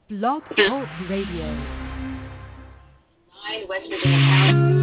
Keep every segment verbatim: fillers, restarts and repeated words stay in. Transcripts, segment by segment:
Blog Talk Radio. Nine West Virginia County.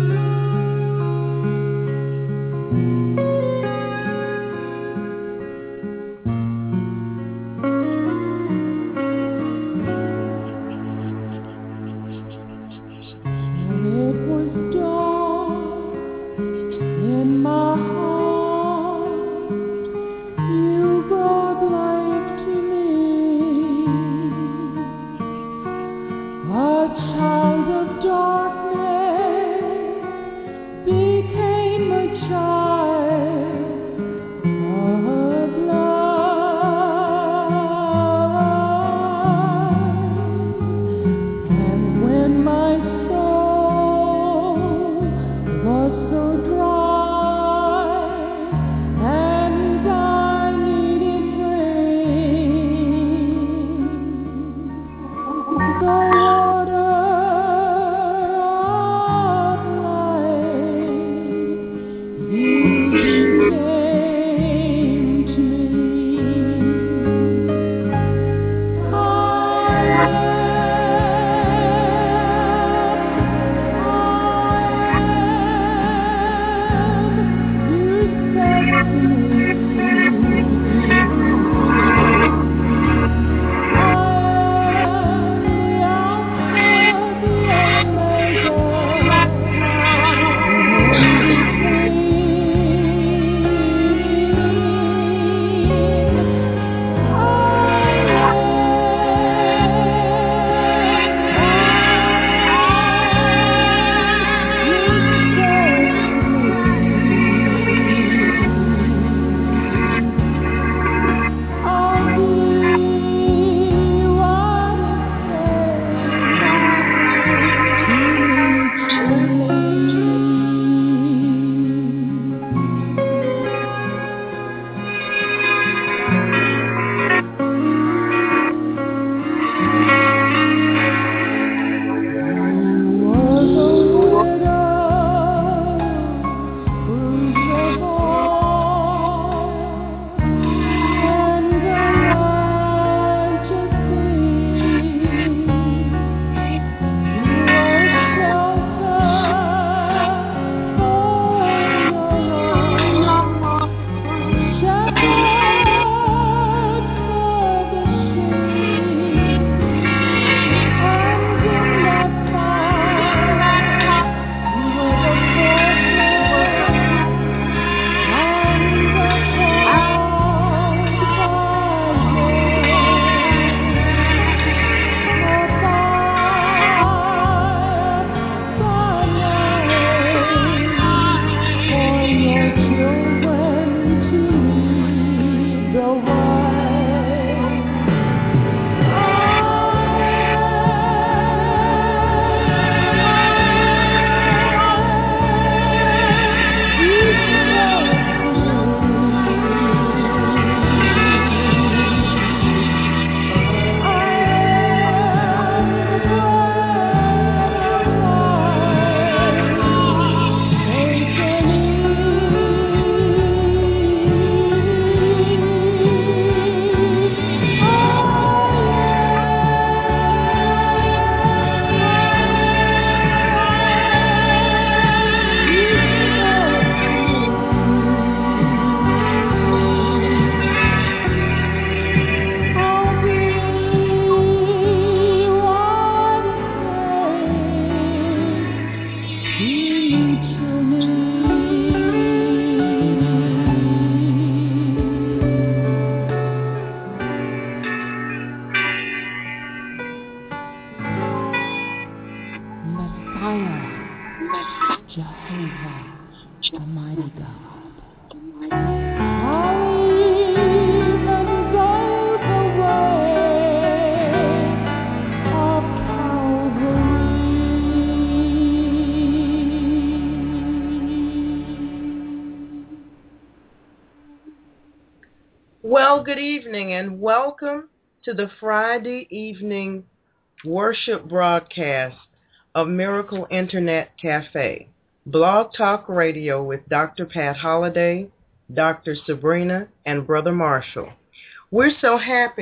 Well, good evening and welcome to the Friday evening worship broadcast of Miracle Internet Cafe, Blog Talk Radio with Doctor Pat Holliday, Doctor Sabrina, and Brother Marshall. We're so happy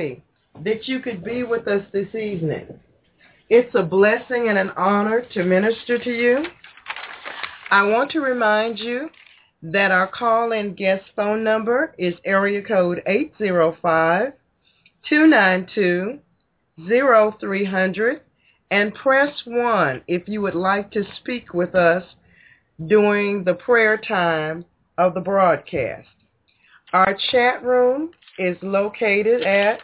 that you could be with us this evening. It's a blessing and an honor to minister to you. I want to remind you that our call-in guest phone number is area code eight zero five, two nine two, zero three zero zero, and press one if you would like to speak with us during the prayer time of the broadcast. Our chat room is located at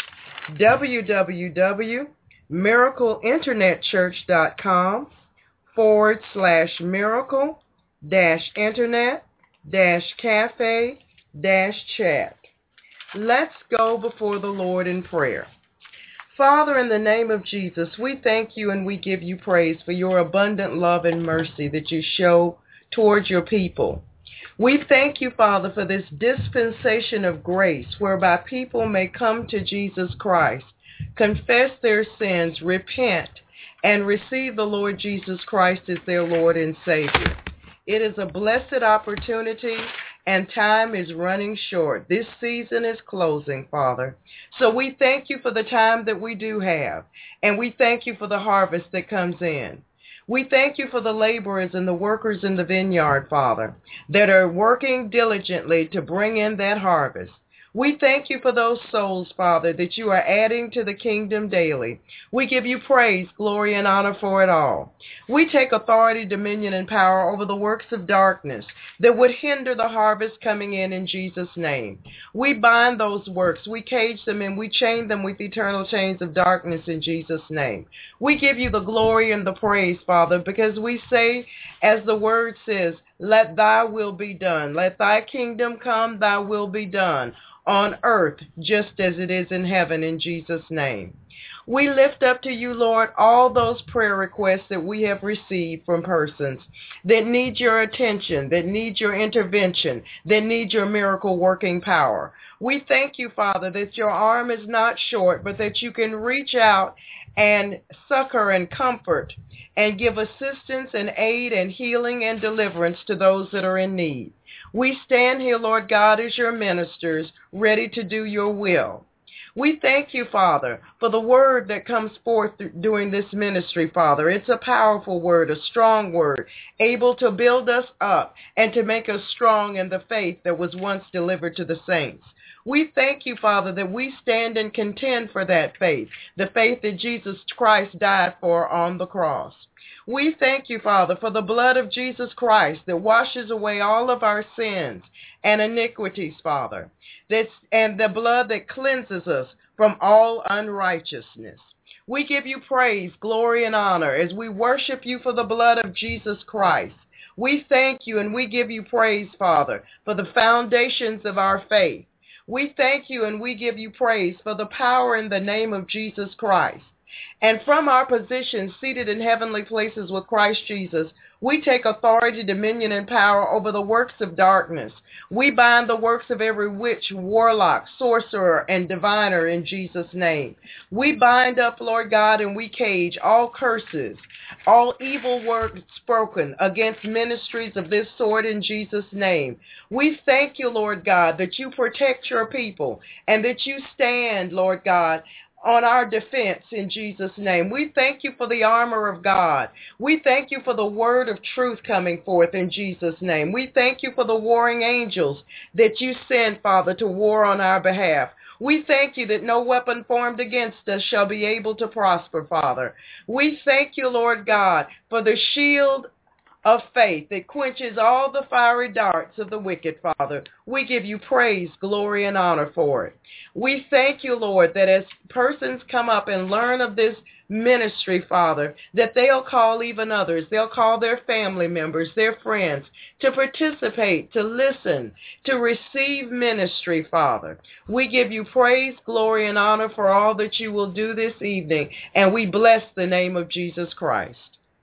www.miracleinternetchurch.com forward slash miracle dash internet dash cafe dash chat. Let's go before the Lord in prayer. Father, in the name of Jesus, we thank you and we give you praise for your abundant love and mercy that you show towards your people. We thank you, Father, for this dispensation of grace whereby people may come to Jesus Christ, confess their sins, repent, and receive the Lord Jesus Christ as their Lord and Savior. It is a blessed opportunity, and time is running short. This season is closing, Father. So we thank you for the time that we do have, and we thank you for the harvest that comes in. We thank you for the laborers and the workers in the vineyard, Father, that are working diligently to bring in that harvest. We thank you for those souls, Father, that you are adding to the kingdom daily. We give you praise, glory, and honor for it all. We take authority, dominion, and power over the works of darkness that would hinder the harvest coming in in Jesus' name. We bind those works, we cage them, and we chain them with eternal chains of darkness in Jesus' name. We give you the glory and the praise, Father, because we say, as the word says, let thy will be done. Let thy kingdom come, thy will be done on earth just as it is in heaven in Jesus' name. We lift up to you, Lord, all those prayer requests that we have received from persons that need your attention, that need your intervention, that need your miracle working power. We thank you, Father, that your arm is not short, but that you can reach out and succor and comfort and give assistance and aid and healing and deliverance to those that are in need. We stand here, Lord God, as your ministers, ready to do your will. We thank you, Father, for the word that comes forth during this ministry, Father. It's a powerful word, a strong word, able to build us up and to make us strong in the faith that was once delivered to the saints. We thank you, Father, that we stand and contend for that faith, the faith that Jesus Christ died for on the cross. We thank you, Father, for the blood of Jesus Christ that washes away all of our sins and iniquities, Father, that's, and the blood that cleanses us from all unrighteousness. We give you praise, glory, and honor as we worship you for the blood of Jesus Christ. We thank you and we give you praise, Father, for the foundations of our faith. We thank you and we give you praise for the power in the name of Jesus Christ. And from our position seated in heavenly places with Christ Jesus, we take authority, dominion, and power over the works of darkness. We bind the works of every witch, warlock, sorcerer, and diviner in Jesus' name. We bind up, Lord God, and we cage all curses, all evil words spoken against ministries of this sort in Jesus' name. We thank you, Lord God, that you protect your people and that you stand, Lord God, on our defense in Jesus' name. We thank you for the armor of God. We thank you for the word of truth coming forth in Jesus' name. We thank you for the warring angels that you send, Father, to war on our behalf. We thank you that no weapon formed against us shall be able to prosper, Father. We thank you, Lord God, for the shield of faith that quenches all the fiery darts of the wicked, Father. We give you praise, glory, and honor for it. We thank you, Lord, that as persons come up and learn of this ministry, Father, that they'll call even others. They'll call their family members, their friends, to participate, to listen, to receive ministry, Father. We give you praise, glory, and honor for all that you will do this evening, and we bless the name of Jesus Christ.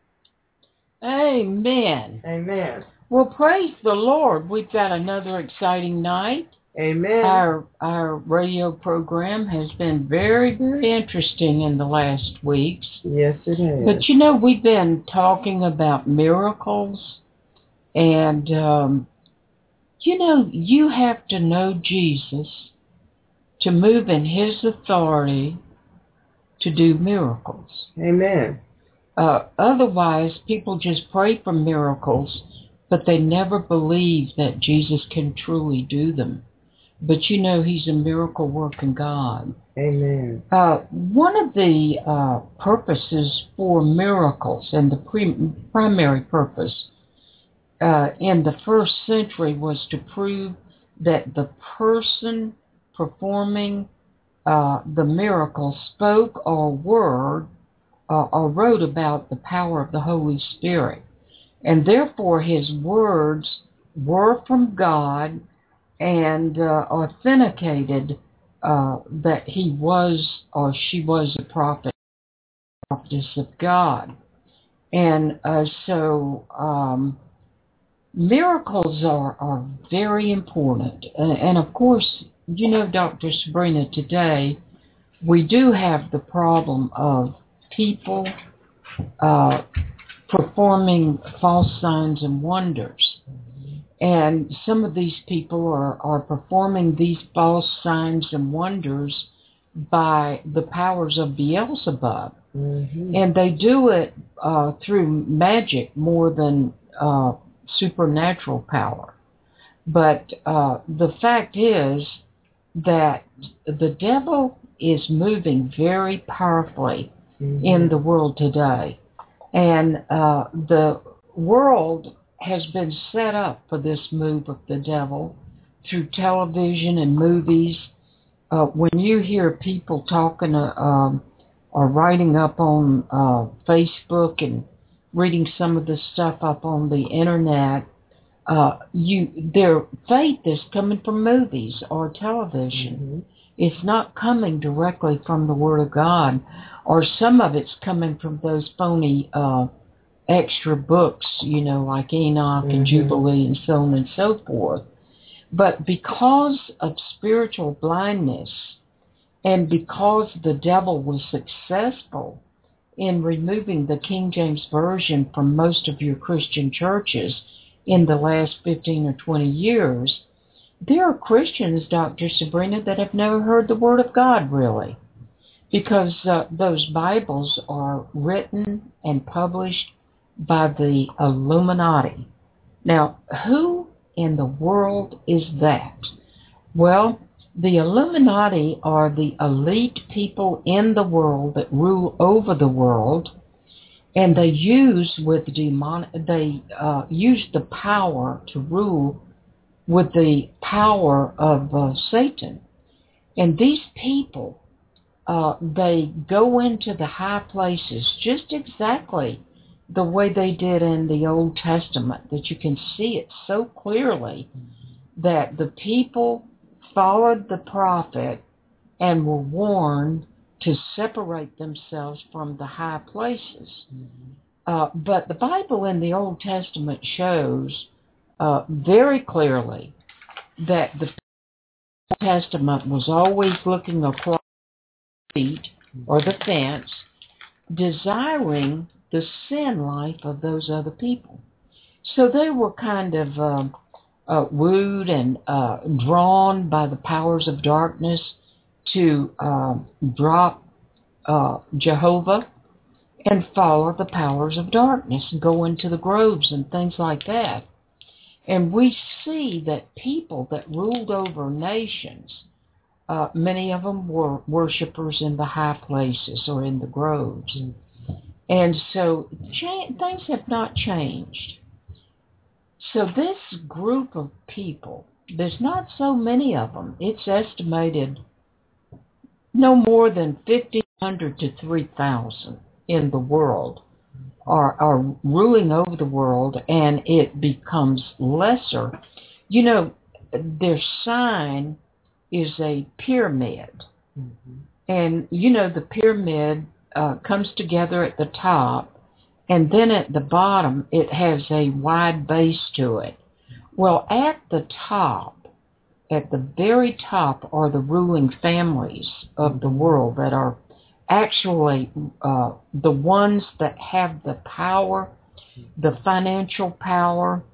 Amen. Amen. Well, praise the Lord. We've got another exciting night. Amen. Our our radio program has been very, very interesting in the last weeks. Yes, it is. But, you know, we've been talking about miracles. And, um, you know, you have to know Jesus to move in his authority to do miracles. Amen. Uh, otherwise, people just pray for miracles, but they never believe that Jesus can truly do them. But you know, he's a miracle-working God. Amen. Uh, one of the uh, purposes for miracles, and the pre- primary purpose uh, in the first century, was to prove that the person performing uh, the miracle spoke or word uh, or wrote about the power of the Holy Spirit. And therefore his words were from God and uh, authenticated uh, that he was or she was a prophet, prophetess of God. And uh, so um, miracles are, are very important. Uh, and of course, you know, Doctor Sabrina, today we do have the problem of people uh, performing false signs and wonders. And some of these people are, are performing these false signs and wonders by the powers of Beelzebub. Mm-hmm. And they do it uh, through magic more than uh, supernatural power. But uh, the fact is that the devil is moving very powerfully mm-hmm. in the world today. And uh, the world has been set up for this move of the devil through television and movies. Uh, when you hear people talking uh, um, or writing up on uh, Facebook and reading some of the stuff up on the internet, uh, you their faith is coming from movies or television. Mm-hmm. It's not coming directly from the Word of God, or some of it's coming from those phony uh, extra books, you know, like Enoch mm-hmm. and Jubilee and so on and so forth. But because of spiritual blindness, and because the devil was successful in removing the King James Version from most of your Christian churches in the last fifteen or twenty years, there are Christians, Doctor Sabrina, that have never heard the Word of God, really, because uh, those Bibles are written and published by the Illuminati. Now, who in the world is that? Well, the Illuminati are the elite people in the world that rule over the world, and they use with demon they uh, use the power to rule with the power of uh, Satan. And these people, uh, they go into the high places just exactly the way they did in the Old Testament, that you can see it so clearly that the people followed the prophet and were warned to separate themselves from the high places. Mm-hmm. Uh, but the Bible in the Old Testament shows uh, very clearly that the Old Testament was always looking across the feet or the fence, desiring the sin life of those other people. So they were kind of um, uh, wooed and uh, drawn by the powers of darkness to uh, drop uh, Jehovah and follow the powers of darkness and go into the groves and things like that. And we see that people that ruled over nations, uh, many of them were worshipers in the high places or in the groves. Mm. And so cha- things have not changed. So this group of people, there's not so many of them. It's estimated no more than fifteen hundred to three thousand in the world are, are ruling over the world, and it becomes lesser. You know, their sign is a pyramid. Mm-hmm. And, you know, the pyramid uh, comes together at the top, and then at the bottom it has a wide base to it. Well, at the top, at the very top, are the ruling families of the world that are actually uh, the ones that have the power, the financial power,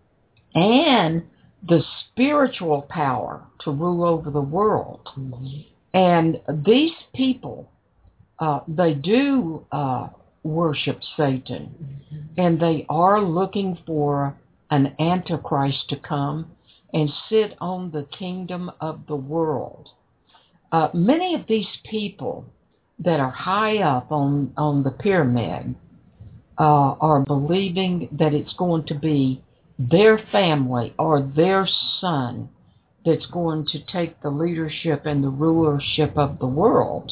and the spiritual power to rule over the world. Mm-hmm. And these people uh, they do uh, worship Satan, mm-hmm. and they are looking for an antichrist to come and sit on the kingdom of the world. Uh, many of these people that are high up on, on the pyramid uh, are believing that it's going to be their family or their son that's going to take the leadership and the rulership of the world.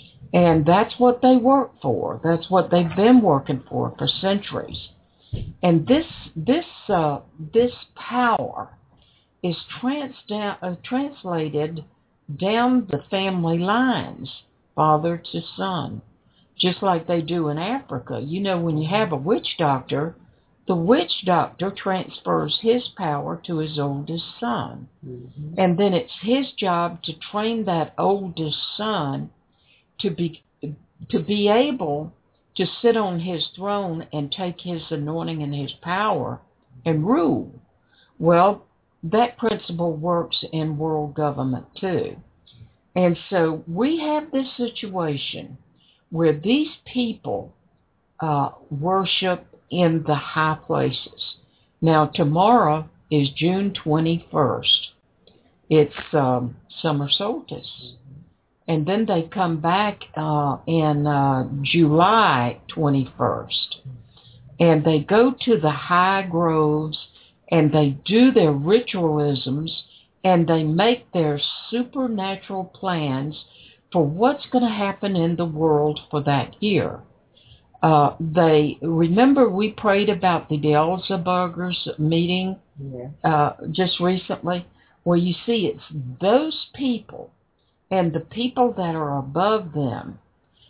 And that's what they work for. That's what they've been working for for centuries. And this this uh, this power is trans- down, uh, translated down the family lines, father to son, just like they do in Africa. You know, when you have a witch doctor, the witch doctor transfers his power to his oldest son. Mm-hmm. And then it's his job to train that oldest son to be to be able to sit on his throne and take his anointing and his power and rule. Well, that principle works in world government too. And so we have this situation where these people uh, worship in the high places. Now, tomorrow is June twenty-first. It's um, summer solstice. And then they come back uh, in uh, July twenty-first. And they go to the high groves and they do their ritualisms and they make their supernatural plans for what's going to happen in the world for that year. Uh, they remember we prayed about the Beelzebub's meeting yeah. uh, just recently. Well, you see, it's those people and the people that are above them,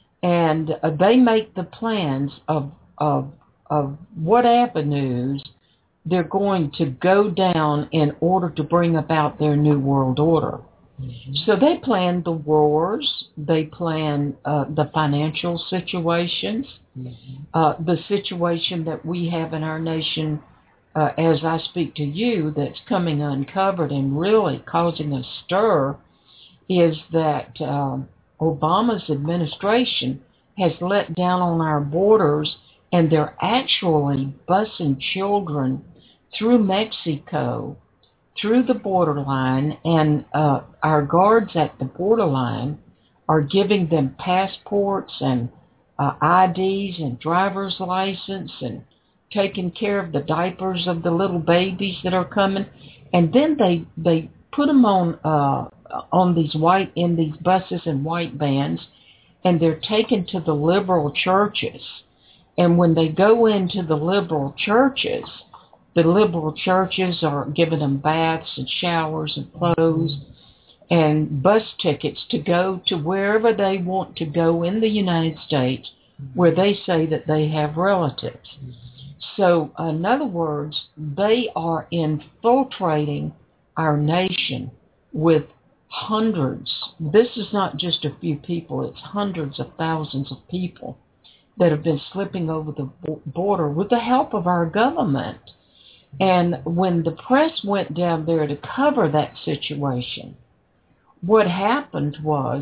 and uh, they make the plans of of of what avenues they're going to go down in order to bring about their new world order. Mm-hmm. So they plan the wars, they plan uh, the financial situations, mm-hmm. uh, the situation that we have in our nation uh, as I speak to you that's coming uncovered and really causing a stir is that um, Obama's administration has let down on our borders and they're actually busing children through Mexico, through the borderline, and uh, our guards at the borderline are giving them passports and uh, I Ds and driver's license and taking care of the diapers of the little babies that are coming. And then they they put them on uh, on these white in these buses and white vans, and they're taken to the liberal churches. And when they go into the liberal churches, the liberal churches are giving them baths and showers and clothes and bus tickets to go to wherever they want to go in the United States where they say that they have relatives. So, in other words, they are infiltrating our nation with hundreds. This is not just a few people, it's hundreds of thousands of people that have been slipping over the border with the help of our government. And when the press went down there to cover that situation, what happened was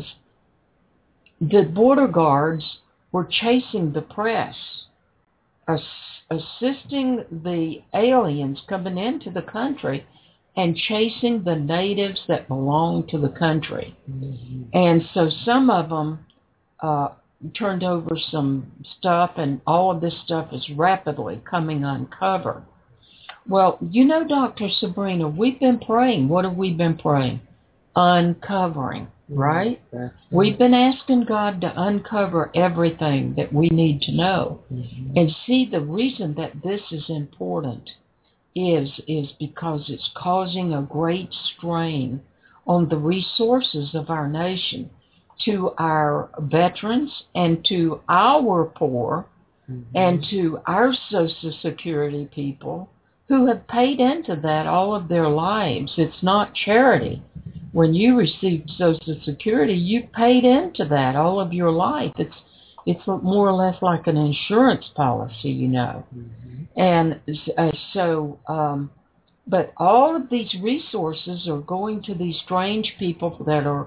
the border guards were chasing the press, ass- assisting the aliens coming into the country and chasing the natives that belong to the country. Mm-hmm. And so some of them uh, turned over some stuff, and all of this stuff is rapidly coming uncovered. Well, you know, Doctor Sabrina, we've been praying. What have we been praying? Uncovering, right? Mm-hmm. We've been asking God to uncover everything that we need to know. Mm-hmm. And see, the reason that this is important is, is because it's causing a great strain on the resources of our nation, to our veterans and to our poor, mm-hmm. and to our Social Security people who have paid into that all of their lives. It's not charity. When you received Social Security, you paid into that all of your life. It's it's more or less like an insurance policy, you know. Mm-hmm. And uh, so, um, but all of these resources are going to these strange people that are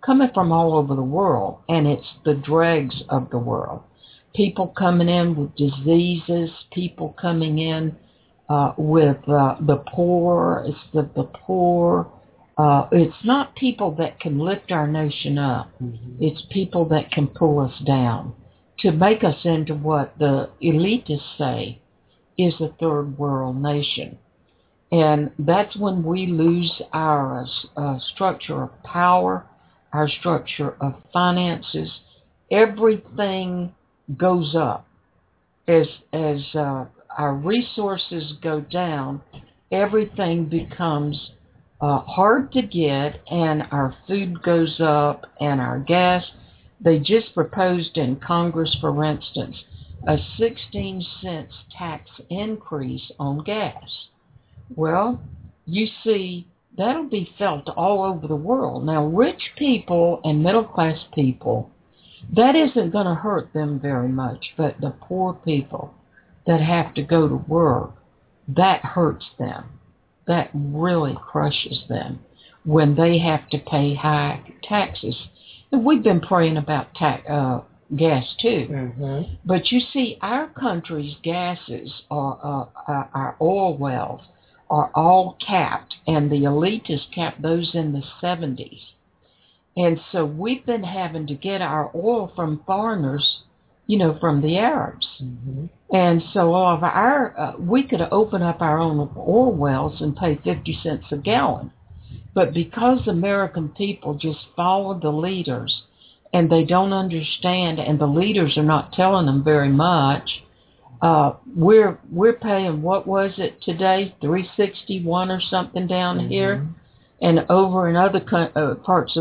coming from all over the world, and it's the dregs of the world. People coming in with diseases, people coming in uh, with uh, the poor. It's the, the poor. Uh, it's not people that can lift our nation up. Mm-hmm. It's people that can pull us down to make us into what the elitists say is a third world nation. And that's when we lose our uh, structure of power, our structure of finances. Everything goes up. As, as uh, our resources go down, everything becomes uh, hard to get, and our food goes up, and our gas. They just proposed in Congress, for instance, a sixteen cents tax increase on gas. Well, you see, that'll be felt all over the world. Now, rich people and middle-class people, that isn't going to hurt them very much, but the poor people that have to go to work, that hurts them. That really crushes them when they have to pay high taxes. And we've been praying about ta- uh, gas too. Mm-hmm. But you see, our country's gases, are, uh, uh, our oil wells, are all capped, and the elitists capped those in the seventies. And so we've been having to get our oil from foreigners, you know, from the Arabs. Mm-hmm. And so all of our, uh, we could open up our own oil wells and pay fifty cents a gallon. But because American people just follow the leaders, and they don't understand, and the leaders are not telling them very much, uh, we're we're paying, what was it today, three sixty-one or something down mm-hmm. here, and over in other co- uh, parts of.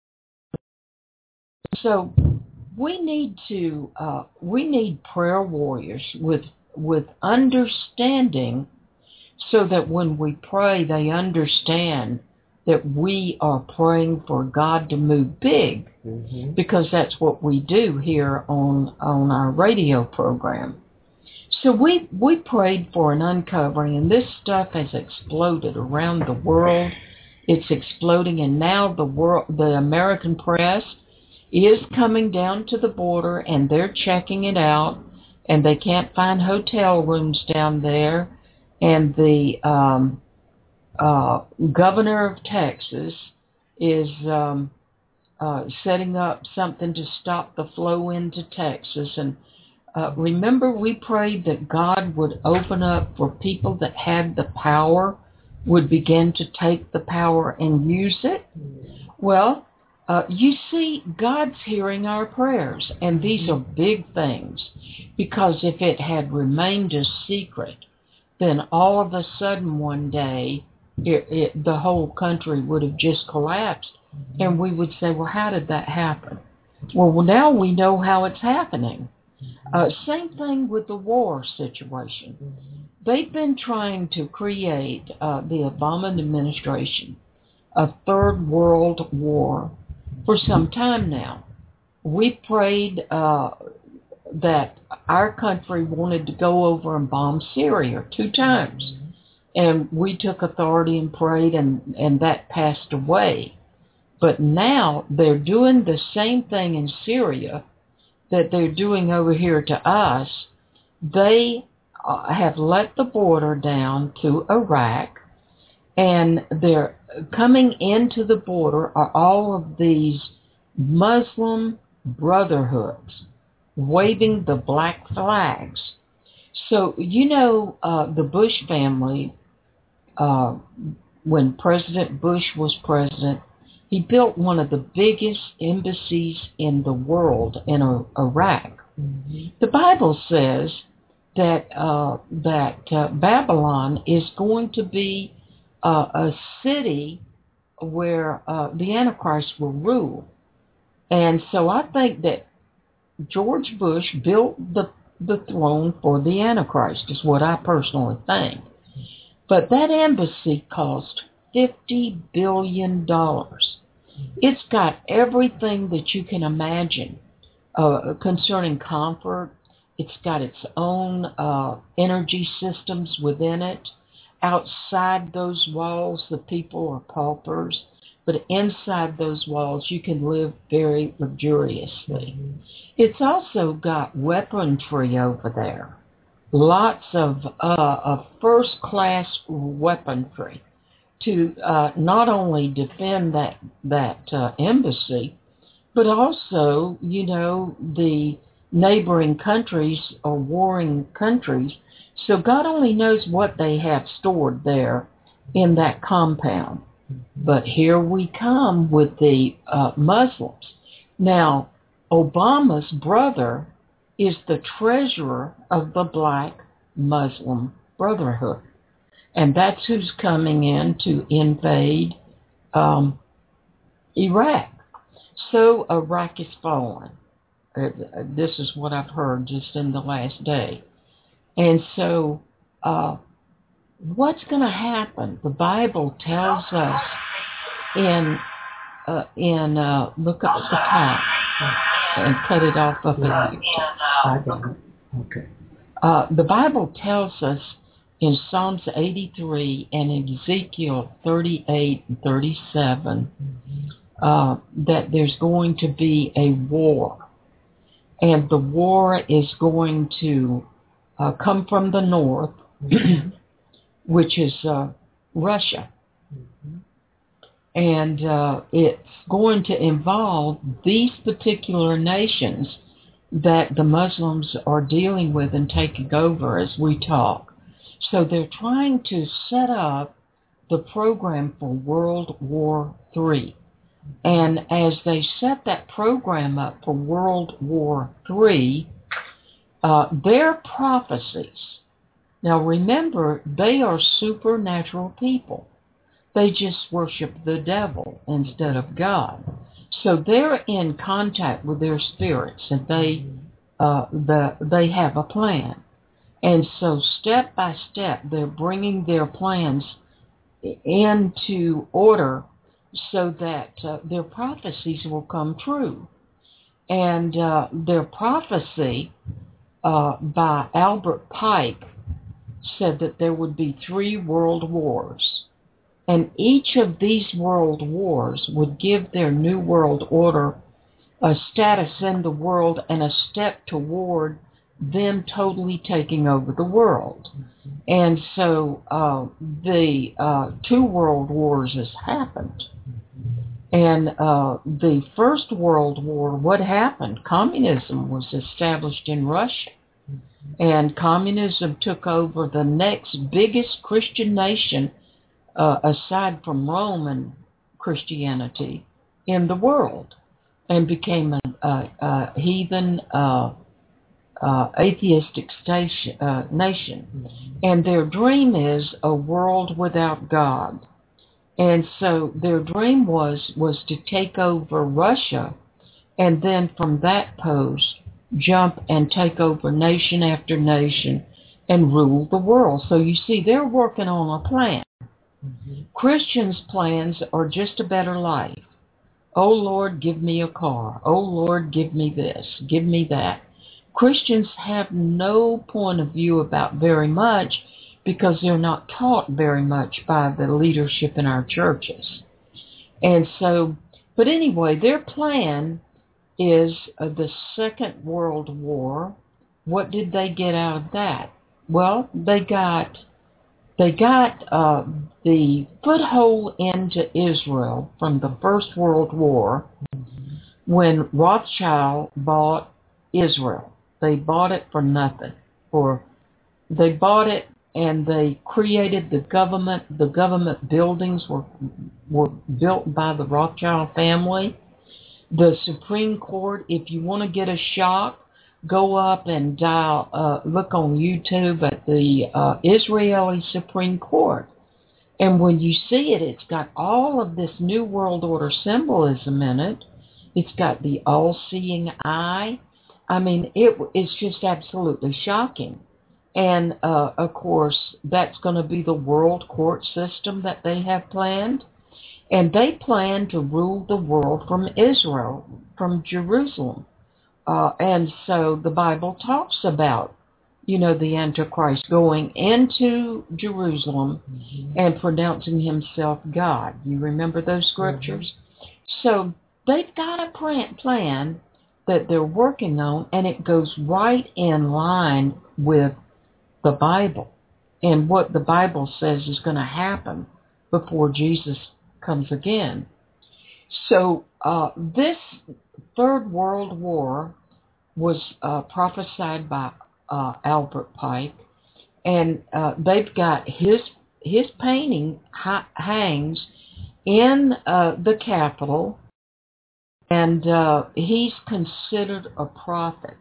So we need to uh, we need prayer warriors with with understanding, so that when we pray, they understand that we are praying for God to move big, mm-hmm. because that's what we do here on on our radio program. So we we prayed for an uncovering, and this stuff has exploded around the world. It's exploding, and now the world, the American press is coming down to the border, and they're checking it out, and they can't find hotel rooms down there, and the um, uh, governor of Texas is um, uh, setting up something to stop the flow into Texas. And uh, remember, we prayed that God would open up for people that had the power, would begin to take the power and use it. Well, Uh, you see, God's hearing our prayers, and these are big things, because if it had remained a secret, then all of a sudden one day, it, it, the whole country would have just collapsed, mm-hmm. and we would say, well, how did that happen? Well, well now we know how it's happening. Uh, same thing with the war situation. Mm-hmm. They've been trying to create, uh, the Obama administration, a third world war for some time now. We prayed uh, that our country wanted to go over and bomb Syria two times. Mm-hmm. And we took authority and prayed, and, and that passed away. But now they're doing the same thing in Syria that they're doing over here to us. They uh, have let the border down to Iraq, and they're coming into the border are all of these Muslim brotherhoods waving the black flags. So, you know, uh, the Bush family, uh, when President Bush was president, he built one of the biggest embassies in the world in uh, Iraq. Mm-hmm. The Bible says that, uh, that uh, Babylon is going to be Uh, a city where uh, the Antichrist will rule. And so I think that George Bush built the, the throne for the Antichrist, is what I personally think. But that embassy cost fifty billion dollars. It's got everything that you can imagine uh, concerning comfort. It's got its own uh, energy systems within it. Outside those walls, the people are paupers. but inside those walls you can live very luxuriously. It's also got weaponry over there, lots of, uh, of first-class weaponry to uh, not only defend that, that uh, embassy, but also, you know, the neighboring countries or warring countries. So God only knows what they have stored there in that compound. But here we come with the uh, Muslims. Now, Obama's brother is the treasurer of the Black Muslim Brotherhood. And that's who's coming in to invade um, Iraq. So Iraq is fallen. Uh, this is what I've heard just in the last day. And so uh, what's going to happen? The Bible tells us in, uh, in uh, look up at the top and cut it off up at here. I got it. Okay. Uh, the Bible tells us in Psalms eighty-three and Ezekiel thirty-eight and thirty-seven uh, that there's going to be a war. And the war is going to uh, come from the north, which is uh, Russia. And uh, it's going to involve these particular nations that the Muslims are dealing with and taking over as we talk. So they're trying to set up the program for World War Three. And as they set that program up for World War Three, uh, their prophecies, now remember, they are supernatural people. They just worship the devil instead of God. So they're in contact with their spirits, and they uh, the, they have a plan. And so step by step, they're bringing their plans into order so that uh, their prophecies will come true. And uh, their prophecy uh, by Albert Pike said that there would be three world wars. And each of these world wars would give their new world order a status in the world and a step toward them totally taking over the world. And so uh, the uh, two world wars has happened. And uh, the First World War, what happened? Communism was established in Russia. And communism took over the next biggest Christian nation, uh, aside from Roman Christianity, in the world, and became a, a, a heathen uh Uh, atheistic station, uh, nation. And their dream is a world without God. And so their dream was was to take over Russia, and then from that post jump and take over nation after nation and rule the world. So you see, they're working on a plan. Mm-hmm. Christians' plans are just a better life. Oh Lord, give me a car. Oh Lord, give me this, give me that. Christians have no point of view about very much because they're not taught very much by the leadership in our churches. And so, but anyway, their plan is uh, the Second World War. What did they get out of that? Well, they got they got uh, the foothold into Israel from the First World War when Rothschild bought Israel. They bought it for nothing. For they bought it and they created the government. The government buildings were were built by the Rothschild family. The Supreme Court, if you want to get a shock, go up and dial, uh, look on YouTube at the uh, Israeli Supreme Court. And when you see it, it's got all of this New World Order symbolism in it. It's got the all-seeing eye. I mean, it, it's just absolutely shocking. And, uh, of course, that's going to be the world court system that they have planned. And they plan to rule the world from Israel, from Jerusalem. Uh, and so the Bible talks about, you know, the Antichrist going into Jerusalem mm-hmm. and pronouncing himself God. You remember those scriptures? Mm-hmm. So they've got a plan that they're working on, and it goes right in line with the Bible and what the Bible says is going to happen before Jesus comes again. So uh, this Third World War was uh, prophesied by uh, Albert Pike, and uh, they've got his his painting ha- hangs in uh, the Capitol, and uh, he's considered a prophet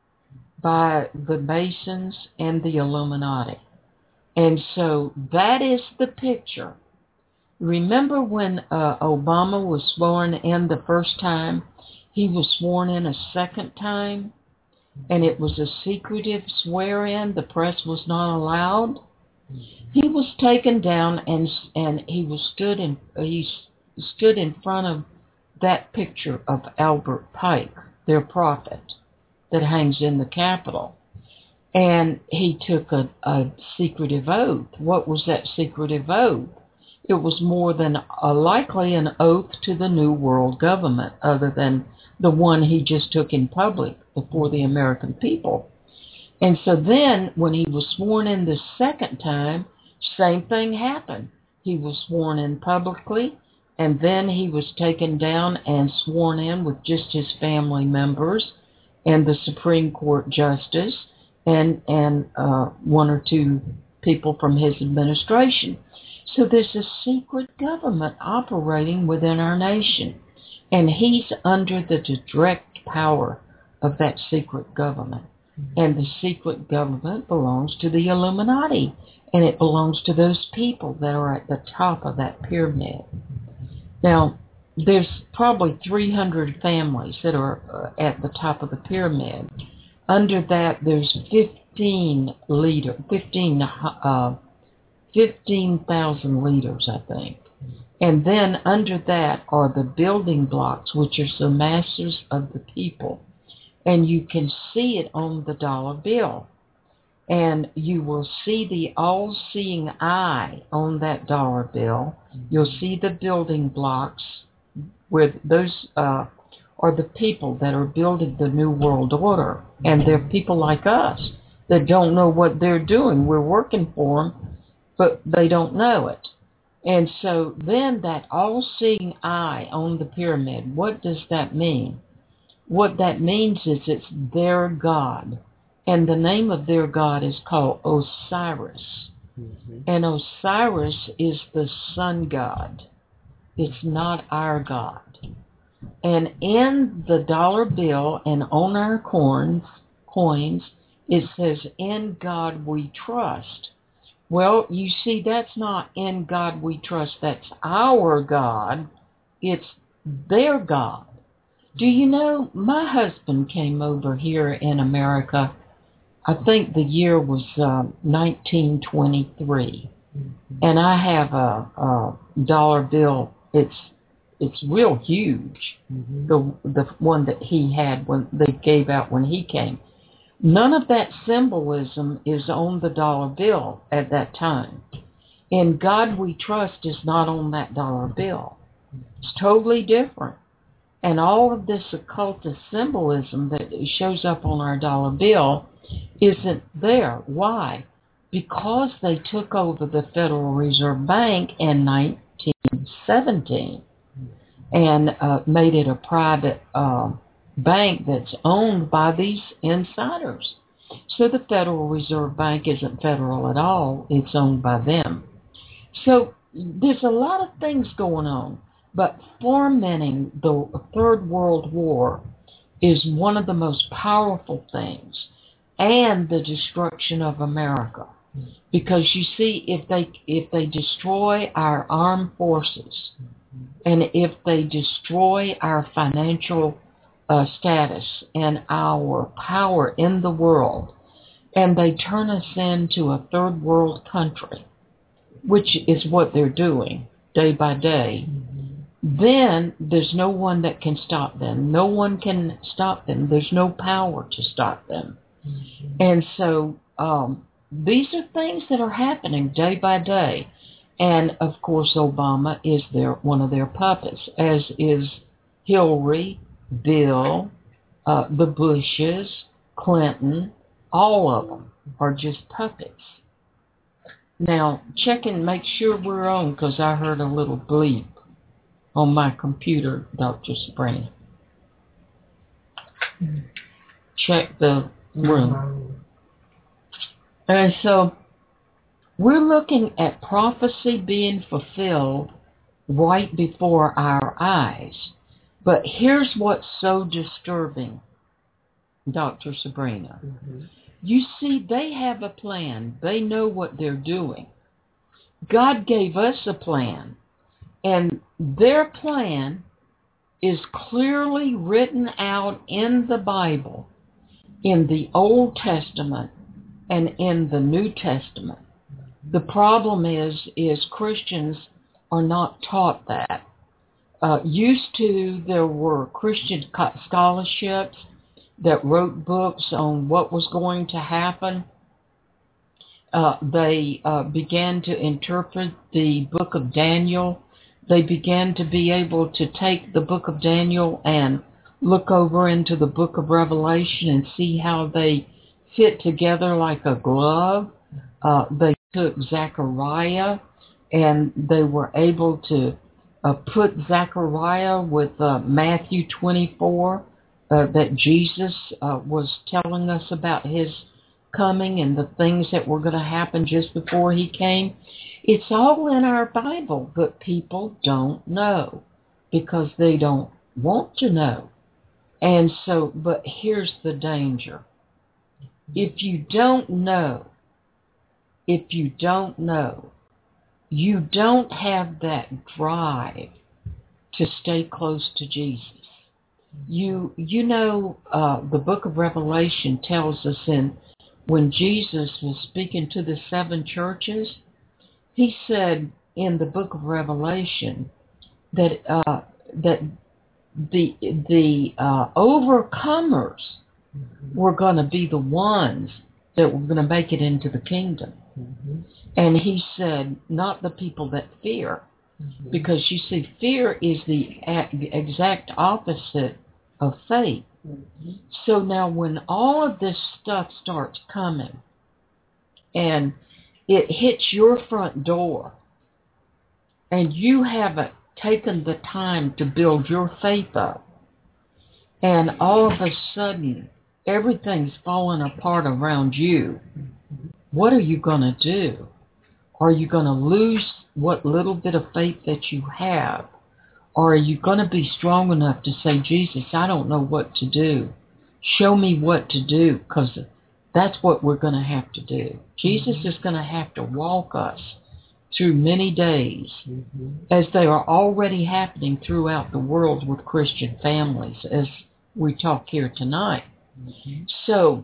by the Masons and the Illuminati. And so that is the picture. Remember when uh, Obama was sworn in the first time? He was sworn in a second time, and it was a secretive swear-in. The press was not allowed. He was taken down, and and he was stood in he stood in front of that picture of Albert Pike, their prophet, that hangs in the Capitol, and he took a, a secretive oath. What was that secretive oath? It was more than a, likely an oath to the New World Government, other than the one he just took in public before the American people. And so then, when he was sworn in the second time, same thing happened. He was sworn in publicly, and then he was taken down and sworn in with just his family members and the Supreme Court Justice and, and uh, one or two people from his administration. So there's a secret government operating within our nation, and he's under the direct power of that secret government. And the secret government belongs to the Illuminati, and it belongs to those people that are at the top of that pyramid. Now, there's probably three hundred families that are uh, at the top of the pyramid. Under that, there's fifteen leader, fifteen, uh, fifteen thousand leaders, I think. And then under that are the building blocks, which are the masters of the people. And you can see it on the dollar bill. And you will see the all-seeing eye on that dollar bill. You'll see the building blocks where those uh, are the people that are building the New World Order. And they're people like us that don't know what they're doing. We're working for them, but they don't know it. And so then that all-seeing eye on the pyramid, what does that mean? What that means is it's their God. And the name of their God is called Osiris. Mm-hmm. And Osiris is the sun god. It's not our God. And in the dollar bill and on our coins, coins, it says, "In God we trust." Well, you see, that's not "in God we trust." That's our God. It's their God. Do you know, my husband came over here in America, I think the year was uh, nineteen twenty-three. Mm-hmm. And I have a, a dollar bill. It's it's real huge, mm-hmm. the the one that he had when they gave out when he came. None of that symbolism is on the dollar bill at that time. "In God we trust" is not on that dollar bill. It's totally different. And all of this occultist symbolism that shows up on our dollar bill isn't there. Why? Because they took over the Federal Reserve Bank in nineteen seventeen and uh, made it a private uh, bank that's owned by these insiders. So the Federal Reserve Bank isn't federal at all. It's owned by them. So there's a lot of things going on. But fomenting the Third World War is one of the most powerful things, and the destruction of America. Because you see, if they if they destroy our armed forces, and if they destroy our financial uh, status and our power in the world, and they turn us into a third world country, which is what they're doing day by day, then there's no one that can stop them. No one can stop them. There's no power to stop them. Mm-hmm. And so um, these are things that are happening day by day. And, of course, Obama is their one of their puppets, as is Hillary, Bill, uh, the Bushes, Clinton. All of them are just puppets. Now, check and make sure we're on, because I heard a little bleep on my computer, Doctor Sabrina. Check the room. And so we're looking at prophecy being fulfilled right before our eyes. But here's what's so disturbing, Doctor Sabrina. Mm-hmm. You see, they have a plan. They know what they're doing. God gave us a plan, and their plan is clearly written out in the Bible, in the Old Testament and in the New Testament. The problem is, is Christians are not taught that. Uh, used to, there were Christian scholarships that wrote books on what was going to happen. Uh, they uh, began to interpret the book of Daniel. They began to be able to take the book of Daniel and look over into the book of Revelation and see how they fit together like a glove. Uh, they took Zechariah and they were able to uh, put Zechariah with uh, Matthew twenty-four, uh, that Jesus uh, was telling us about his coming and the things that were going to happen just before he came. It's all in our Bible, but people don't know because they don't want to know. And so, but here's the danger. If you don't know, if you don't know, you don't have that drive to stay close to Jesus. You you know, uh, the book of Revelation tells us in when Jesus was speaking to the seven churches, he said in the book of Revelation that uh, that the the uh, overcomers were going to be the ones that were going to make it into the kingdom. Mm-hmm. And he said, not the people that fear. Mm-hmm. Because you see, fear is the, a- the exact opposite of faith. Mm-hmm. So now when all of this stuff starts coming and it hits your front door and you haven't taken the time to build your faith up, and all of a sudden everything's falling apart around you, what are you going to do? Are you going to lose what little bit of faith that you have? Or are you going to be strong enough to say, Jesus, I don't know what to do. Show me what to do, because that's what we're going to have to do. Jesus mm-hmm. is going to have to walk us through many days, mm-hmm. as they are already happening throughout the world with Christian families, as we talk here tonight. Mm-hmm. So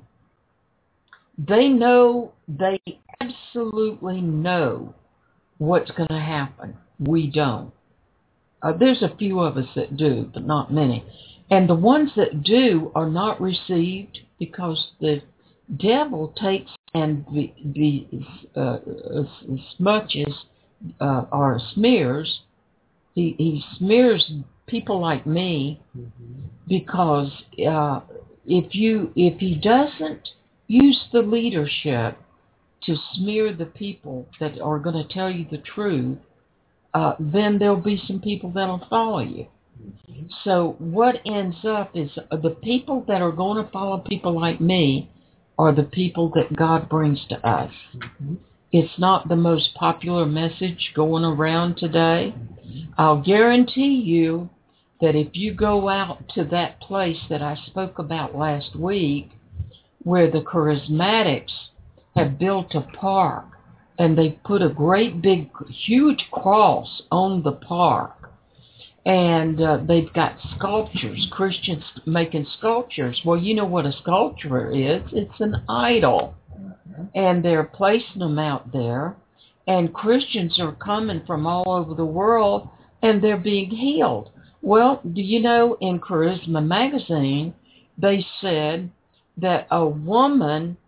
they know, they absolutely know what's going to happen. We don't. Uh, there's a few of us that do, but not many. And the ones that do are not received because the devil takes and be, be, uh, smudges uh, or smears. He, he smears people like me mm-hmm. because uh, if you if he doesn't use the leadership to smear the people that are going to tell you the truth, uh, then there'll be some people that'll follow you. Mm-hmm. So what ends up is uh, the people that are going to follow people like me are the people that God brings to us. Mm-hmm. It's not the most popular message going around today. Mm-hmm. I'll guarantee you that if you go out to that place that I spoke about last week, where the charismatics have built a park and they put a great big huge cross on the park, and uh, they've got sculptures, Christians making sculptures. Well, you know what a sculpture is. It's an idol. Mm-hmm. And they're placing them out there, and Christians are coming from all over the world and they're being healed. Well, do you know, in Charisma magazine they said that a woman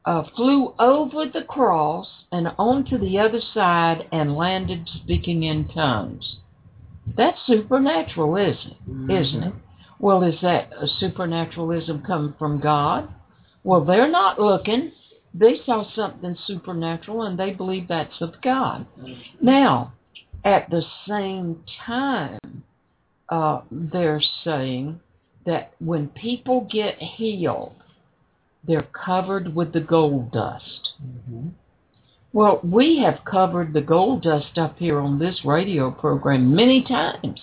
uh, flew over the cross and onto the other side and landed speaking in tongues. That's supernatural, isn't it? Mm-hmm. Isn't it? Well, is that a supernaturalism coming from God? Well, they're not looking. They saw something supernatural, and they believe that's of God. Mm-hmm. Now, at the same time, uh, they're saying that when people get healed, they're covered with the gold dust. Mm-hmm. Well, we have covered the gold dust up here on this radio program many times.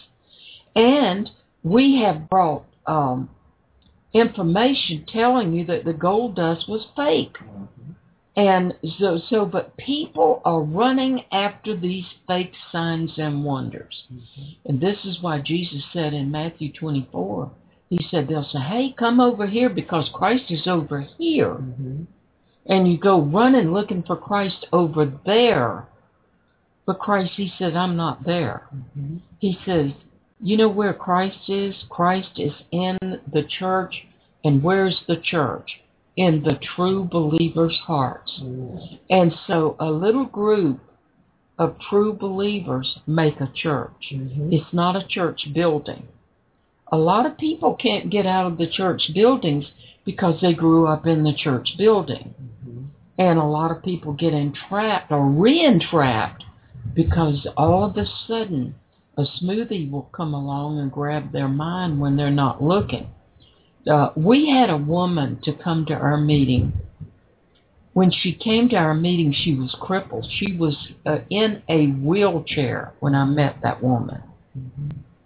And we have brought um, information telling you that the gold dust was fake. Mm-hmm. And so, so, but people are running after these fake signs and wonders. Mm-hmm. And this is why Jesus said in Matthew twenty-four, he said, they'll say, hey, come over here because Christ is over here. Mm-hmm. And you go running looking for Christ over there. But Christ, he said, I'm not there. Mm-hmm. He says, you know where Christ is? Christ is in the church. And where's the church? In the true believers' hearts. Mm-hmm. And so a little group of true believers make a church. Mm-hmm. It's not a church building. A lot of people can't get out of the church buildings because they grew up in the church building. Mm-hmm. And a lot of people get entrapped or re-entrapped because all of a sudden a smoothie will come along and grab their mind when they're not looking. Uh, we had a woman to come to our meeting. When she came to our meeting, she was crippled. She was uh, in a wheelchair when I met that woman. Mm-hmm.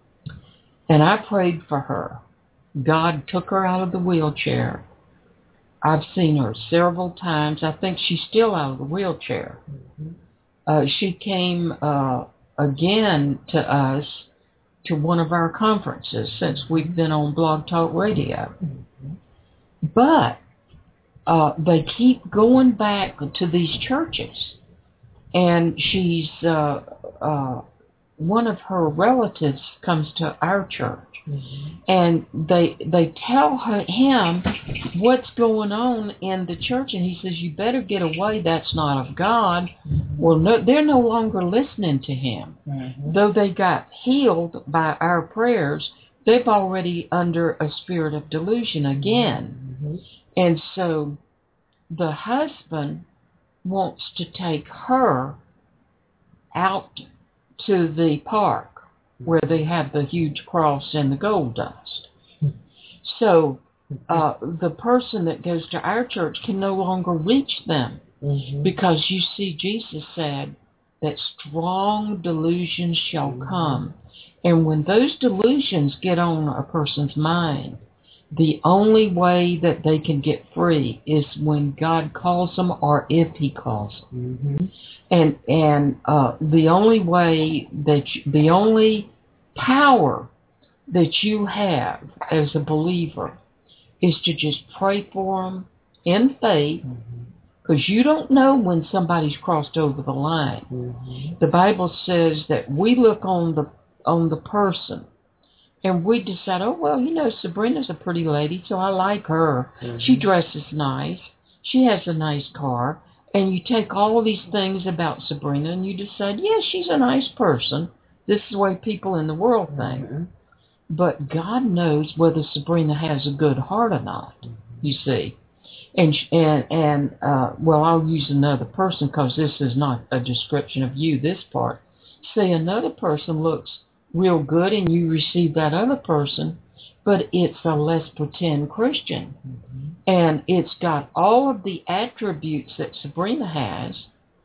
And I prayed for her. God took her out of the wheelchair. I've seen her several times. I think she's still out of the wheelchair. Mm-hmm. Uh, she came uh, again to us to one of our conferences since we've been on Blog Talk Radio. Mm-hmm. But uh, they keep going back to these churches. And she's... Uh, uh, one of her relatives comes to our church, mm-hmm. and they they tell her, him what's going on in the church, and he says, you better get away, that's not of God. Mm-hmm. Well, no, they're no longer listening to him. Mm-hmm. Though they got healed by our prayers, they've already under a spirit of delusion again. Mm-hmm. And so the husband wants to take her out to the park where they have the huge cross and the gold dust. So uh, the person that goes to our church can no longer reach them, mm-hmm. because you see, Jesus said that strong delusions shall mm-hmm. come. And when those delusions get on a person's mind, the only way that they can get free is when God calls them or if he calls them. Mm-hmm. And and uh, the only way that you, the only power that you have as a believer is to just pray for them in faith, because mm-hmm. you don't know when somebody's crossed over the line. Mm-hmm. The Bible says that we look on the on the person. And we decide, oh, well, you know, Sabrina's a pretty lady, so I like her. Mm-hmm. She dresses nice. She has a nice car. And you take all of these things about Sabrina and you decide, yes, yeah, she's a nice person. This is the way people in the world think. Mm-hmm. But God knows whether Sabrina has a good heart or not, mm-hmm. you see. And, and, and uh, well, I'll use another person because this is not a description of you, this part. Say another person looks real good and you receive that other person, but it's a less pretend Christian. Mm-hmm. And it's got all of the attributes that Sabrina has,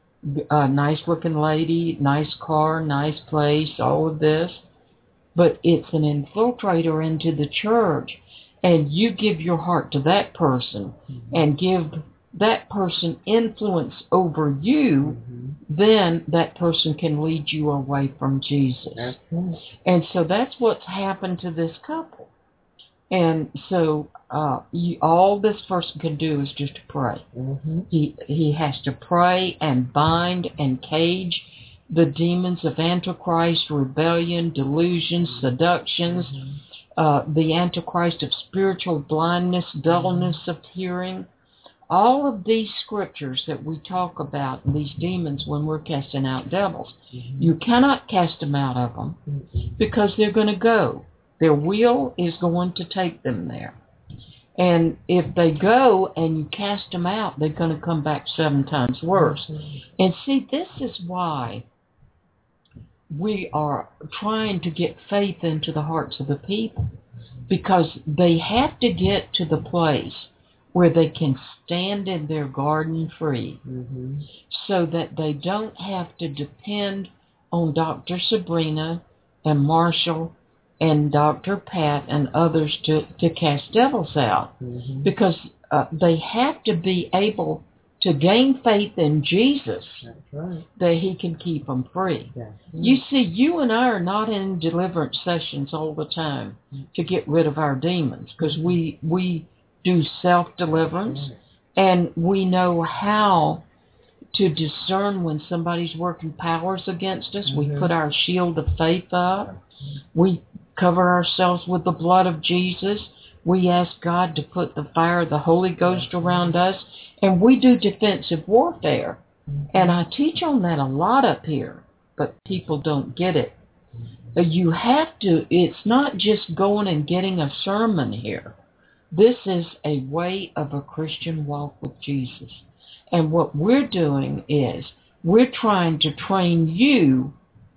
a nice looking lady, nice car, nice place, all of this, but it's an infiltrator into the church, and you give your heart to that person mm-hmm. and give that person influence over you, mm-hmm. then that person can lead you away from Jesus. Mm-hmm. And so that's what's happened to this couple. And so uh, you, all this person can do is just to pray. Mm-hmm. He he has to pray and bind and cage the demons of Antichrist, rebellion, delusions, mm-hmm. seductions, mm-hmm. uh, the Antichrist of spiritual blindness, dullness mm-hmm. of hearing, all of these scriptures that we talk about, these demons when we're casting out devils, mm-hmm. you cannot cast them out of them mm-hmm. because they're going to go. Their will is going to take them there. And if they go and you cast them out, they're going to come back seven times worse. Mm-hmm. And see, this is why we are trying to get faith into the hearts of the people, because they have to get to the place where they can stand in their garden free, mm-hmm. so that they don't have to depend on Doctor Sabrina and Marshall and Doctor Pat and others to, to cast devils out. Mm-hmm. Because uh, they have to be able to gain faith in Jesus. That's right. That he can keep them free. Yeah. Mm-hmm. You see, you and I are not in deliverance sessions all the time mm-hmm. to get rid of our demons, because we, we do self-deliverance, right. and we know how to discern when somebody's working powers against us. Mm-hmm. We put our shield of faith up. We cover ourselves with the blood of Jesus. We ask God to put the fire of the Holy Ghost around us, and we do defensive warfare. Mm-hmm. And I teach on that a lot up here, but people don't get it. Mm-hmm. You have to, it's not just going and getting a sermon here. This is a way of a Christian walk with Jesus. And what we're doing is we're trying to train you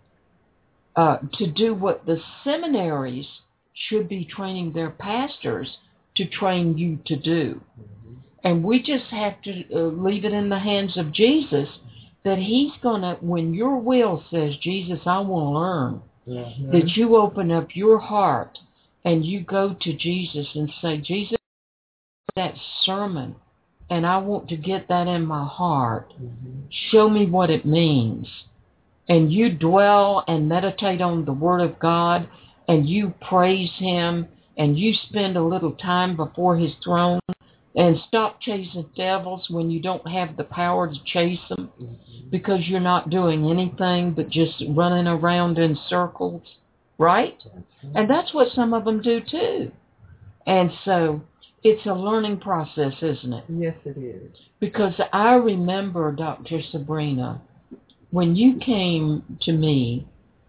uh, to do what the seminaries should be training their pastors to train you to do. Mm-hmm. And we just have to uh, leave it in the hands of Jesus, that he's going to, when your will says, Jesus, I want to learn, mm-hmm. that you open up your heart and you go to Jesus and say, Jesus, that sermon, and I want to get that in my heart. Mm-hmm. Show me what it means. And you dwell and meditate on the Word of God, and you praise him, and you spend a little time before his throne, and stop chasing devils when you don't have the power to chase them, mm-hmm. because you're not doing anything but just running around in circles, right? Mm-hmm. And that's what some of them do too. And so it's a learning process, isn't it? Yes, it is. Because I remember, Doctor Sabrina, when you came to me,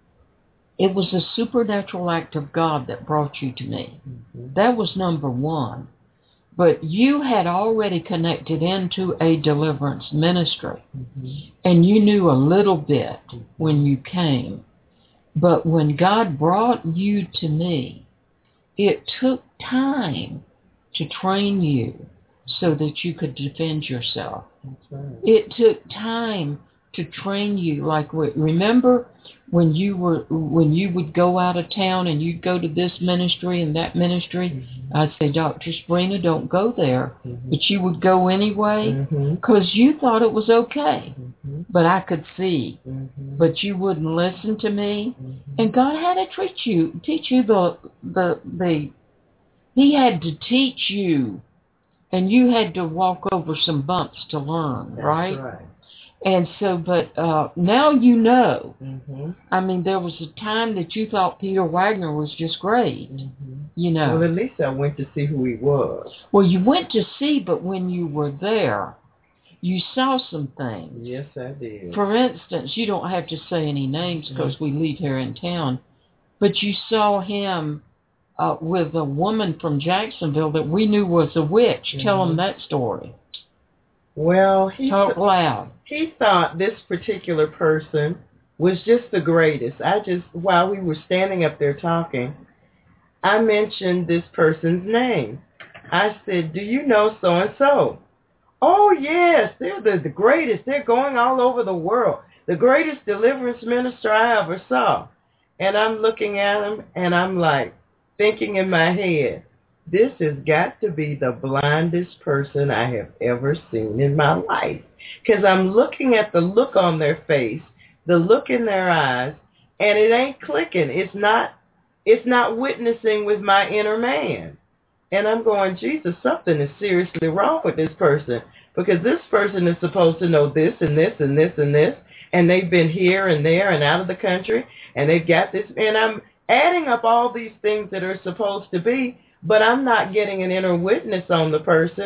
it was a supernatural act of God that brought you to me. Mm-hmm. That was number one. But you had already connected into a deliverance ministry, mm-hmm. and you knew a little bit mm-hmm. when you came. But when God brought you to me, it took time to train you so that you could defend yourself. That's right. It took time to train you. Like, remember when you were when you would go out of town and you'd go to this ministry and that ministry, mm-hmm. I'd say, Doctor Sabrina, don't go there. Mm-hmm. But you would go anyway because mm-hmm. you thought it was okay. Mm-hmm. But I could see. Mm-hmm. But you wouldn't listen to me. Mm-hmm. And God had to teach you, teach you the, the, the, he had to teach you. And you had to walk over some bumps to learn, That's right? right. And so, but uh, now you know. Mm-hmm. I mean, there was a time that you thought Peter Wagner was just great, mm-hmm. you know. Well, at least I went to see who he was. Well, you went to see, but when you were there, you saw some things. Yes, I did. For instance, you don't have to say any names because mm-hmm. we leave here in town, but you saw him uh, with a woman from Jacksonville that we knew was a witch. Mm-hmm. Tell them that story. Well, he Talk th- loud. He thought this particular person was just the greatest. I just, while we were standing up there talking, I mentioned this person's name. I said, do you know so-and-so? Oh, yes, they're the, the greatest. They're going all over the world. The greatest deliverance minister I ever saw. And I'm looking at him, and I'm like, thinking in my head, this has got to be the blindest person I have ever seen in my life. Because I'm looking at the look on their face, the look in their eyes, and it ain't clicking. It's not, it's not witnessing with my inner man. And I'm going, Jesus, something is seriously wrong with this person. Because this person is supposed to know this and this and this and this. And they've been here and there and out of the country. And they've got this. And I'm adding up all these things that are supposed to be. But I'm not getting an inner witness on the person.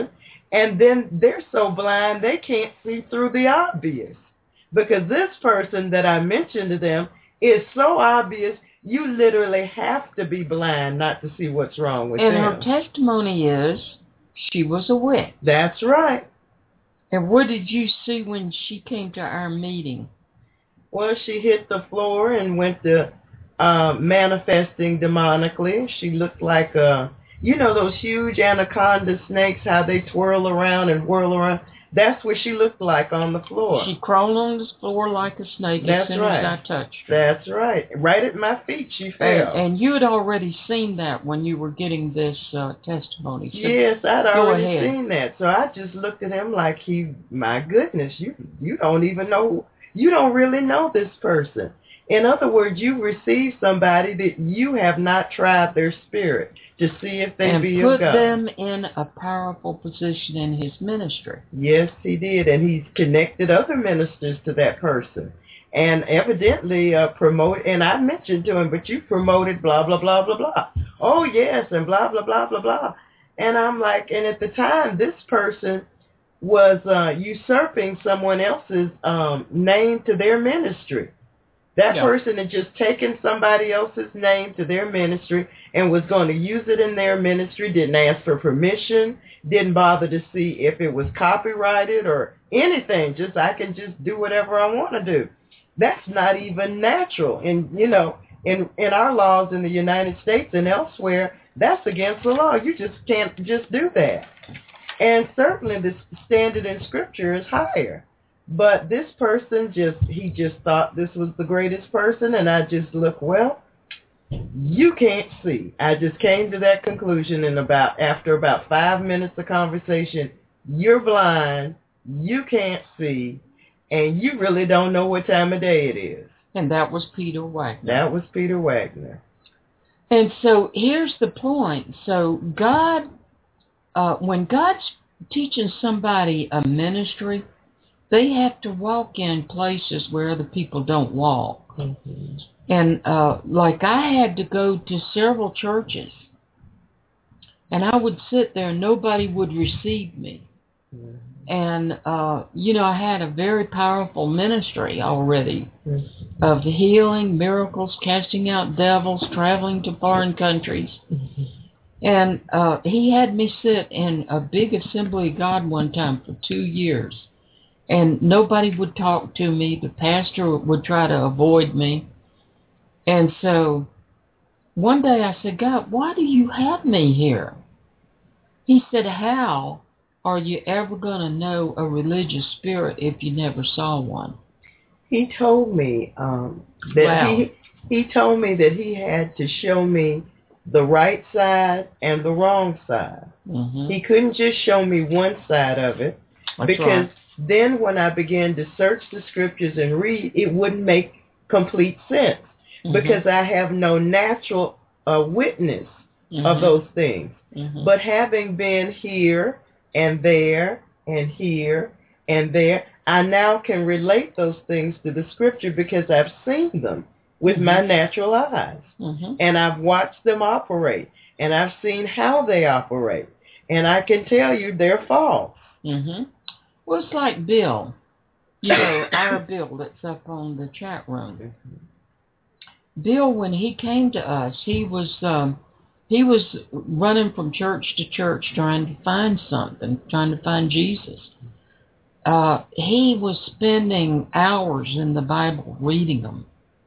And then they're so blind they can't see through the obvious. Because this person that I mentioned to them is so obvious, you literally have to be blind not to see what's wrong with and them. her testimony is she was a witch. That's right. And what did you see when she came to our meeting? Well, she hit the floor and went to uh, manifesting demonically. She looked like, a, you know, those huge anaconda snakes, how they twirl around and whirl around. That's what she looked like on the floor. She crawled on the floor like a snake That's as soon right. as I touched her. That's right. Right at my feet she fell. And, and you had already seen that when you were getting this uh, testimony. So yes, I'd go already ahead. seen that. So I just looked at him like he, my goodness, you you don't even know, you don't really know this person. In other words, you receive somebody that you have not tried their spirit to see if they and be put of God. them in a powerful position in his ministry. Yes, he did, and he's connected other ministers to that person. And evidently uh, promote, and I mentioned to him, but you promoted blah, blah, blah, blah, blah. Oh, yes, and blah, blah, blah, blah, blah. And I'm like, and at the time, this person was uh, usurping someone else's um, name to their ministry. That yeah. person had just taken somebody else's name to their ministry and was going to use it in their ministry, didn't ask for permission, didn't bother to see if it was copyrighted or anything. Just, I can just do whatever I want to do. That's not even natural. And, you know, in, in our laws in the United States and elsewhere, that's against the law. You just can't just do that. And certainly the standard in Scripture is higher. But this person just, he just thought this was the greatest person, and I just look, well, you can't see. I just came to that conclusion in about, after about five minutes of conversation, you're blind, you can't see, and you really don't know what time of day it is. And that was Peter Wagner. That was Peter Wagner. And so here's the point. So God, uh, when God's teaching somebody a ministry, they have to walk in places where other people don't walk. Mm-hmm. And uh, like I had to go to several churches, and I would sit there and nobody would receive me. Mm-hmm. And, uh, you know, I had a very powerful ministry already mm-hmm. of healing, miracles, casting out devils, traveling to foreign countries. Mm-hmm. And uh, he had me sit in a big Assembly of God one time for two years. And nobody would talk to me. The pastor would try to avoid me. And so one day I said, God, why do you have me here? He said, how are you ever going to know a religious spirit if you never saw one? He told me um, that wow. he he told me that he had to show me the right side and the wrong side. Mm-hmm. He couldn't just show me one side of it. That's because right. Then when I began to search the scriptures and read, it wouldn't make complete sense mm-hmm. because I have no natural uh, witness mm-hmm. of those things. Mm-hmm. But having been here and there and here and there, I now can relate those things to the scripture because I've seen them with mm-hmm. my natural eyes. Mm-hmm. And I've watched them operate. And I've seen how they operate. And I can tell you they're false. Mm-hmm. Well, it's like Bill, you know, our Bill that's up on the chat room. Bill, when he came to us, he was um, he was running from church to church trying to find something, trying to find Jesus. Uh, he was spending hours in the Bible reading them.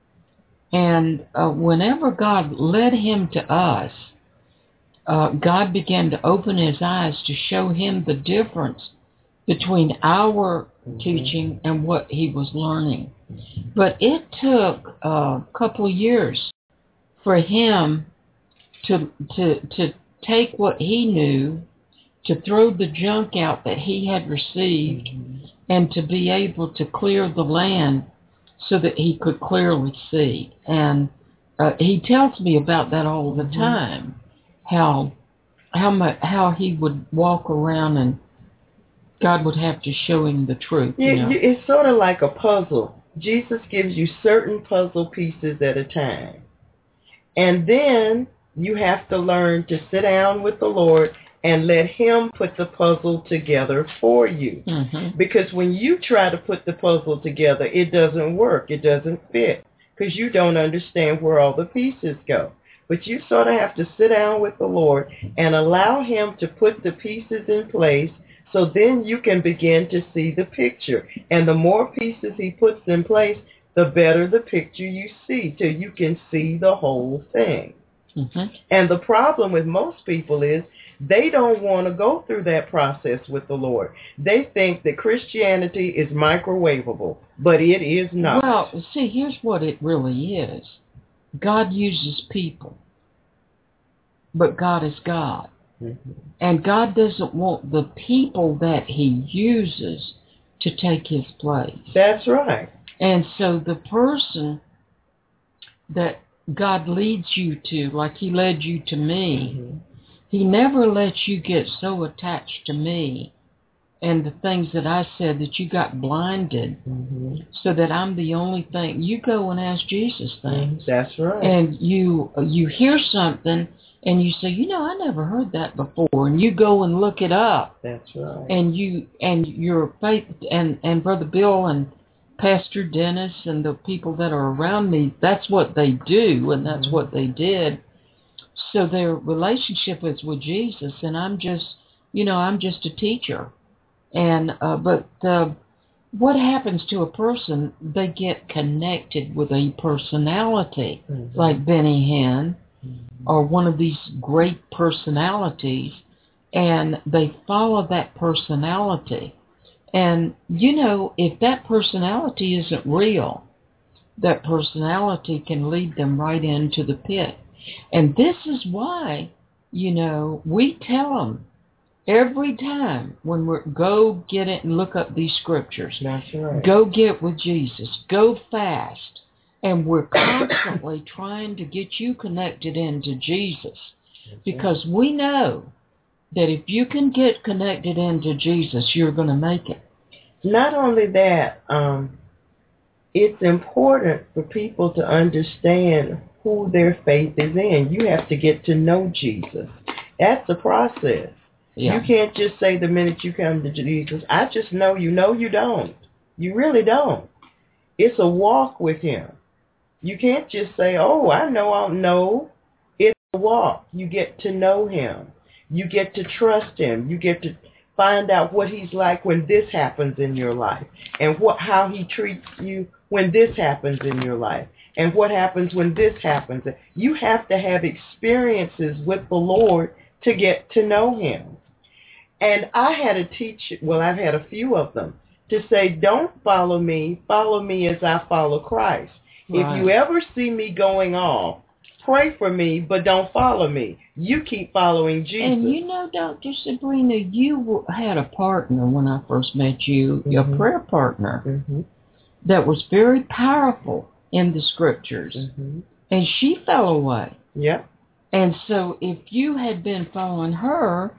And uh, whenever God led him to us, uh, God began to open his eyes to show him the difference between our mm-hmm. teaching and what he was learning. But it took a couple of years for him to to to take what he knew, to throw the junk out that he had received, mm-hmm. and to be able to clear the land so that he could clearly see. And uh, he tells me about that all the mm-hmm. time, how how much, how he would walk around and God would have to show him the truth. You, you know? It's sort of like a puzzle. Jesus gives you certain puzzle pieces at a time. And then you have to learn to sit down with the Lord and let him put the puzzle together for you. Mm-hmm. Because when you try to put the puzzle together, it doesn't work. It doesn't fit because you don't understand where all the pieces go. But you sort of have to sit down with the Lord and allow him to put the pieces in place, so then you can begin to see the picture. And the more pieces he puts in place, the better the picture you see, till you can see the whole thing. Mm-hmm. And the problem with most people is they don't want to go through that process with the Lord. They think that Christianity is microwavable, but it is not. Well, see, here's what it really is. God uses people, but God is God. Mm-hmm. And God doesn't want the people that he uses to take his place. That's right. And so the person that God leads you to, like he led you to me, Mm-hmm. he never lets you get so attached to me and the things that I said that you got blinded, Mm-hmm. so that I'm the only thing. You go and ask Jesus things. That's right. And you you hear something and you say, you know, I never heard that before, and you go and look it up. That's right. And you and your faith and, and Brother Bill and Pastor Dennis and the people that are around me, that's what they do, and that's Mm-hmm. what they did. So their relationship is with Jesus, and I'm just, you know, I'm just a teacher. And uh, but uh, what happens to a person? They get connected with a personality, Mm-hmm. like Benny Hinn, Mm-hmm. or one of these great personalities, and they follow that personality. And, you know, if that personality isn't real, that personality can lead them right into the pit. And this is why, you know, we tell them every time when we're, go get it and look up these scriptures. That's right. Go get with Jesus. Go fast. And we're constantly trying to get you connected into Jesus. Because we know that if you can get connected into Jesus, you're going to make it. Not only that, um, it's important for people to understand who their faith is in. You have to get to know Jesus. That's a process. Yeah. You can't just say the minute you come to Jesus, I just know you. No, you don't. You really don't. It's a walk with him. You can't just say, oh, I know, I'll know. It's a walk. You get to know him. You get to trust him. You get to find out what he's like when this happens in your life, and what how he treats you when this happens in your life, and what happens when this happens. You have to have experiences with the Lord to get to know him. And I had a teacher, well, I've had a few of them, to say, don't follow me, follow me as I follow Christ. Right. If you ever see me going off, pray for me, but don't follow me. You keep following Jesus. And you know, Doctor Sabrina, you had a partner when I first met you, Mm-hmm. your prayer partner, Mm-hmm. that was very powerful in the scriptures. Mm-hmm. And she fell away. Yep. And so if you had been following her,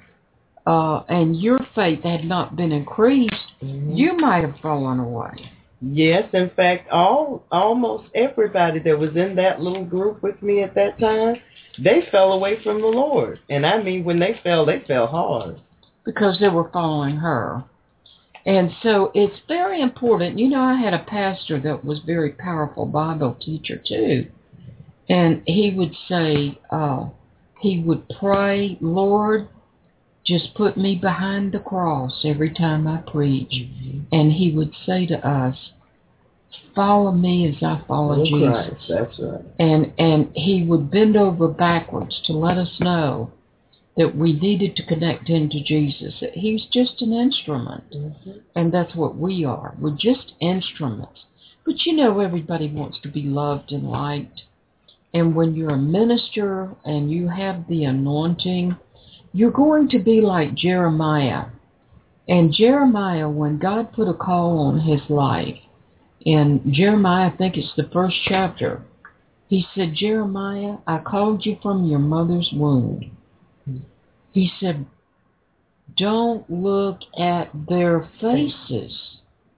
uh, and your faith had not been increased, Mm-hmm. you might have fallen away. Yes, in fact, all almost everybody that was in that little group with me at that time, they fell away from the Lord. And I mean, when they fell, they fell hard. Because they were following her. And so it's very important. You know, I had a pastor that was very powerful Bible teacher too. And he would say, uh, he would pray, Lord, just put me behind the cross every time I preach. Mm-hmm. And he would say to us, follow me as I follow Oh, Jesus. Christ, that's right. And, and he would bend over backwards to let us know that we needed to connect into Jesus. He's just an instrument. Mm-hmm. And that's what we are. We're just instruments. But you know, everybody wants to be loved and liked. And when you're a minister and you have the anointing, you're going to be like Jeremiah. And Jeremiah, when God put a call on his life, in Jeremiah, I think it's the first chapter, he said, Jeremiah, I called you from your mother's womb. He said, don't look at their faces.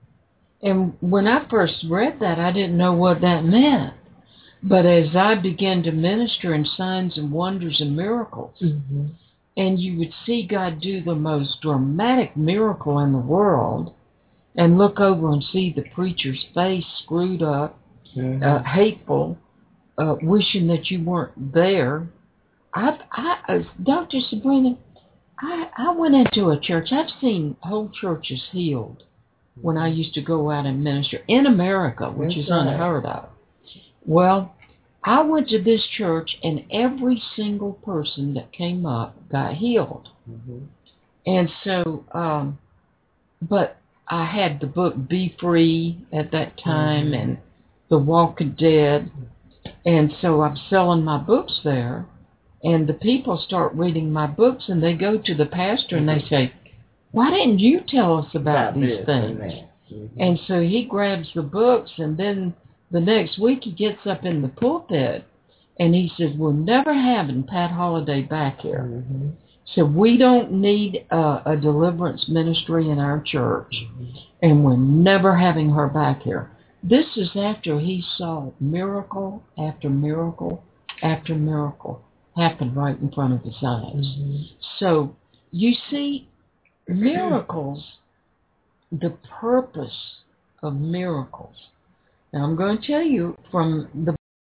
And when I first read that, I didn't know what that meant. But as I began to minister in signs and wonders and miracles, mm-hmm. and you would see God do the most dramatic miracle in the world, and look over and see the preacher's face screwed up, mm-hmm. uh, hateful, uh, wishing that you weren't there. I've, I, uh, Doctor Sabrina, I, I went into a church. I've seen whole churches healed when I used to go out and minister in America, which That's is right. unheard of. Well, I went to this church, and every single person that came up got healed. Mm-hmm. And so, um, but I had the book Be Free at that time, mm-hmm. and The Walking Dead, and so I'm selling my books there, and the people start reading my books, and they go to the pastor and they say, why didn't you tell us about, about these things? Mm-hmm. And so he grabs the books, and then the next week he gets up in the pulpit, and he says, we're never having Pat Holliday back here. Mm-hmm. So we don't need uh, a deliverance ministry in our church, mm-hmm. and we're never having her back here. This is after he saw miracle after miracle after miracle happen right in front of his eyes. Mm-hmm. So you see, miracles, the purpose of miracles. Now I'm going to tell you from the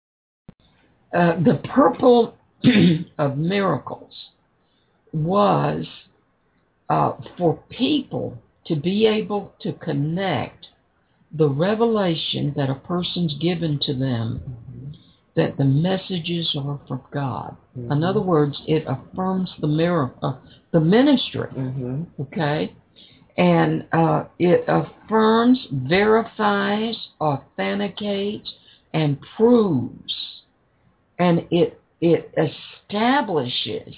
uh, the purpose of miracles was uh, for people to be able to connect the revelation that a person's given to them, mm-hmm. that the messages are from God. Mm-hmm. In other words, it affirms the miracle, uh, the ministry, mm-hmm. okay? And uh, it affirms, verifies, authenticates, and proves. And it it establishes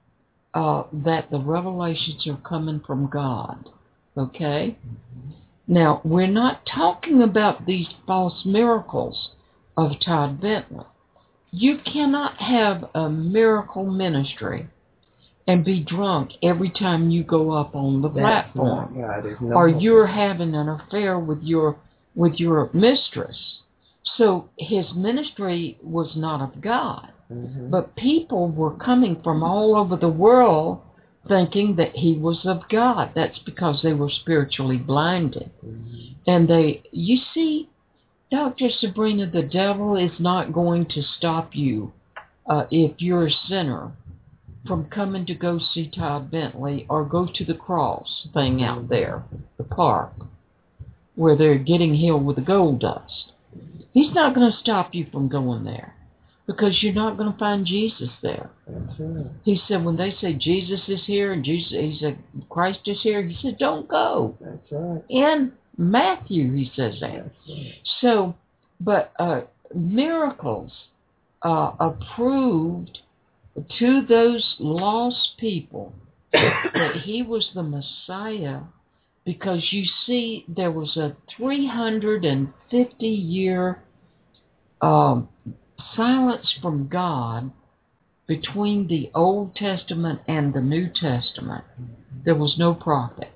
uh, that the revelations are coming from God, okay? Mm-hmm. Now, we're not talking about these false miracles of Todd Bentley. You cannot have a miracle ministry and be drunk every time you go up on the That's platform, not, yeah, no or you're having an affair with your with your mistress. So his ministry was not of God, mm-hmm. but people were coming from all over the world thinking that he was of God. That's because they were spiritually blinded. Mm-hmm. And they, you see, Doctor Sabrina, the devil is not going to stop you uh, if you're a sinner from coming to go see Todd Bentley or go to the cross thing out there, the park, where they're getting healed with the gold dust. He's not going to stop you from going there because you're not going to find Jesus there. That's right. He said when they say Jesus is here and Jesus, he said Christ is here, he said don't go. That's right. In Matthew, he says that. That's right. So, but uh, miracles uh, approved to those lost people that he was the Messiah, because you see there was a three hundred fifty year um, silence from God between the Old Testament and the New Testament. There was no prophet.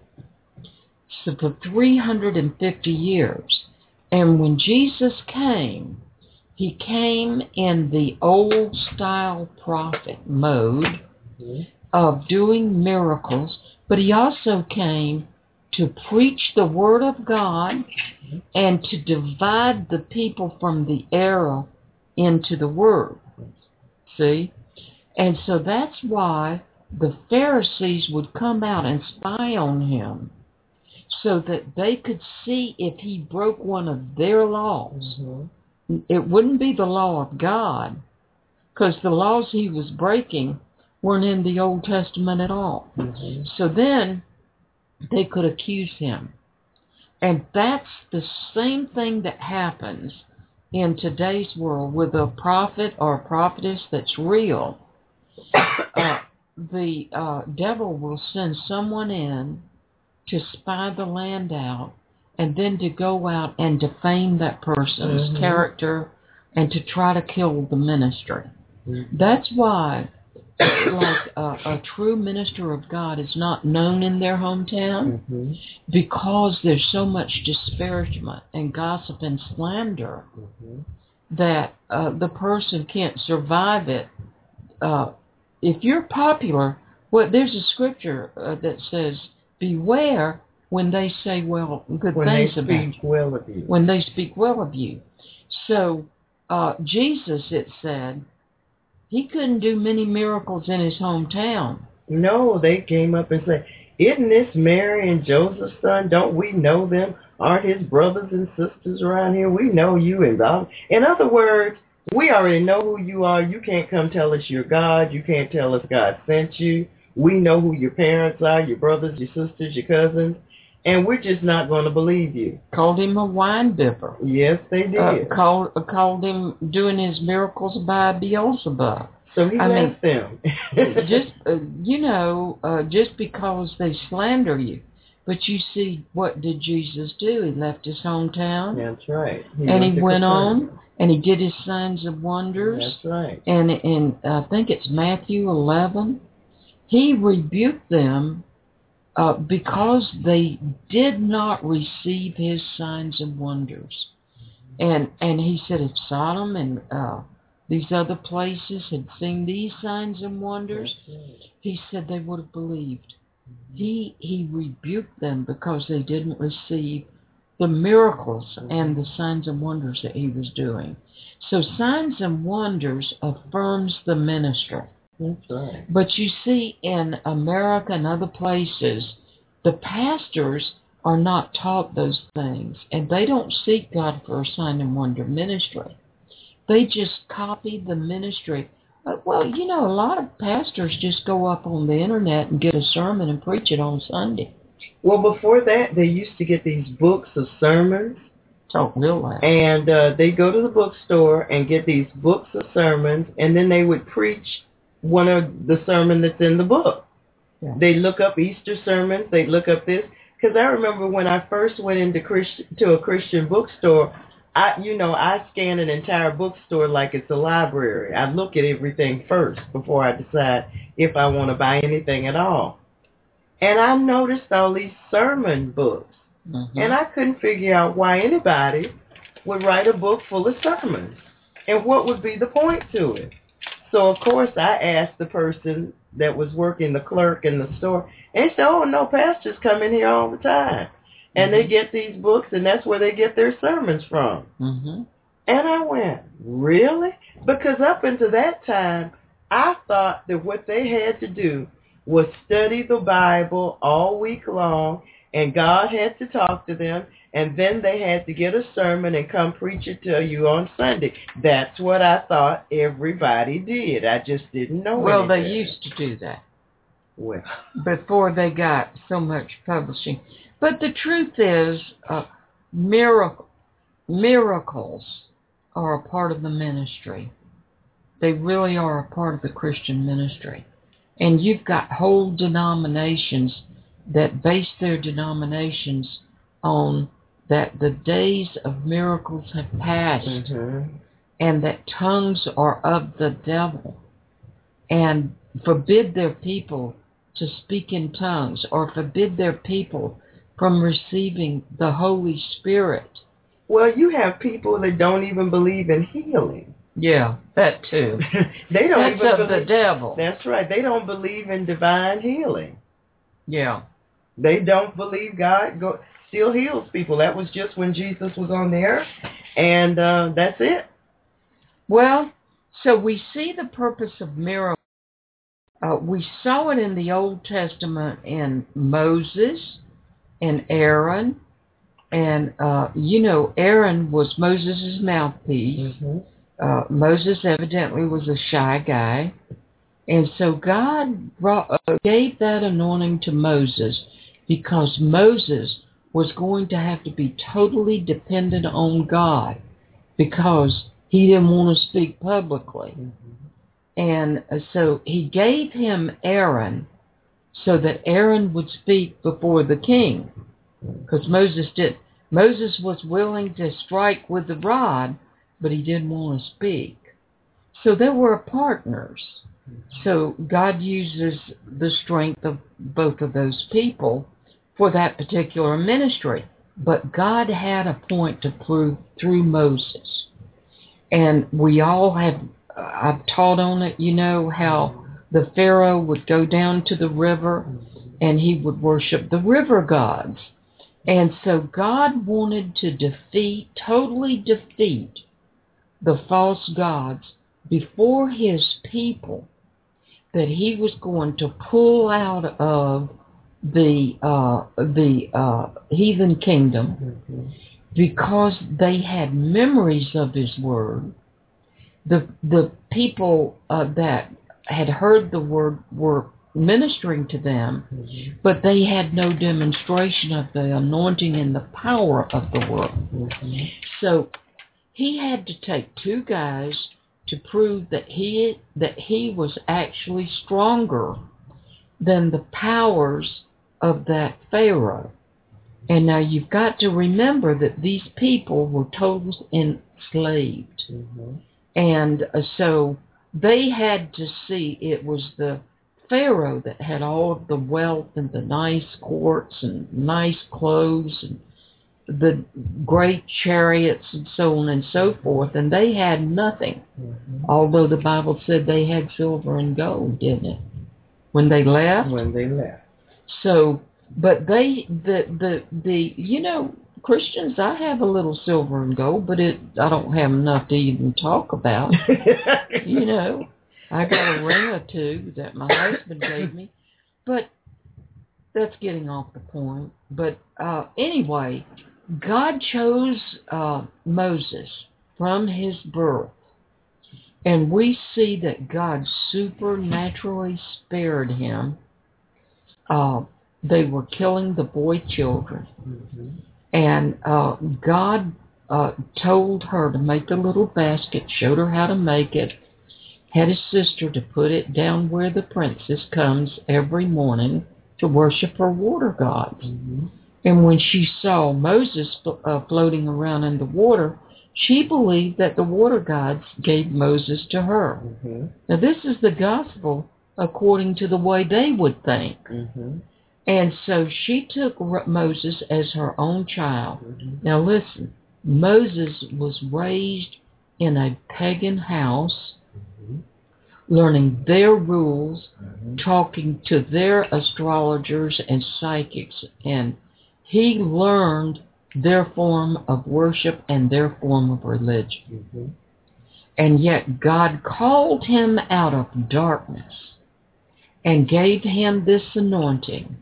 So for three hundred fifty years. And when Jesus came, he came in the old style prophet mode mm-hmm. of doing miracles, but he also came to preach the word of God mm-hmm. and to divide the people from the error into the word. See? And so that's why the Pharisees would come out and spy on him so that they could see if he broke one of their laws. Mm-hmm. It wouldn't be the law of God, because the laws he was breaking weren't in the Old Testament at all. Mm-hmm. So then they could accuse him. And that's the same thing that happens in today's world with a prophet or a prophetess that's real. Uh, the uh, devil will send someone in to spy the land out, and then to go out and defame that person's mm-hmm. character and to try to kill the ministry. Mm-hmm. That's why, like a, a true minister of God is not known in their hometown, mm-hmm. because there's so much disparagement and gossip and slander mm-hmm. that uh, the person can't survive it. Uh, if you're popular, Well, there's a scripture uh, that says, beware when they say well good when things they about speak you. well of you. When they speak well of you. So uh, Jesus, it said, he couldn't do many miracles in his hometown. No, they came up and said, isn't this Mary and Joseph's son? Don't we know them? Aren't his brothers and sisters around here? We know you. And all. In other words, we already know who you are. You can't come tell us you're God. You can't tell us God sent you. We know who your parents are, your brothers, your sisters, your cousins, and we're just not going to believe you. Called him a wine bibber. Yes, they did. Uh, called, uh, called him doing his miracles by Beelzebub. So he I left mean, them. just, uh, you know, uh, just because they slander you. But you see, what did Jesus do? He left his hometown. That's right. He and went he went Capernaum. on, and he did his signs of wonders. That's right. And in, I think it's Matthew eleven, he rebuked them uh, because they did not receive his signs and wonders. And and he said if Sodom and uh, these other places had seen these signs and wonders, he said they would have believed. He he rebuked them because they didn't receive the miracles and the signs and wonders that he was doing. So signs and wonders affirms the ministry. That's right. But you see, in America and other places, the pastors are not taught those things, and they don't seek God for a sign and wonder ministry. They just copy the ministry. Uh, well, you know, a lot of pastors just go up on the internet and get a sermon and preach it on Sunday. Well, before that, they used to get these books of sermons. Talk real loud. And uh, they go to the bookstore and get these books of sermons, and then they would preach one of the sermon that's in the book. Yeah. They look up Easter sermons. They look up this. Because I remember when I first went into Christ- to a Christian bookstore, I, you know, I scan an entire bookstore like it's a library. I look at everything first before I decide if I want to buy anything at all. And I noticed all these sermon books. Mm-hmm. And I couldn't figure out why anybody would write a book full of sermons. And what would be the point to it? So, of course, I asked the person that was working, the clerk in the store, and he said, oh, no, pastors come in here all the time. And mm-hmm. they get these books, and that's where they get their sermons from. Mm-hmm. And I went, really? Because up until that time, I thought that what they had to do was study the Bible all week long, and God had to talk to them, and then they had to get a sermon and come preach it to you on Sunday. That's what I thought everybody did. I just didn't know Well, anything. they used to do that. Well, before they got so much publishing. But the truth is, uh, miracle, miracles are a part of the ministry. They really are a part of the Christian ministry. And you've got whole denominations that base their denominations on that the days of miracles have passed, mm-hmm. and that tongues are of the devil, and forbid their people to speak in tongues, or forbid their people from receiving the Holy Spirit. Well, you have people that don't even believe in healing. Yeah, that too. They don't That's even of believe, the devil. That's right. They don't believe in divine healing. Yeah. They don't believe God go, still heals people. That was just when Jesus was on the earth, and uh, that's it. Well, so we see the purpose of miracles. Uh, we saw it in the Old Testament in Moses and Aaron. And, uh, you know, Aaron was Moses' mouthpiece. Mm-hmm. Uh, Moses evidently was a shy guy. And so God brought, uh, gave that anointing to Moses because Moses was going to have to be totally dependent on God because he didn't want to speak publicly. Mm-hmm. And so he gave him Aaron so that Aaron would speak before the king. Because Moses did. Moses was willing to strike with the rod, but he didn't want to speak. So they were partners. So God uses the strength of both of those people for that particular ministry. But God had a point to prove through Moses. And we all have, I've taught on it, you know, how the Pharaoh would go down to the river and he would worship the river gods. And so God wanted to defeat, totally defeat the false gods before his people, that he was going to pull out of the uh, the uh, heathen kingdom, mm-hmm. because they had memories of his word. The the people uh, that had heard the word were ministering to them, mm-hmm. but they had no demonstration of the anointing and the power of the word. Mm-hmm. So he had to take two guys to prove that he that he was actually stronger than the powers of that Pharaoh. And now you've got to remember that these people were totally enslaved. Mm-hmm. And uh, so they had to see it was the Pharaoh that had all of the wealth and the nice courts and nice clothes and the great chariots and so on and so forth, and they had nothing. Mm-hmm. Although the Bible said they had silver and gold, didn't it? When they left? When they left. So, but they, the, the, the, you know, Christians, I have a little silver and gold, but it, I don't have enough to even talk about. You know, I got a ring or two that my husband gave me, but that's getting off the point. But uh, anyway, God chose uh, Moses from his birth, and we see that God supernaturally spared him. Uh, they were killing the boy children, mm-hmm. and uh, God uh, told her to make a little basket, showed her how to make it, had his sister to put it down where the princess comes every morning to worship her water gods. Mm-hmm. And when she saw Moses uh, floating around in the water, she believed that the water gods gave Moses to her. Mm-hmm. Now this is the gospel according to the way they would think. Mm-hmm. And so she took Moses as her own child. Mm-hmm. Now listen, Moses was raised in a pagan house, mm-hmm. learning their rules, mm-hmm. talking to their astrologers and psychics, and he learned their form of worship and their form of religion. Mm-hmm. And yet God called him out of darkness and gave him this anointing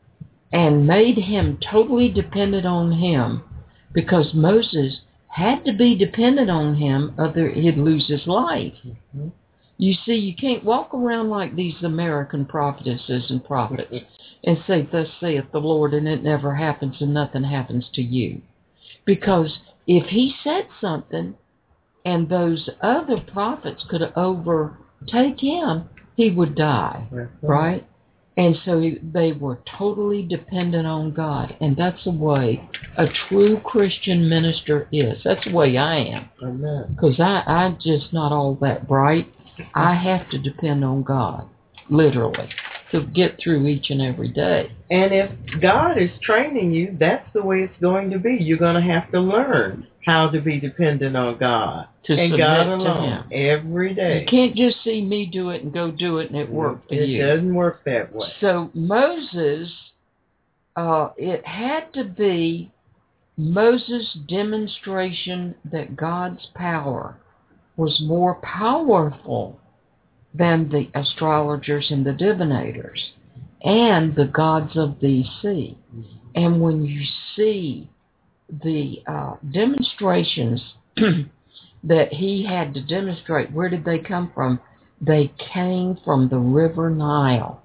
and made him totally dependent on him, because Moses had to be dependent on him, other he'd lose his life. Mm-hmm. You see, you can't walk around like these American prophetesses and prophets and say, thus saith the Lord, and it never happens and nothing happens to you. Because if he said something and those other prophets could overtake him, he would die, right? right? And so he, they were totally dependent on God. And that's the way a true Christian minister is. That's the way I am. Because I'm just not all that bright. I have to depend on God, literally, to get through each and every day. And if God is training you, that's the way it's going to be. You're going to have to learn how to be dependent on God. To and God alone, every day. You can't just see me do it and go do it and it worked for it you. It doesn't work that way. So Moses, uh, it had to be Moses' demonstration that God's power was more powerful than the astrologers and the divinators and the gods of the sea. And when you see the uh, demonstrations that he had to demonstrate, where did they come from? They came from the river Nile.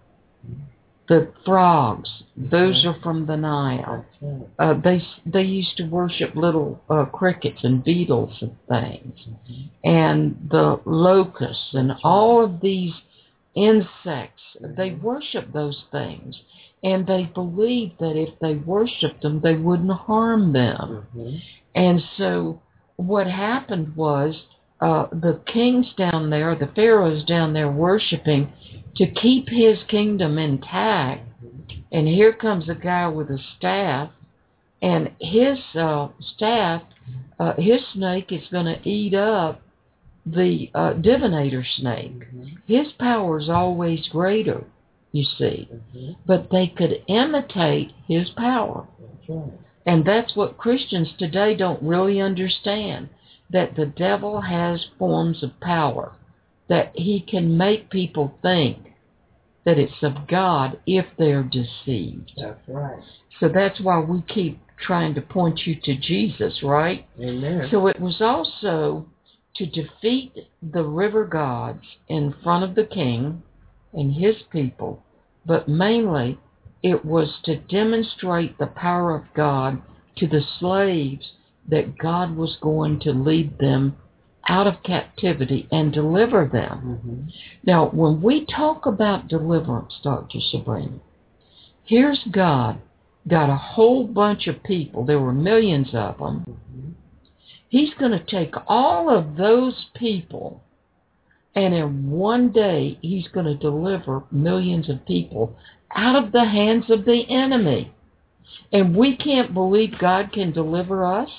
The frogs, those are from the Nile. Uh, they they used to worship little uh, crickets and beetles and things. And the locusts and all of these insects, they worship those things. And they believed that if they worshiped them, they wouldn't harm them. Mm-hmm. And so what happened was uh, the kings down there, the pharaohs down there worshiping to keep his kingdom intact. And here comes a guy with a staff, and his uh, staff, uh, his snake is going to eat up the uh, divinator snake. Mm-hmm. His power is always greater, you see. Mm-hmm. But they could imitate his power. That's right. And that's what Christians today don't really understand, that the devil has forms of power, that he can make people think that it's of God if they're deceived. That's right. So that's why we keep trying to point you to Jesus, right? Amen. So it was also to defeat the river gods in front of the king and his people, but mainly it was to demonstrate the power of God to the slaves, that God was going to lead them out of captivity and deliver them. Mm-hmm. Now, when we talk about deliverance, Doctor Sabrina, here's God, got a whole bunch of people. There were millions of them. Mm-hmm. He's going to take all of those people, and in one day, he's going to deliver millions of people out of the hands of the enemy. And we can't believe God can deliver us?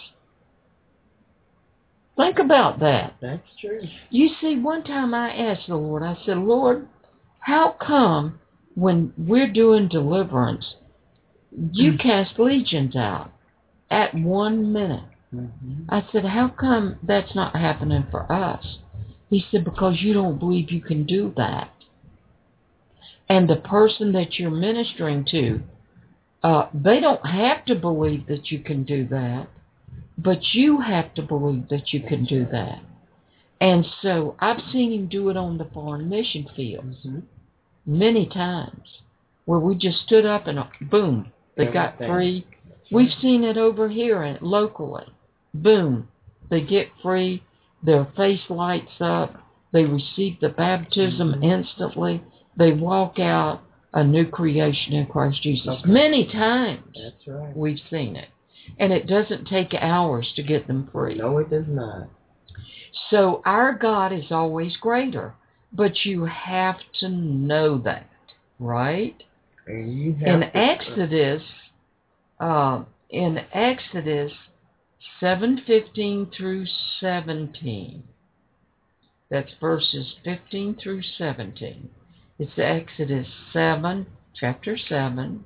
Think about that. That's true. You see, one time I asked the Lord, I said, Lord, how come when we're doing deliverance, you cast legions out at one minute? Mm-hmm. I said, how come that's not happening for us? He said, because you don't believe you can do that. And the person that you're ministering to, uh, they don't have to believe that you can do that, but you have to believe that you can do that. And so I've seen him do it on the foreign mission fields mm-hmm. many times, where we just stood up and boom, they got free. We've seen it over here and locally. Boom, they get free, their face lights up, they receive the baptism mm-hmm. instantly, they walk out a new creation in Christ Jesus. Okay. Many times That's right. we've seen it. And it doesn't take hours to get them free. No, it does not. So our God is always greater, but you have to know that, right? And you have in to Exodus, uh, in Exodus seven fifteen through seventeen. That's verses fifteen through seventeen. It's Exodus seven, chapter seven,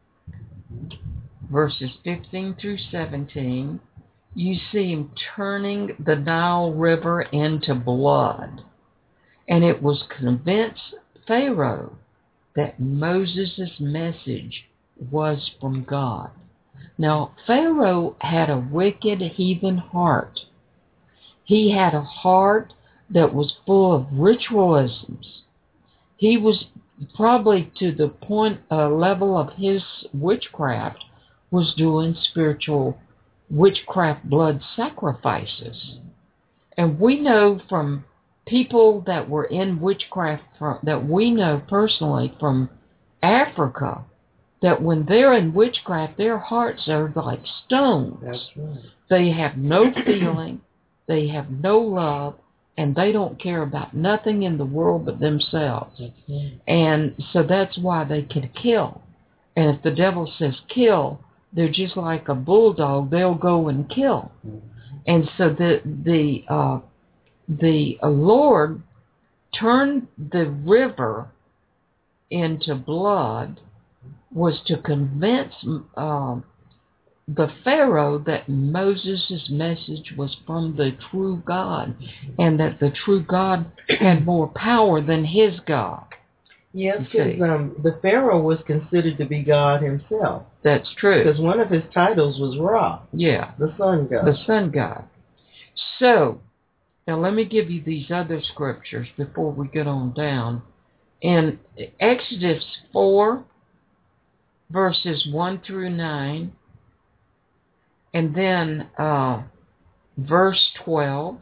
verses fifteen through seventeen. You see him turning the Nile River into blood. And it was convinced Pharaoh that Moses' message was from God. Now, Pharaoh had a wicked heathen heart. He had a heart that was full of ritualisms. He was probably to the point, uh, level of his witchcraft, was doing spiritual witchcraft blood sacrifices. And we know from people that were in witchcraft from, that we know personally from Africa, that when they're in witchcraft, their hearts are like stones. That's right. They have no feeling, they have no love, and they don't care about nothing in the world but themselves. That's right. And so that's why they can kill. And if the devil says kill, they're just like a bulldog. They'll go and kill. Mm-hmm. And so the the uh, the uh, Lord turned the river into blood, was to convince uh, the Pharaoh that Moses' message was from the true God, and that the true God had more power than his God. Yes, because um, the Pharaoh was considered to be God himself. That's true. Because one of his titles was Ra. Yeah. The sun god. The sun god. So, now let me give you these other scriptures before we get on down. In Exodus four, verses one through nine, and then uh, verse twelve,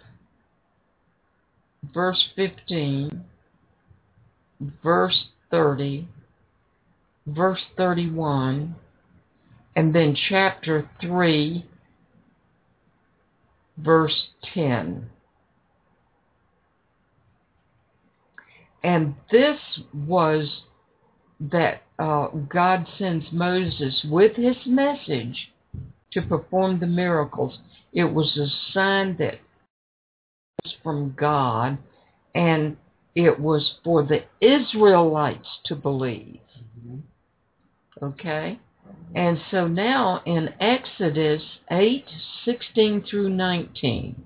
verse fifteen, verse thirty, verse thirty-one, and then chapter three, verse ten. And this was that uh, God sends Moses with his message to perform the miracles. It was a sign that from God, and it was for the Israelites to believe. Okay? And so now in Exodus eight, sixteen through nineteen,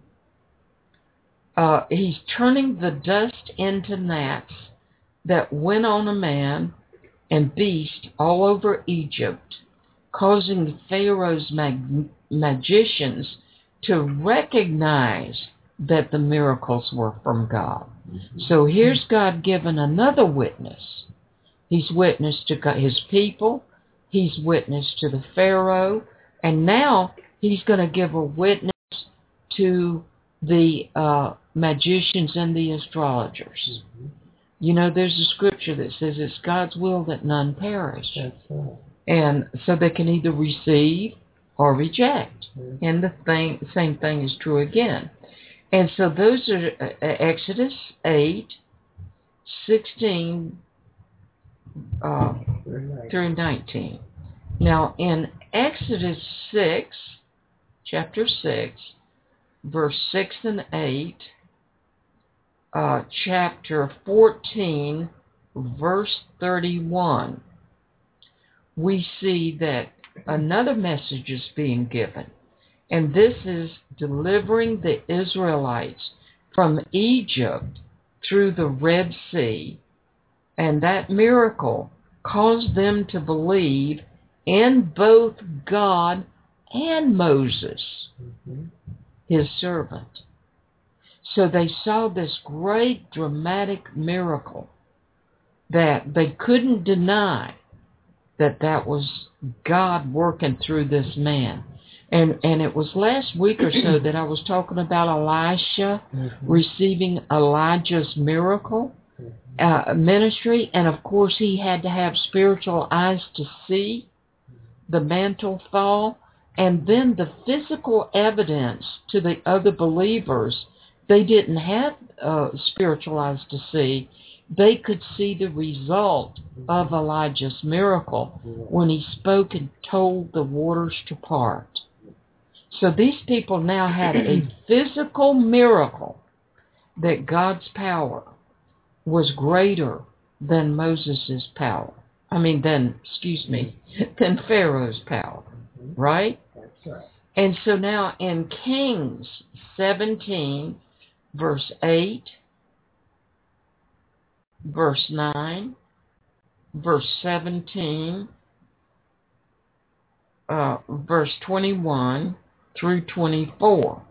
uh, he's turning the dust into gnats that went on a man and beast all over Egypt, causing Pharaoh's mag- magicians to recognize that the miracles were from God. Mm-hmm. So here's God giving another witness. He's witnessed to God, his people. He's witnessed to the Pharaoh. And now he's going to give a witness to the uh, magicians and the astrologers. Mm-hmm. You know, there's a scripture that says it's God's will that none perish. That's right. And so they can either receive or reject. Mm-hmm. And the thing, same thing is true again. And so those are uh, Exodus eight, sixteen uh, through nineteen. Now in Exodus six, chapter six, verse six and eight, uh, chapter fourteen, verse thirty-one, we see that another message is being given. And this is delivering the Israelites from Egypt through the Red Sea. And that miracle caused them to believe in both God and Moses, mm-hmm. his servant. So they saw this great dramatic miracle that they couldn't deny that that was God working through this man. And and it was last week or so that I was talking about Elisha mm-hmm. receiving Elijah's miracle uh, ministry. And of course he had to have spiritual eyes to see the mantle fall. And then the physical evidence to the other believers, they didn't have uh, spiritual eyes to see. They could see the result of Elijah's miracle when he spoke and told the waters to part. So these people now had a physical miracle that God's power was greater than Moses' power. I mean, than, excuse me, than Pharaoh's power, right? That's right. And so now in Kings seventeen, verse eight, verse nine, verse seventeen, uh, verse twenty-one, through twenty-four.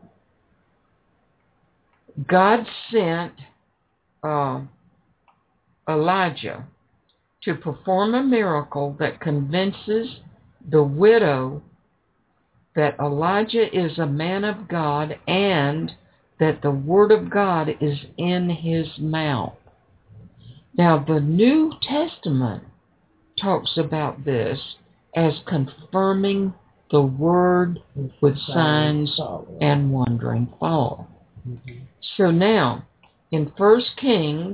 God sent uh, Elijah to perform a miracle that convinces the widow that Elijah is a man of God and that the word of God is in his mouth. Now, the New Testament talks about this as confirming the word with signs and wondering follow. Mm-hmm. So now, in First Kings,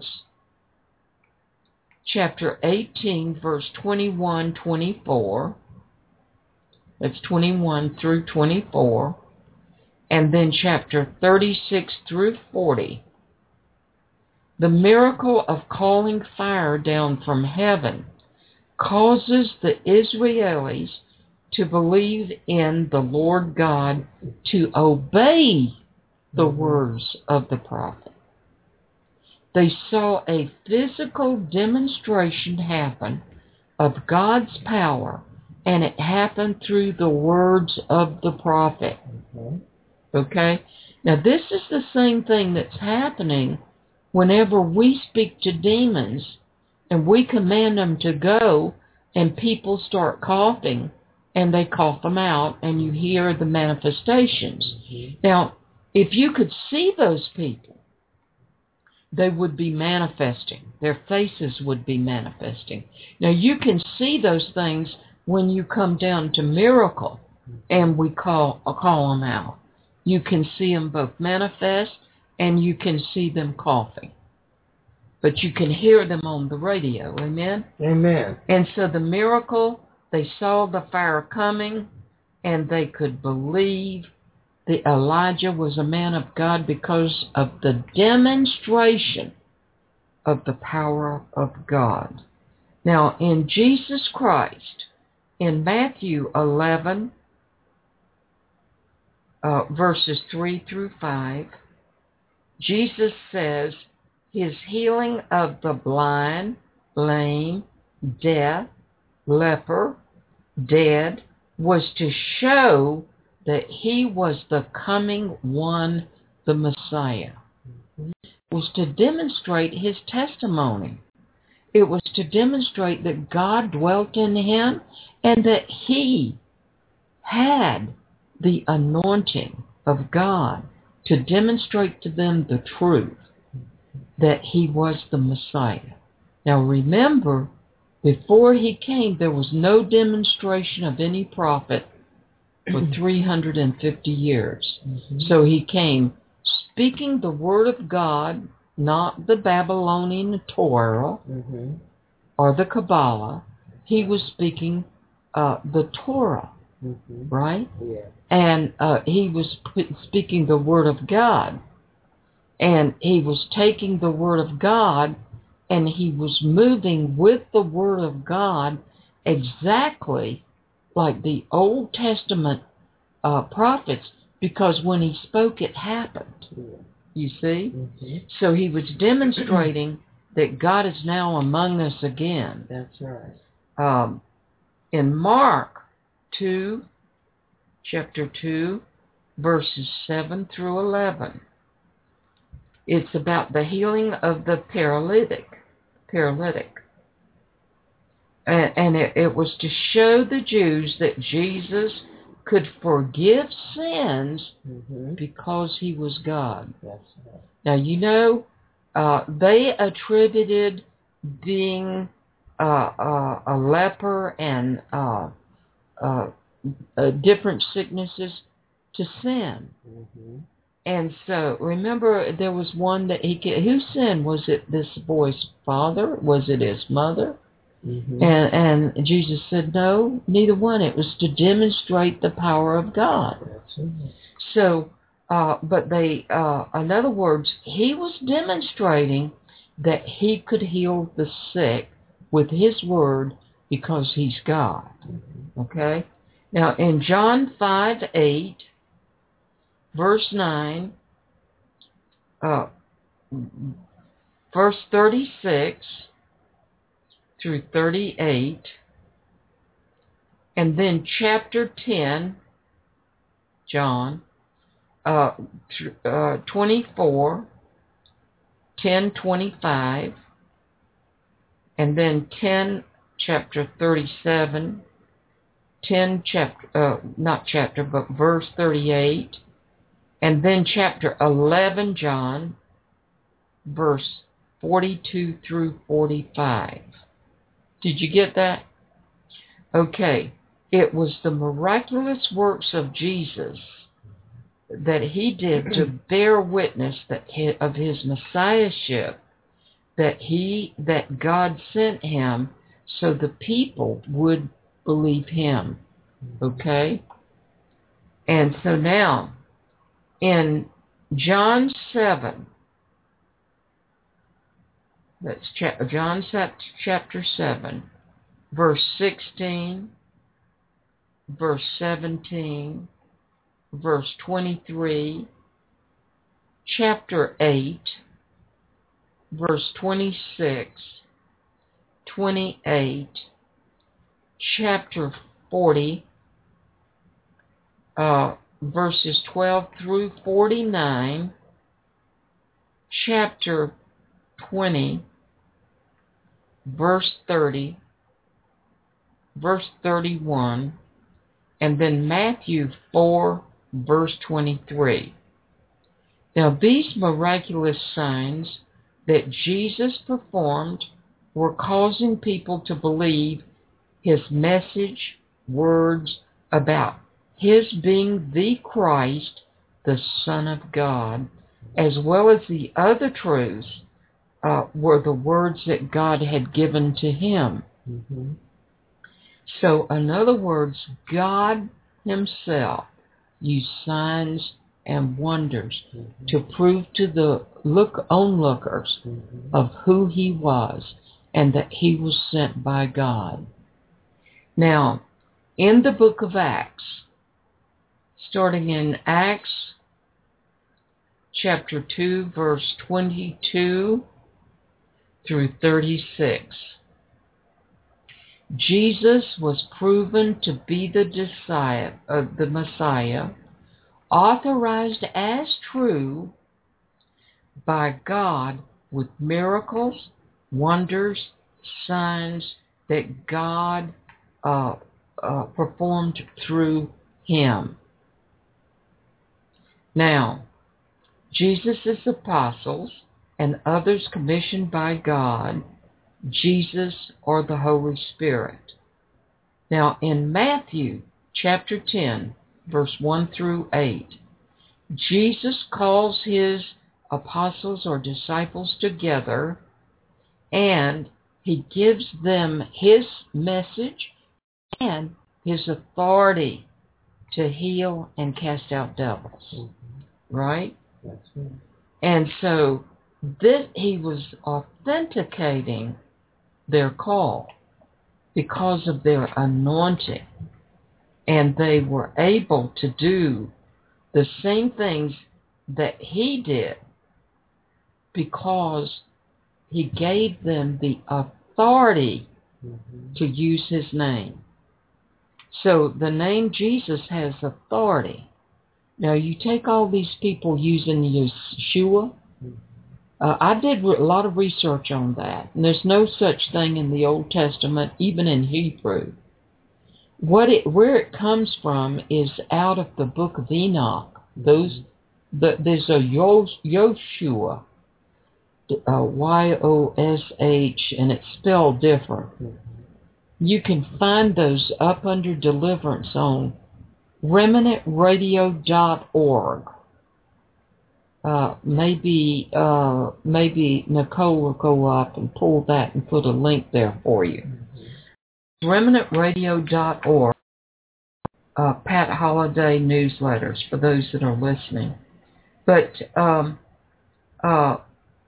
chapter eighteen, verse twenty-one, twenty-four, that's twenty-one through twenty-four, and then chapter thirty-six through forty, the miracle of calling fire down from heaven causes the Israelis to believe in the Lord God, to obey the words of the prophet. They saw a physical demonstration happen of God's power, and it happened through the words of the prophet. Okay? Now this is the same thing that's happening whenever we speak to demons and we command them to go and people start coughing and they cough them out and you hear the manifestations. Mm-hmm. Now, if you could see those people, they would be manifesting. Their faces would be manifesting. Now, you can see those things when you come down to miracle and we call, call them out. You can see them both manifest and you can see them coughing. But you can hear them on the radio. Amen? Amen. And so the miracle, they saw the fire coming and they could believe the Elijah was a man of God because of the demonstration of the power of God. Now, in Jesus Christ, in Matthew eleven, uh, verses three through five, Jesus says his healing of the blind, lame, deaf, leper, dead, was to show that he was the coming one, the Messiah. It was to demonstrate his testimony. It was to demonstrate that God dwelt in him and that he had the anointing of God to demonstrate to them the truth that he was the Messiah. Now remember, before he came, there was no demonstration of any prophet for three hundred fifty years. Mm-hmm. So he came speaking the word of God, not the Babylonian Torah mm-hmm. or the Kabbalah. He was speaking uh, the Torah, mm-hmm. right? Yeah. And uh, he was p- speaking the word of God. And he was taking the word of God and he was moving with the word of God exactly like the Old Testament uh, prophets, because when he spoke, it happened. You see? Mm-hmm. So he was demonstrating that God is now among us again. That's right. Um, in Mark two, chapter two, verses seven through eleven, it's about the healing of the paralytic. Paralytic. And, and it, it was to show the Jews that Jesus could forgive sins mm-hmm. because he was God. That's right. Now, you know, uh, they attributed being uh, uh, a leper and uh, uh, uh, different sicknesses to sin. Mm-hmm. And so, remember, there was one that he could, whose sin was it? This boy's father? Was it his mother? Mm-hmm. And and Jesus said, no, neither one. It was to demonstrate the power of God. Absolutely. So, uh, but they, uh, in other words, he was demonstrating that he could heal the sick with his word because he's God. Mm-hmm. Okay? Now, in John five eight, verse nine, uh, verse thirty-six through thirty-eight, and then chapter ten, John, uh, uh, twenty-four, ten twenty-five, and then ten, chapter thirty-seven, ten, chapter, uh, not chapter, but verse thirty-eight, and then chapter eleven, John, verse forty-two through forty-five. Did you get that? Okay. It was the miraculous works of Jesus that he did to bear witness that he, of his messiahship, that he, that God sent him so the people would believe him. Okay? And so now, in John seven, that's John chapter seven, verse sixteen, verse seventeen, verse twenty-three, chapter eight, verse twenty-six, twenty-eight, chapter forty, uh, verses twelve through forty-nine, chapter twenty, verse thirty, verse thirty-one, and then Matthew four, verse twenty-three. Now, these miraculous signs that Jesus performed were causing people to believe his message, words about his being the Christ, the Son of God, as well as the other truths uh, were the words that God had given to him. Mm-hmm. So, in other words, God himself used signs and wonders mm-hmm. to prove to the look onlookers mm-hmm. of who he was and that he was sent by God. Now, in the book of Acts, starting in Acts chapter two, verse twenty-two through thirty-six, Jesus was proven to be the Messiah, uh, the Messiah, authorized as true by God with miracles, wonders, signs that God uh, uh, performed through him. Now, Jesus' apostles and others commissioned by God, Jesus or the Holy Spirit. Now, in Matthew chapter ten, verse one through eight, Jesus calls his apostles or disciples together, and he gives them his message and his authority to heal and cast out devils. Mm-hmm. Right? That's right. And so this, he was authenticating their call because of their anointing, and they were able to do the same things that he did because he gave them the authority mm-hmm. to use his name. So the name Jesus has authority. Now you take all these people using Yeshua. Uh, I did a lot of research on that, and there's no such thing in the Old Testament, even in Hebrew. What it, where it comes from is out of the book of Enoch. Those, the, there's a Yos, Yoshua, uh, Y O S H, and it's spelled different. You can find those up under deliverance on remnant radio dot org. Uh, maybe uh, maybe Nicole will go up and pull that and put a link there for you. Mm-hmm. remnant radio dot org, uh, Pat Holliday newsletters for those that are listening. But um, uh,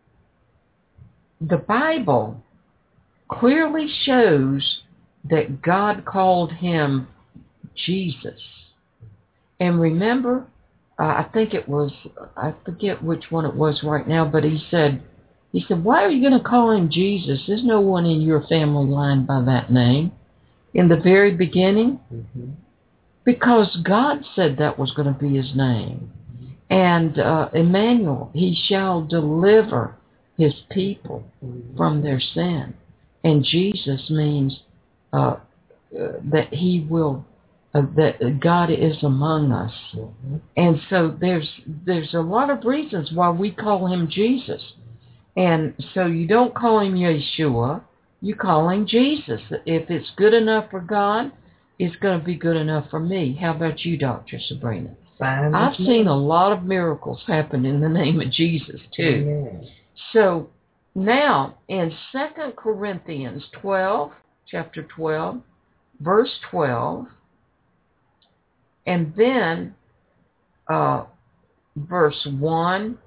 the Bible clearly shows that God called him Jesus. And remember, Uh, I think it was, I forget which one it was right now, but he said, he said, why are you going to call him Jesus? There's no one in your family line by that name. In the very beginning, mm-hmm. because God said that was going to be his name. And uh, Emmanuel, he shall deliver his people mm-hmm. from their sin. And Jesus means uh, uh, that he will Uh, that God is among us. Mm-hmm. And so there's there's a lot of reasons why we call him Jesus. And so you don't call him Yeshua, you call him Jesus. If it's good enough for God, it's going to be good enough for me. How about you, Doctor Sabrina? Fine. I've seen a lot of miracles happen in the name of Jesus, too. Yeah. So now in Second Corinthians twelve, chapter twelve, verse twelve, and then uh, verse one,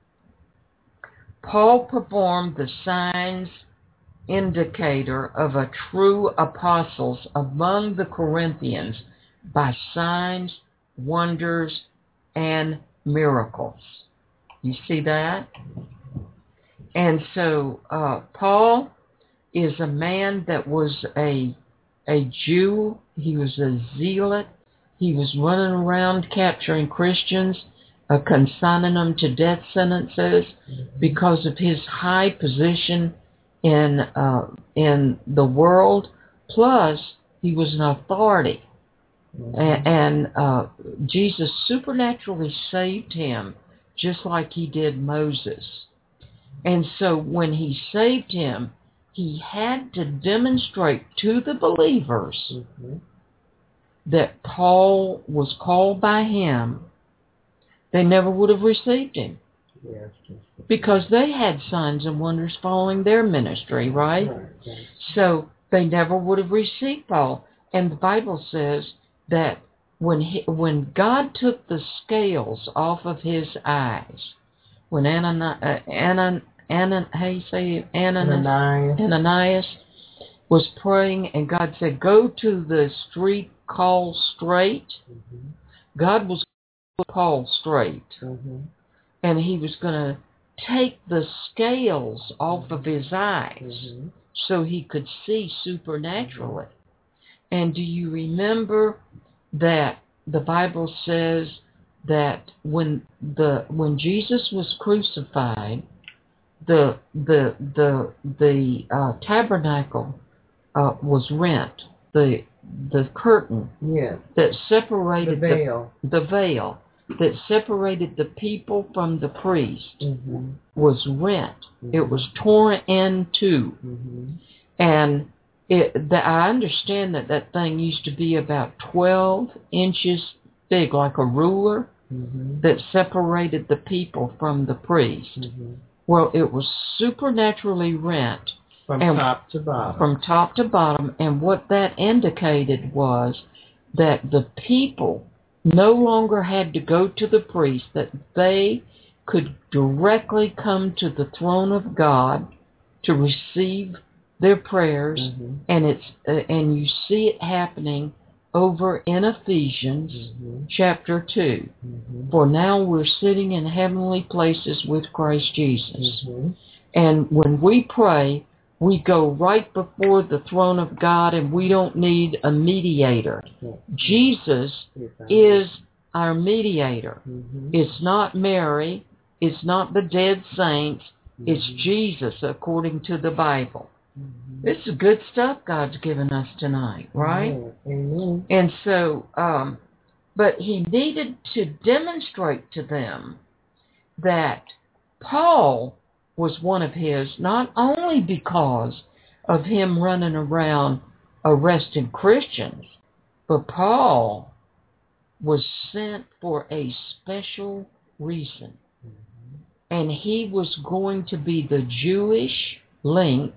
Paul performed the signs indicator of a true apostles among the Corinthians by signs, wonders, and miracles. You see that? And so uh, Paul is a man that was a a Jew. He was a zealot. He was running around capturing Christians, uh, consigning them to death sentences because of his high position in uh, in the world. Plus, he was an authority. Mm-hmm. And, and uh, Jesus supernaturally saved him just like he did Moses. And so when he saved him, he had to demonstrate to the believers mm-hmm. that Paul was called by him. They never would have received him. Yes, because they had signs and wonders following their ministry, right? Right, right? So they never would have received Paul. And the Bible says that when he, when God took the scales off of his eyes, when Ananias, uh, Anan, Anan, how you say it? Ananias, Ananias. Ananias was praying, and God said, "Go to the street called Straight." Mm-hmm. God was Paul straight, Mm-hmm. and he was going to take the scales off of his eyes Mm-hmm. so he could see supernaturally. And do you remember that the Bible says that when the when Jesus was crucified, the the the the uh, tabernacle uh, was rent, the the curtain Yes. that separated The veil. the, the veil that separated the people from the priest Mm-hmm. was rent. Mm-hmm. It was torn in two. Mm-hmm. And it, the, I understand that that thing used to be about twelve inches big, like a ruler, Mm-hmm. that separated the people from the priest. Mm-hmm. Well, it was supernaturally rent. From and top to bottom. From top to bottom. And what that indicated was that the people no longer had to go to the priest, that they could directly come to the throne of God to receive their prayers. Mm-hmm. And it's uh, and you see it happening over in Ephesians Mm-hmm. chapter two. Mm-hmm. For now we're sitting in heavenly places with Christ Jesus. Mm-hmm. And when we pray, we go right before the throne of God, and we don't need a mediator. Mm-hmm. Jesus Yes, is our mediator. Mm-hmm. It's not Mary. It's not the dead saints. Mm-hmm. It's Jesus, according to the Bible. Mm-hmm. This is good stuff God's given us tonight, right? Amen. And so, um, but he needed to demonstrate to them that Paul was one of his, not only because of him running around arresting Christians, but Paul was sent for a special reason. Mm-hmm. And he was going to be the Jewish link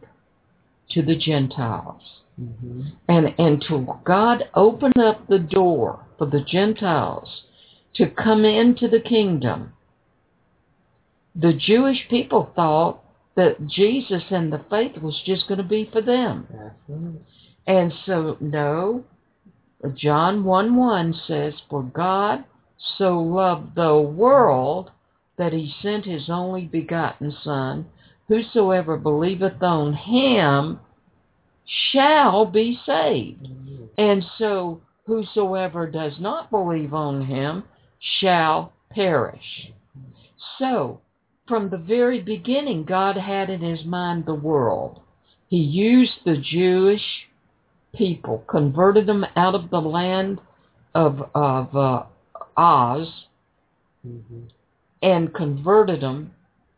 to the Gentiles. Mm-hmm. And, and to God open up the door for the Gentiles to come into the kingdom. The Jewish people thought that Jesus and the faith was just going to be for them. That's right. And so, no, John one one says, "For God so loved the world that he sent his only begotten Son, whosoever believeth on him shall be saved." Mm-hmm. And so, whosoever does not believe on him shall perish. So, from the very beginning, God had in his mind the world. He used the Jewish people, converted them out of the land of, of uh, Oz, Mm-hmm. and converted them.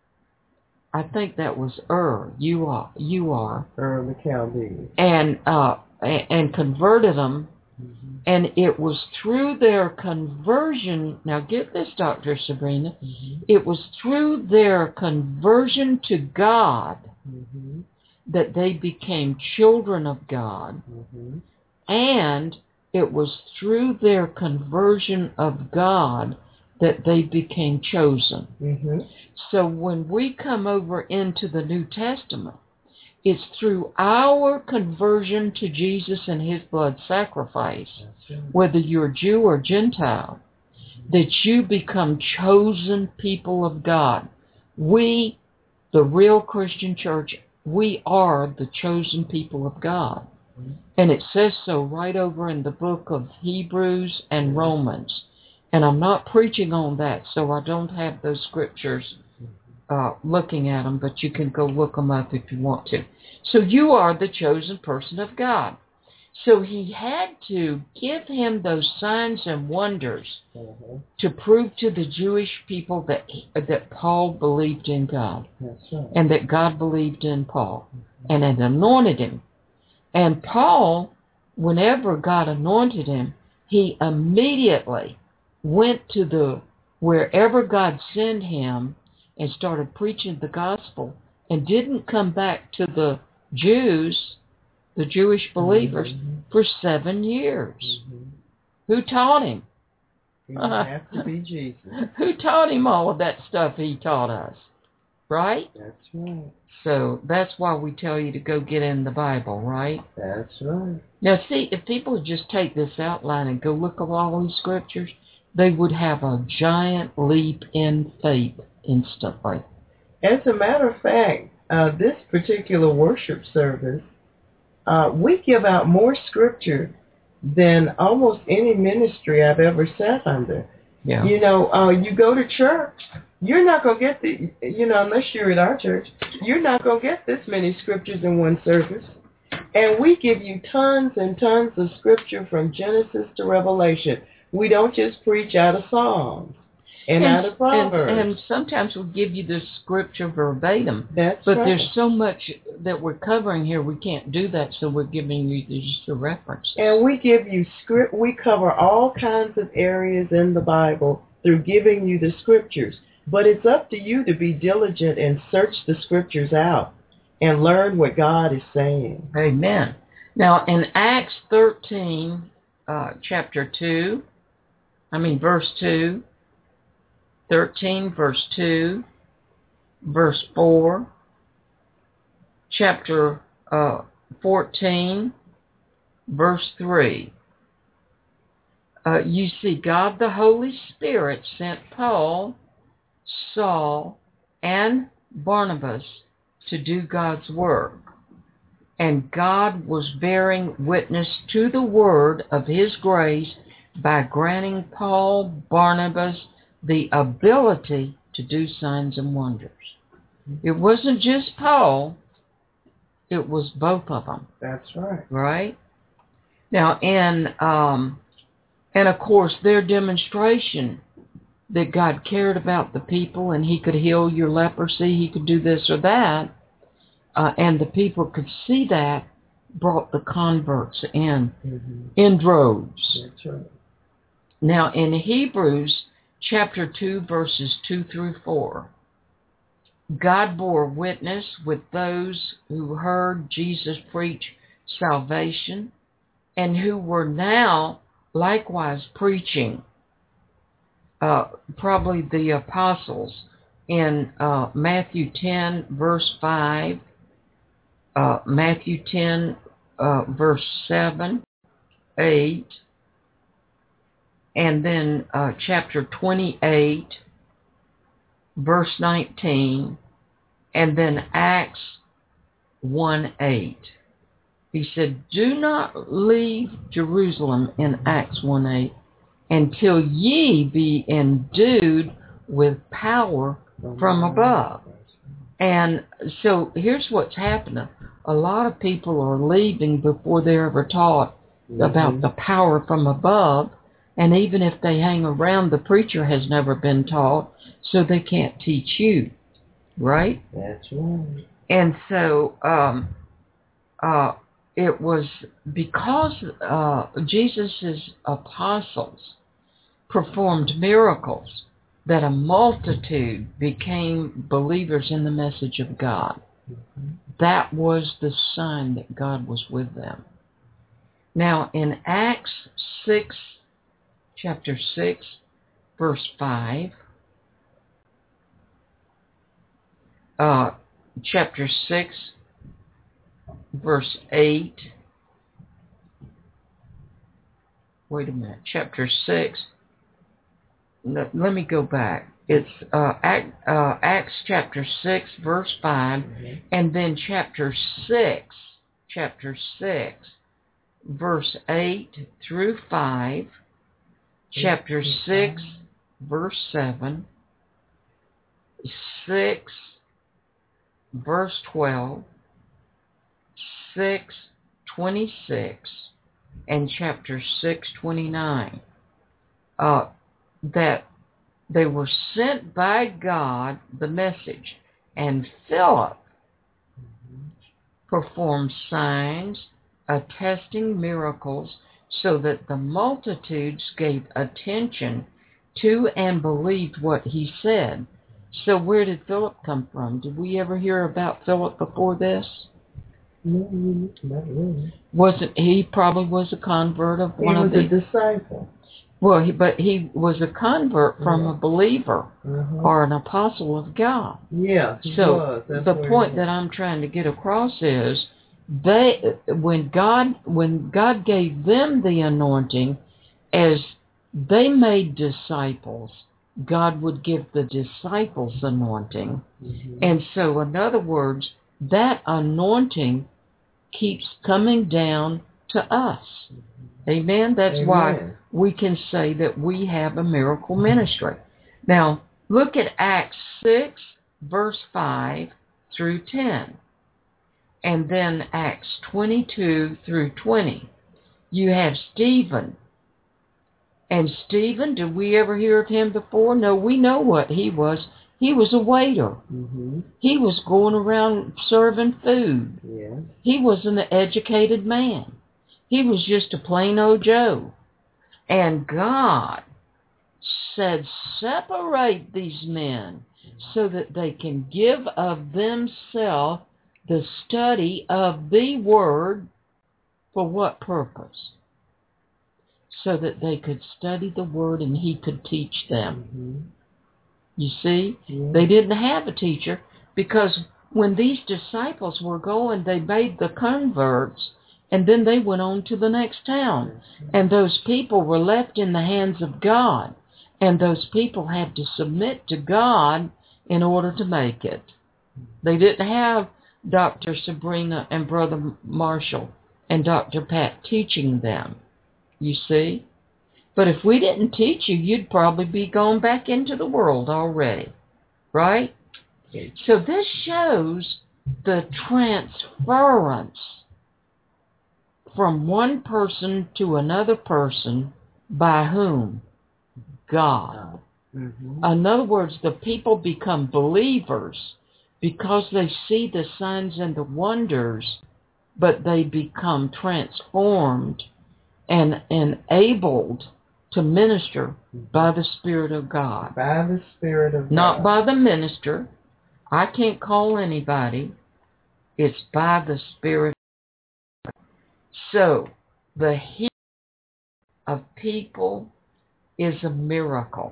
I think that was Ur, you are, you are, Ur the Chaldees. and uh, and converted them. Mm-hmm. And it was through their conversion, now get this, Doctor Sabrina, Mm-hmm. it was through their conversion to God Mm-hmm. that they became children of God. Mm-hmm. And it was through their conversion of God that they became chosen. Mm-hmm. So when we come over into the New Testament, it's through our conversion to Jesus and his blood sacrifice, That's right. whether you're Jew or Gentile, that you become chosen people of God. We, the real Christian church, we are the chosen people of God. Mm-hmm. And it says so right over in the book of Hebrews and Romans. And I'm not preaching on that, so I don't have those scriptures uh, looking at them, but you can go look them up if you want to. So you are the chosen person of God. So he had to give him those signs and wonders Mm-hmm. to prove to the Jewish people that that Paul believed in God, That's right. and that God believed in Paul, and had anointed him. And Paul, whenever God anointed him, he immediately went to the wherever God sent him and started preaching the gospel, and didn't come back to the Jews, the Jewish believers, Mm-hmm. for seven years. Mm-hmm. Who taught him? It would have to be Jesus. Who taught him all of that stuff he taught us? Right? That's right. So that's why we tell you to go get in the Bible, right? That's right. Now see, if people would just take this outline and go look at all these scriptures, they would have a giant leap in faith instantly. As a matter of fact, uh, this particular worship service, uh, we give out more scripture than almost any ministry I've ever sat under. Yeah. You know, uh, you go to church, you're not going to get the, you know, unless you're at our church, you're not going to get this many scriptures in one service. And we give you tons and tons of scripture from Genesis to Revelation. We don't just preach out of Psalms and, and out of Proverbs. And, and sometimes we'll give you the scripture verbatim. That's but right. There's so much that we're covering here, we can't do that, so we're giving you just the references. And we give you script. We cover all kinds of areas in the Bible through giving you the scriptures. But it's up to you to be diligent and search the scriptures out and learn what God is saying. Amen. Now, in Acts thirteen, uh, chapter two, I mean verse two, thirteen, verse two, verse four, chapter uh, fourteen, verse three, uh, you see God the Holy Spirit sent Paul, Saul, and Barnabas to do God's work. And God was bearing witness to the word of his grace by granting Paul, Barnabas, the ability to do signs and wonders. It wasn't just Paul, it was both of them. That's right. Right? Now, and, um, and of course, their demonstration that God cared about the people and he could heal your leprosy, he could do this or that, uh, and the people could see that, brought the converts in, mm-hmm. in droves. That's right. Now, in Hebrews chapter two, verses two through four, God bore witness with those who heard Jesus preach salvation and who were now likewise preaching. Uh, probably the apostles in uh, Matthew ten, verse five, uh, Matthew ten, uh, verse seven, eight, and then uh, chapter twenty-eight, verse nineteen, and then Acts one eight. He said, do not leave Jerusalem in Acts one eight until ye be endued with power from above. And so here's what's happening. A lot of people are leaving before they're ever taught mm-hmm. about the power from above. And even if they hang around, the preacher has never been taught, so they can't teach you. Right? That's right. And so um, uh, it was because uh, Jesus' apostles performed miracles that a multitude became believers in the message of God. Mm-hmm. That was the sign that God was with them. Now in Acts six, chapter six, verse five, uh, chapter six, verse eight, wait a minute, chapter six, let, let me go back. It's uh, Act, uh, Acts chapter six, verse five, mm-hmm. and then chapter six, chapter six, verse eight through five, chapter six, verse seven, six, verse twelve, six, twenty-six, and chapter six, twenty-nine. Uh, that they were sent by God, the message, and Philip performed signs, attesting miracles, so that the multitudes gave attention to and believed what he said. So where did Philip come from? Did we ever hear about Philip before this? No, not really. Wasn't he? Probably was a convert of one he of the. He was a disciple. Well, he, but he was a convert from Yeah. a believer Uh-huh. or an apostle of God. Yeah, he So was. That's the where he point was. that I'm trying to get across is they when God when God gave them the anointing, as they made disciples, God would give the disciples anointing. Mhm. And so, in other words, that anointing keeps coming down to us. Amen? That's Amen. why we can say that we have a miracle ministry. Now, look at Acts six, verse five through ten. And then Acts twenty-two through twenty. You have Stephen. And Stephen, did we ever hear of him before? No, we know what he was. He was a waiter. Mhm. He was going around serving food. Yeah. He wasn't an educated man. He was just a plain old Joe. And God said, separate these men so that they can give of themselves the study of the Word. For what purpose? So that they could study the Word and He could teach them. Mhm. You see? Yeah. They didn't have a teacher because when these disciples were going, they made the converts and then they went on to the next town. And those people were left in the hands of God. And those people had to submit to God in order to make it. They didn't have Doctor Sabrina and Brother Marshall and Doctor Pat teaching them. You see? But if we didn't teach you, you'd probably be going back into the world already. Right? So this shows the transference from one person to another person by whom? God. Mhm. In other words, the people become believers because they see the signs and the wonders, but they become transformed and enabled to minister by the Spirit of God. By the Spirit of God. Not by the minister. I can't call anybody. It's by the Spirit. So, the healing of people is a miracle.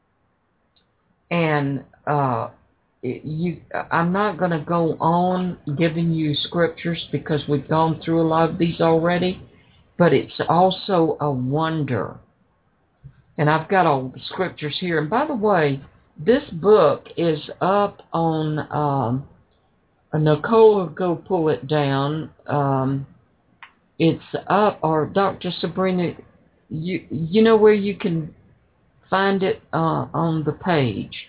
And uh, you, I'm not going to go on giving you scriptures because we've gone through a lot of these already, but it's also a wonder. And I've got all the scriptures here. And by the way, this book is up on, um, Nicole will go pull it down. Um, it's up, or Doctor Sabrina, you you know where you can find it uh, on the page,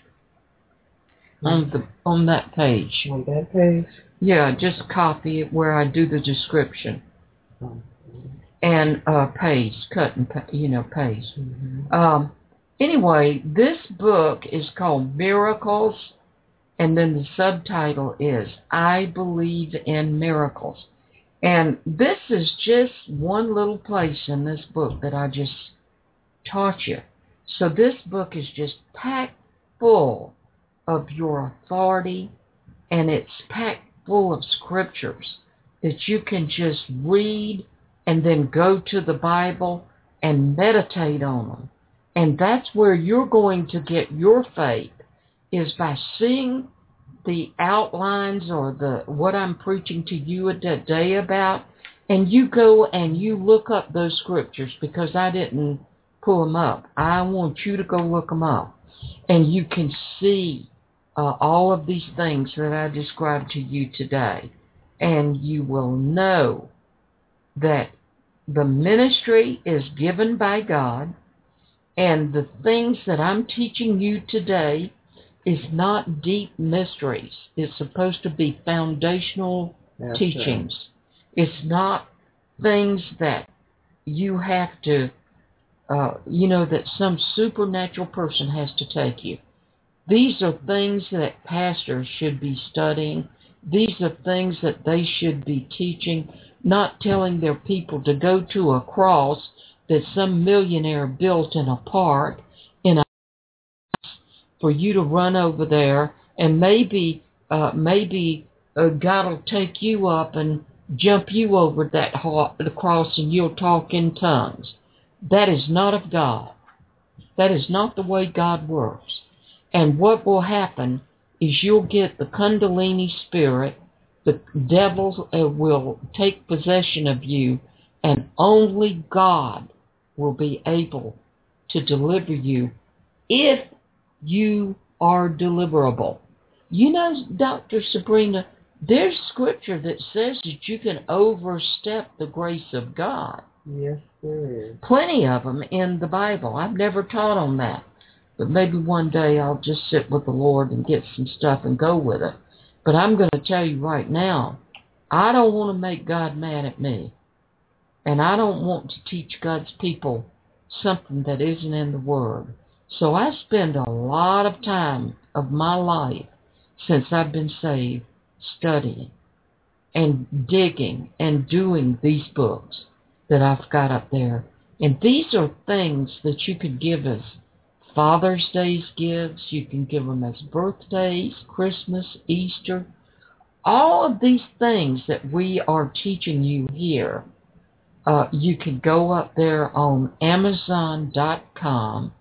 on the on that page. On that page? Yeah, just copy it where I do the description. And uh, paste, cut and pa- you know paste. Mm-hmm. Um, anyway, this book is called Miracles, and then the subtitle is I Believe in Miracles. And this is just one little place in this book that I just taught you. So this book is just packed full of your authority, and it's packed full of scriptures that you can just read and then go to the Bible and meditate on them. And that's where you're going to get your faith, is by seeing the outlines or the what I'm preaching to you today about, and you go and you look up those scriptures, because I didn't pull them up. I want you to go look them up, and you can see uh, all of these things that I described to you today, and you will know that the ministry is given by God, and the things that I'm teaching you today is not deep mysteries. It's supposed to be foundational That's teachings. Right. It's not things that you have to, uh, you know, that some supernatural person has to take you. These are things that pastors should be studying. These are things that they should be teaching, not telling their people to go to a cross that some millionaire built in a park in a for you to run over there, and maybe uh, maybe uh, God will take you up and jump you over that ha- the cross, and you'll talk in tongues. That is not of God. That is not the way God works. And what will happen is you'll get the Kundalini spirit, the devil uh, will take possession of you, and only God will be able to deliver you if you are deliverable. You know, Doctor Sabrina, there's scripture that says that you can overstep the grace of God. Yes, there is. Plenty of them in the Bible. I've never taught on that. But maybe one day I'll just sit with the Lord and get some stuff and go with it. But I'm going to tell you right now, I don't want to make God mad at me. And I don't want to teach God's people something that isn't in the Word. So I spend a lot of time of my life since I've been saved studying and digging and doing these books that I've got up there. And these are things that you could give as Father's Day's gifts. You can give them as birthdays, Christmas, Easter. All of these things that we are teaching you here, uh, you can go up there on Amazon dot com,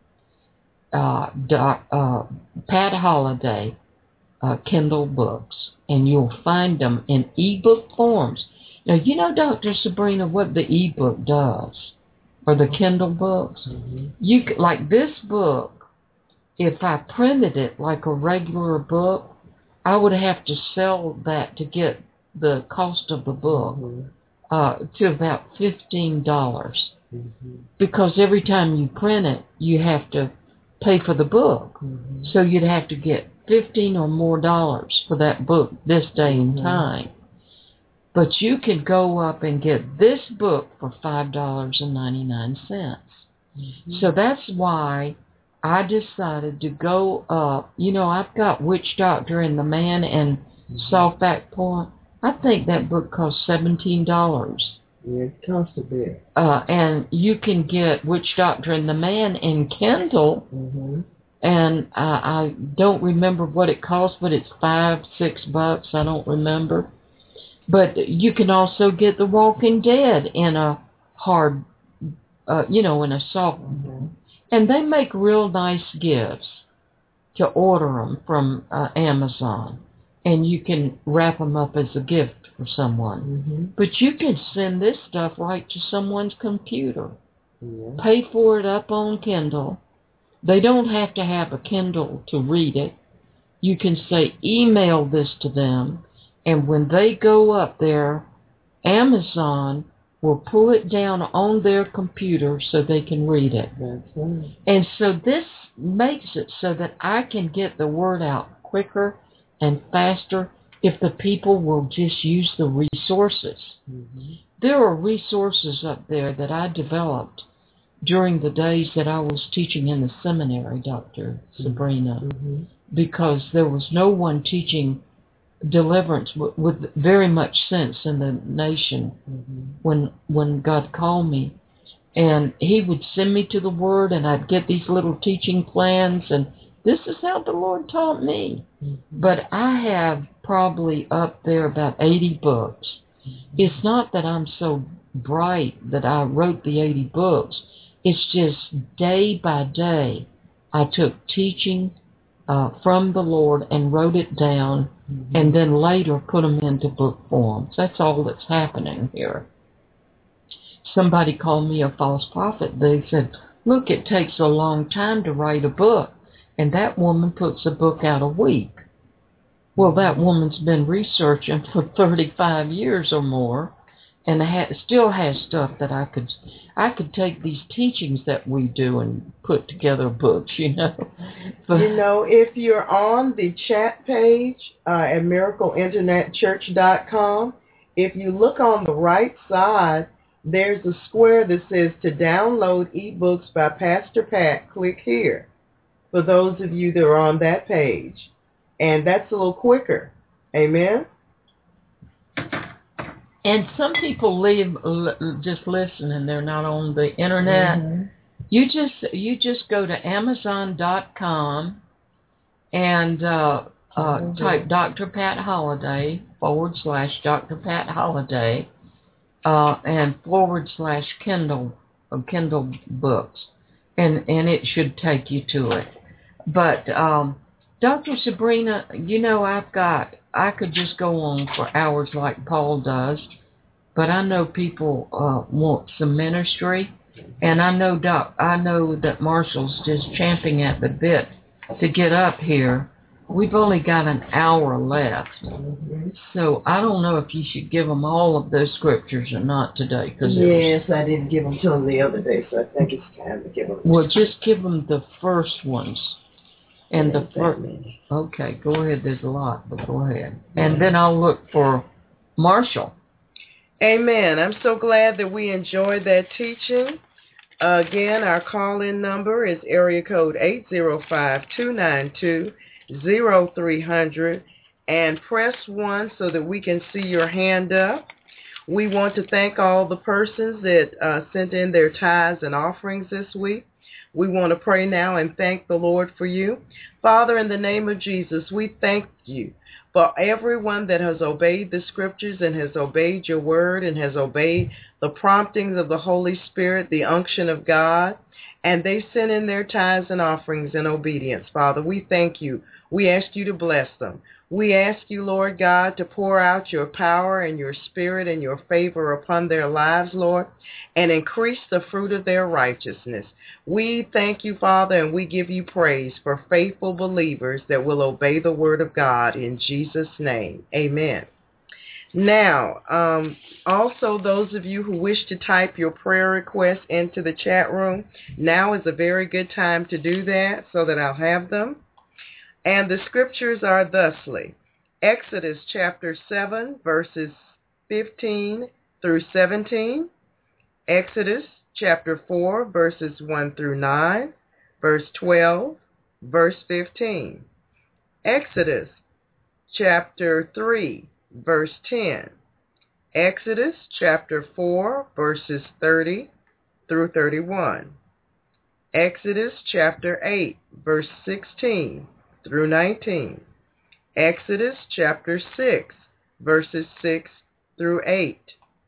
uh, dot, uh, Pat Holliday, uh, Kindle books, and you'll find them in ebook forms. Now, you know, Doctor Sabrina, what the ebook does, or the Kindle books? Mm-hmm. You could, like this book, if I printed it like a regular book, I would have to sell that to get the cost of the book mm-hmm. uh, to about fifteen dollars. Mm-hmm. Because every time you print it, you have to pay for the book. Mm-hmm. So you'd have to get fifteen or more dollars for that book this day and mm-hmm. time. But you can go up and get this book for five dollars and ninety-nine cents. Mm-hmm. So that's why I decided to go up. You know, I've got Witch Doctor and the Man and mm-hmm. Saltback Point. I think that book costs seventeen dollars. Yeah, it costs a bit. Uh, and you can get Witch Doctor and the Man in Kindle. Mm-hmm. And uh, I don't remember what it costs, but it's five, six bucks. I don't remember. But you can also get The Walking Dead in a hard, uh, you know, in a soft. Mm-hmm. And they make real nice gifts to order them from uh, Amazon. And you can wrap them up as a gift for someone. Mm-hmm. But you can send this stuff right to someone's computer. Yeah. Pay for it up on Kindle. They don't have to have a Kindle to read it. You can say, email this to them. And when they go up there, Amazon will pull it down on their computer so they can read it. That's right. And so this makes it so that I can get the word out quicker and faster if the people will just use the resources. Mm-hmm. There are resources up there that I developed during the days that I was teaching in the seminary, Doctor Mm-hmm. Sabrina, mm-hmm. because there was no one teaching deliverance w- with very much sense in the nation mm-hmm. when when God called me. And he would send me to the Word, and I'd get these little teaching plans, and this is how the Lord taught me. Mm-hmm. But I have probably up there about eighty books. Mm-hmm. It's not that I'm so bright that I wrote the eighty books. It's just day by day I took teaching uh, from the Lord and wrote it down, mm-hmm. and then later put them into book forms. That's all that's happening here. Somebody called me a false prophet. They said, look, it takes a long time to write a book, and that woman puts a book out a week. Well, that woman's been researching for thirty-five years or more, and ha- still has stuff that I could, I could take these teachings that we do and put together books, you know. But, you know, if you're on the chat page uh, at miracle internet church dot com, if you look on the right side, there's a square that says to download ebooks by Pastor Pat. Click here for those of you that are on that page. And that's a little quicker. Amen? And some people leave l- just listen and they're not on the internet. Mm-hmm. You just you just go to Amazon dot com and uh, uh, mm-hmm. type Doctor Pat Holliday forward slash Doctor Pat Holliday uh, and forward slash Kindle uh, Kindle books, and and it should take you to it. But um, Doctor Sabrina, you know, I've got I could just go on for hours like Paul does, but I know people uh, want some ministry, and I know Doc, I know that Marshall's just champing at the bit to get up here. We've only got an hour left, so I don't know if you should give them all of those scriptures or not today. Cause yes, was, I didn't give them to them the other day, so I think it's time to give them. Well, just give them the first ones. And the first. Many. Okay, go ahead. There's a lot, but go ahead. And then I'll look for Marshall. Amen. I'm so glad that we enjoyed that teaching. Uh, again, our call-in number is area code eight zero five, two nine two, zero three zero zero, and press one so that we can see your hand up. We want to thank all the persons that uh, sent in their tithes and offerings this week. We want to pray now and thank the Lord for you. Father, in the name of Jesus, we thank you for everyone that has obeyed the scriptures and has obeyed your word and has obeyed the promptings of the Holy Spirit, the unction of God, and they sent in their tithes and offerings in obedience. Father, we thank you. We ask you to bless them. We ask you, Lord God, to pour out your power and your spirit and your favor upon their lives, Lord, and increase the fruit of their righteousness. We thank you, Father, and we give you praise for faithful believers that will obey the word of God in Jesus' name. Amen. Now, um, also those of you who wish to type your prayer requests into the chat room, now is a very good time to do that so that I'll have them. And the scriptures are thusly: Exodus chapter seven, verses fifteen through seventeen, Exodus chapter four, verses one through nine, verse twelve, verse fifteen, Exodus chapter three, verse ten, Exodus chapter four, verses thirty through thirty-one, Exodus chapter eight, verse sixteen through nineteen, Exodus chapter six, verses six through eight,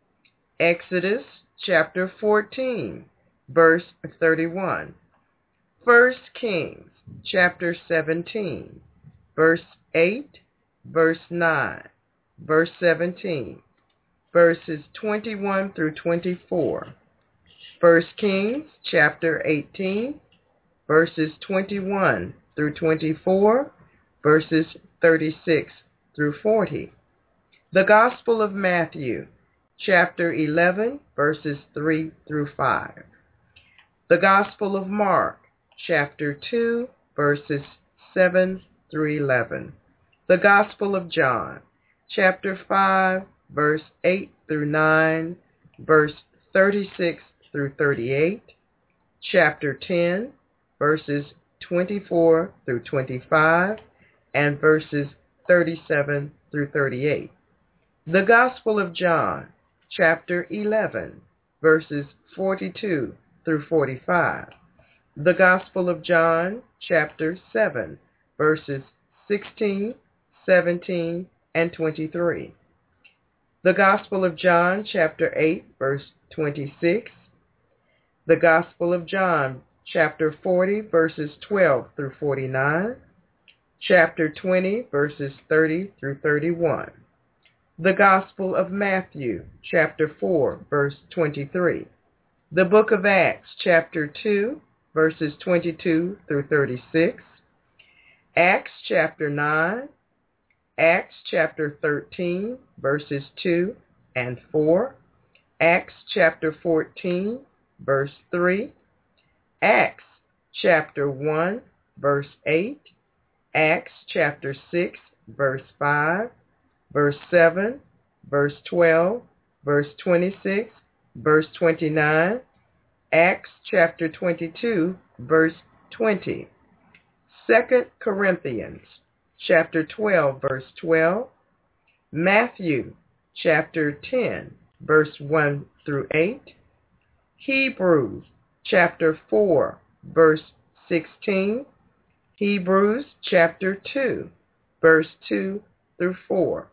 Exodus chapter fourteen, verse thirty-one, First Kings chapter seventeen, verse eight, verse nine, verse seventeen, verses twenty-one through twenty-four, First Kings chapter eighteen, verses twenty-one through twenty-four, verses thirty-six through forty. The Gospel of Matthew, chapter eleven, verses three through five. The Gospel of Mark, chapter two, verses seven through eleven. The Gospel of John, chapter five, verse eight through nine, verse thirty-six through thirty-eight. Chapter ten, verses twenty-four through twenty-five, and verses thirty-seven through thirty-eight. The Gospel of John, chapter eleven, verses forty-two through forty-five. The Gospel of John, chapter seven, verses sixteen, seventeen, and twenty-three. The Gospel of John, chapter eight, verse twenty-six. The Gospel of John, chapter forty, verses twelve through forty-nine, chapter twenty, verses thirty through thirty-one. The Gospel of Matthew, chapter four, verse twenty-three. The Book of Acts, chapter two, verses twenty-two through thirty-six. Acts, chapter nine. Acts, chapter thirteen, verses two and four. Acts, chapter fourteen, verse three. Acts chapter one, verse eight, Acts chapter six, verse five, verse seven, verse twelve, verse twenty-six, verse twenty-nine, Acts chapter twenty-two, verse twenty. Second Corinthians chapter twelve, verse twelve. Matthew chapter ten, verse one through eight. Hebrews chapter four, verse sixteen, Hebrews chapter two, verse two through four,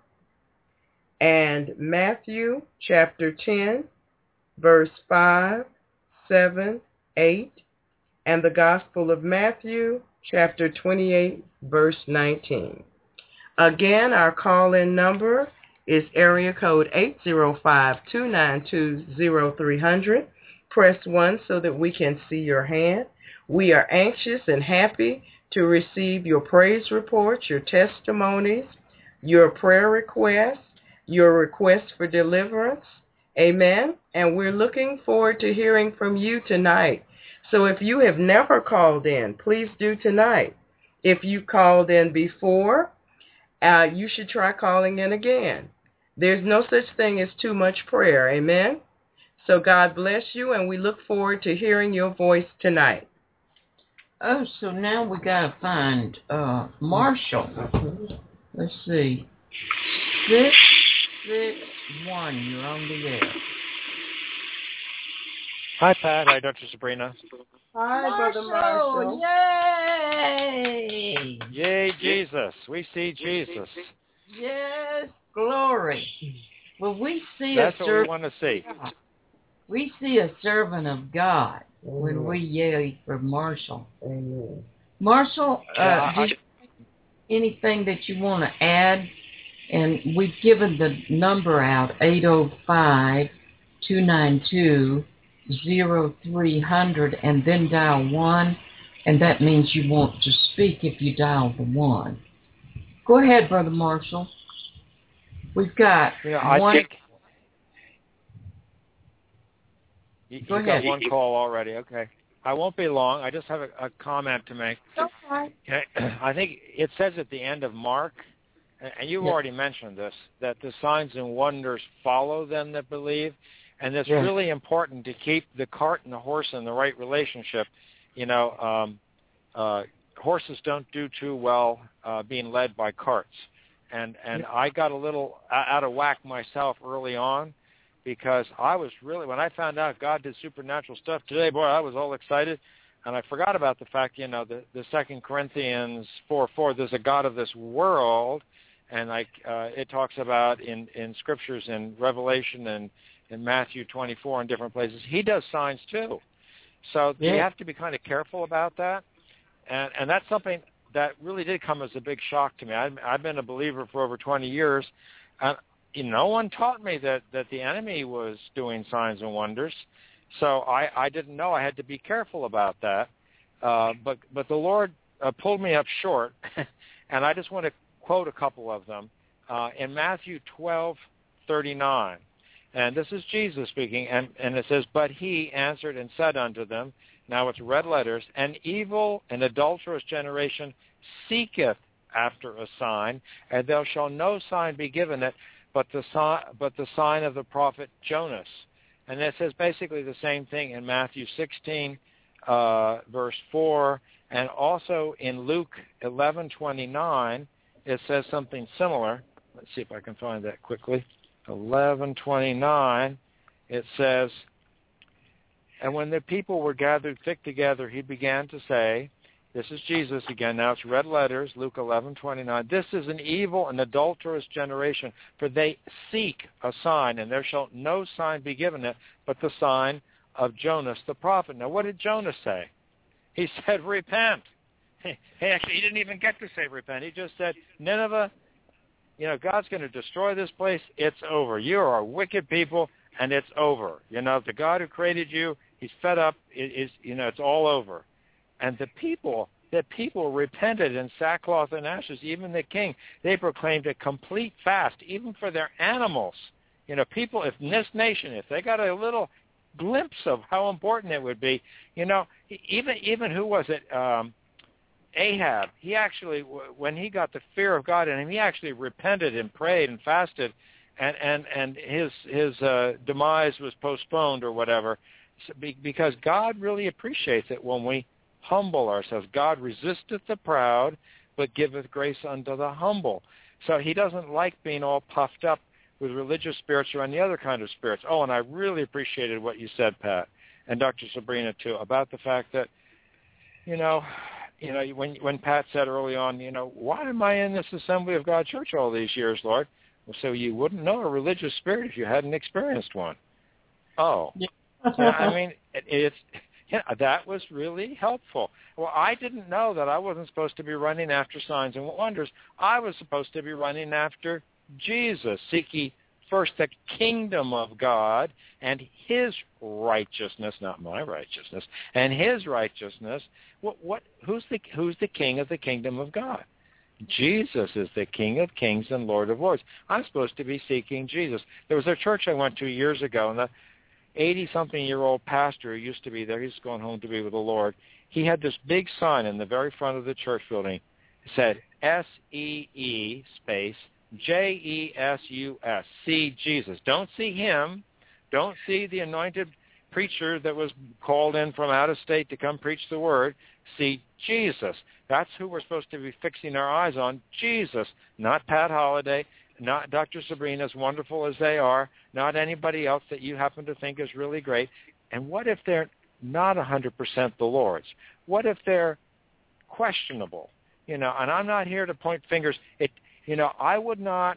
and Matthew chapter ten, verse five, seven, eight, and the Gospel of Matthew, chapter twenty-eight, verse nineteen. Again, our call-in number is area code eight zero five, two nine two, zero three zero zero. Press one so that we can see your hand. We are anxious and happy to receive your praise reports, your testimonies, your prayer requests, your requests for deliverance. Amen. And we're looking forward to hearing from you tonight. So if you have never called in, please do tonight. If you called in before, uh, you should try calling in again. There's no such thing as too much prayer. Amen. So God bless you, and we look forward to hearing your voice tonight. Oh, so now we got to find uh, Marshall. Let's see. six six one, you're on the air. Hi, Pat. Hi, Doctor Sabrina. Hi, Marshall, Brother Marshall. Yay! Yay, Jesus. We see Jesus. Yes, glory. Well, we see That's a what we servant want to see. of God. We see a servant of God Amen. when we yell for Marshall. Amen. Marshall, uh, Yeah, do I, you have anything that you want to add? And we've given the number out, eight oh five, two nine two, zero three zero zero, and then dial one, and that means you want to speak if you dial the one. Go ahead, Brother Marshall. We've got you know, I one. think you, Go you ahead. got one call already. Okay. I won't be long. I just have a, a comment to make. Okay. I think it says at the end of Mark, and you've Yes. already mentioned this, that the signs and wonders follow them that believe. And it's Yes. really important to keep the cart and the horse in the right relationship. You know, um, uh, horses don't do too well uh, being led by carts. And and Yes. I got a little out of whack myself early on because I was really, when I found out God did supernatural stuff today, boy, I was all excited. And I forgot about the fact, you know, the, the Second Corinthians four four, there's a God of this world. And like uh, it talks about in, in scriptures in Revelation and in Matthew twenty-four and different places, he does signs too. So Yeah. you have to be kind of careful about that. And and that's something that really did come as a big shock to me. I've, I've been a believer for over twenty years, and no one taught me that, that the enemy was doing signs and wonders. So I, I didn't know. I had to be careful about that. Uh, but, but the Lord uh, pulled me up short, and I just want to quote a couple of them. Uh, in Matthew twelve thirty-nine, and this is Jesus speaking, and, and it says, "But he answered and said unto them," now it's red letters, "an evil and adulterous generation seeketh after a sign, and there shall no sign be given it, but the sign, but the sign of the prophet Jonas." And it says basically the same thing in Matthew sixteen, uh, verse four, and also in Luke eleven twenty-nine, it says something similar. Let's see if I can find that quickly. eleven twenty-nine, it says, "And when the people were gathered thick together, he began to say," this is Jesus again, now it's red letters, Luke eleven twenty-nine, "This is an evil and adulterous generation, for they seek a sign, and there shall no sign be given it, but the sign of Jonas the prophet." Now what did Jonas say? He said, repent. He actually, he didn't even get to say repent. He just said, Nineveh, you know, God's going to destroy this place. It's over. You are wicked people, and it's over. You know, the God who created you, he's fed up. It is, you know, it's all over. And the people, the people repented in sackcloth and ashes. Even the king, they proclaimed a complete fast, even for their animals. You know, people, if in this nation, if they got a little glimpse of how important it would be, you know, even even who was it? Um, Ahab, he actually, when he got the fear of God in him, he actually repented and prayed and fasted, and and and his his uh, demise was postponed or whatever, because God really appreciates it when we humble ourselves. God resisteth the proud, but giveth grace unto the humble. So he doesn't like being all puffed up with religious spirits or any other kind of spirits. Oh, and I really appreciated what you said, Pat, and Doctor Sabrina too, about the fact that, you know, you know, when when Pat said early on, you know, why am I in this Assembly of God church all these years, Lord? Well, so you wouldn't know a religious spirit if you hadn't experienced one. Oh, yeah, I mean, it, it's, Yeah, that was really helpful. Well, I didn't know that I wasn't supposed to be running after signs and wonders. I was supposed to be running after Jesus, seeking first the kingdom of God and his righteousness, not my righteousness, and his righteousness. What, what, who's the, who's the king of the kingdom of God? Jesus is the King of kings and Lord of lords. I'm supposed to be seeking Jesus. There was a church I went to years ago, and the eighty-something-year-old pastor who used to be there, he's gone home to be with the Lord, he had this big sign in the very front of the church building. It said, S E E space J E S U S, see Jesus. Don't see him. Don't see the anointed preacher that was called in from out of state to come preach the word. See Jesus. That's who we're supposed to be fixing our eyes on, Jesus, not Pat Holliday, not Doctor Sabrina, as wonderful as they are, not anybody else that you happen to think is really great. And what if they're not one hundred percent the Lord's? What if they're questionable? You know, and I'm not here to point fingers. It, you know, I would not.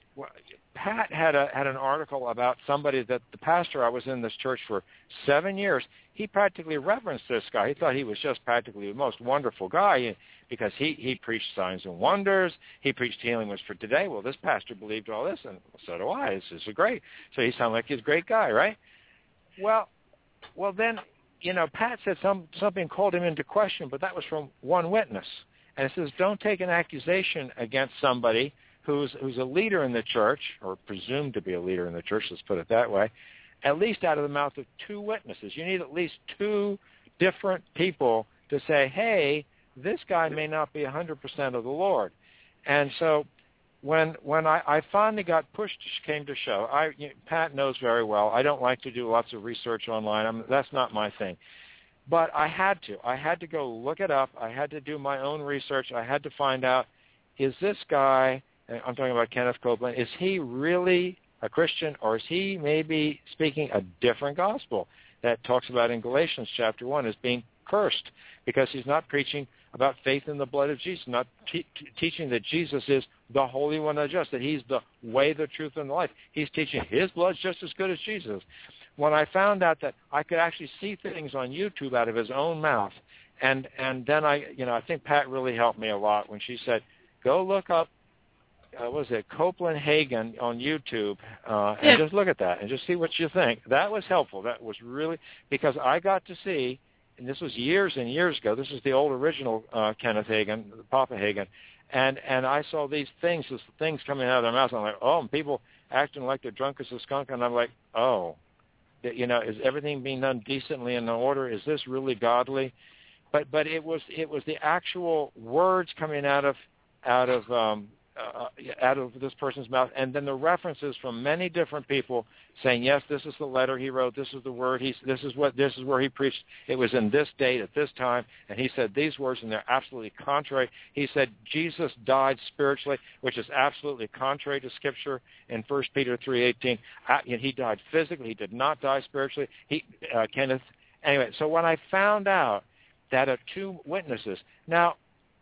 Pat had a had an article about somebody that the pastor I was in this church for seven years. He practically reverenced this guy. He thought he was just practically the most wonderful guy because he he preached signs and wonders. He preached healing was for today. Well, this pastor believed all this, and so do I. This is great. So he sounded like he's a great guy, right? Well, well then, you know, Pat said some something called him into question, but that was from one witness. And it says, don't take an accusation against somebody who's who's a leader in the church, or presumed to be a leader in the church, let's put it that way, at least out of the mouth of two witnesses. You need at least two different people to say, hey, this guy may not be one hundred percent of the Lord. And so when when I, I finally got pushed came to shove, I, you know, Pat knows very well, I don't like to do lots of research online. I'm, that's not my thing. But I had to. I had to go look it up. I had to do my own research. I had to find out, is this guy, I'm talking about Kenneth Copeland, is he really a Christian, or is he maybe speaking a different gospel that talks about in Galatians chapter one as being cursed because he's not preaching about faith in the blood of Jesus, not te- teaching that Jesus is the Holy One of Just, that he's the way, the truth, and the life. He's teaching his blood's just as good as Jesus. When I found out that I could actually see things on YouTube out of his own mouth, and and then I, you know, I think Pat really helped me a lot when she said, go look up, uh, what was it, Copeland Hagen on YouTube, uh, and yeah. just look at that and just see what you think. That was helpful. That was really, because I got to see, and this was years and years ago, this is the old original uh, Kenneth Hagen, Papa Hagen, and and I saw these things, these things coming out of their mouths, and I'm like, oh, and people acting like they're drunk as a skunk, and I'm like, oh. You know, is everything being done decently and in order? Is this really godly? But but it was it was the actual words coming out of out of um, uh, out of this person's mouth, and then the references from many different people saying, yes, this is the letter he wrote, this is the word, he's this is what this is where he preached. It was in this date at this time, and he said these words, and they're absolutely contrary. He said Jesus died spiritually, which is absolutely contrary to Scripture in First Peter three eighteen. He died physically. He did not die spiritually. He uh, Kenneth. Anyway, so when I found out that are two witnesses, now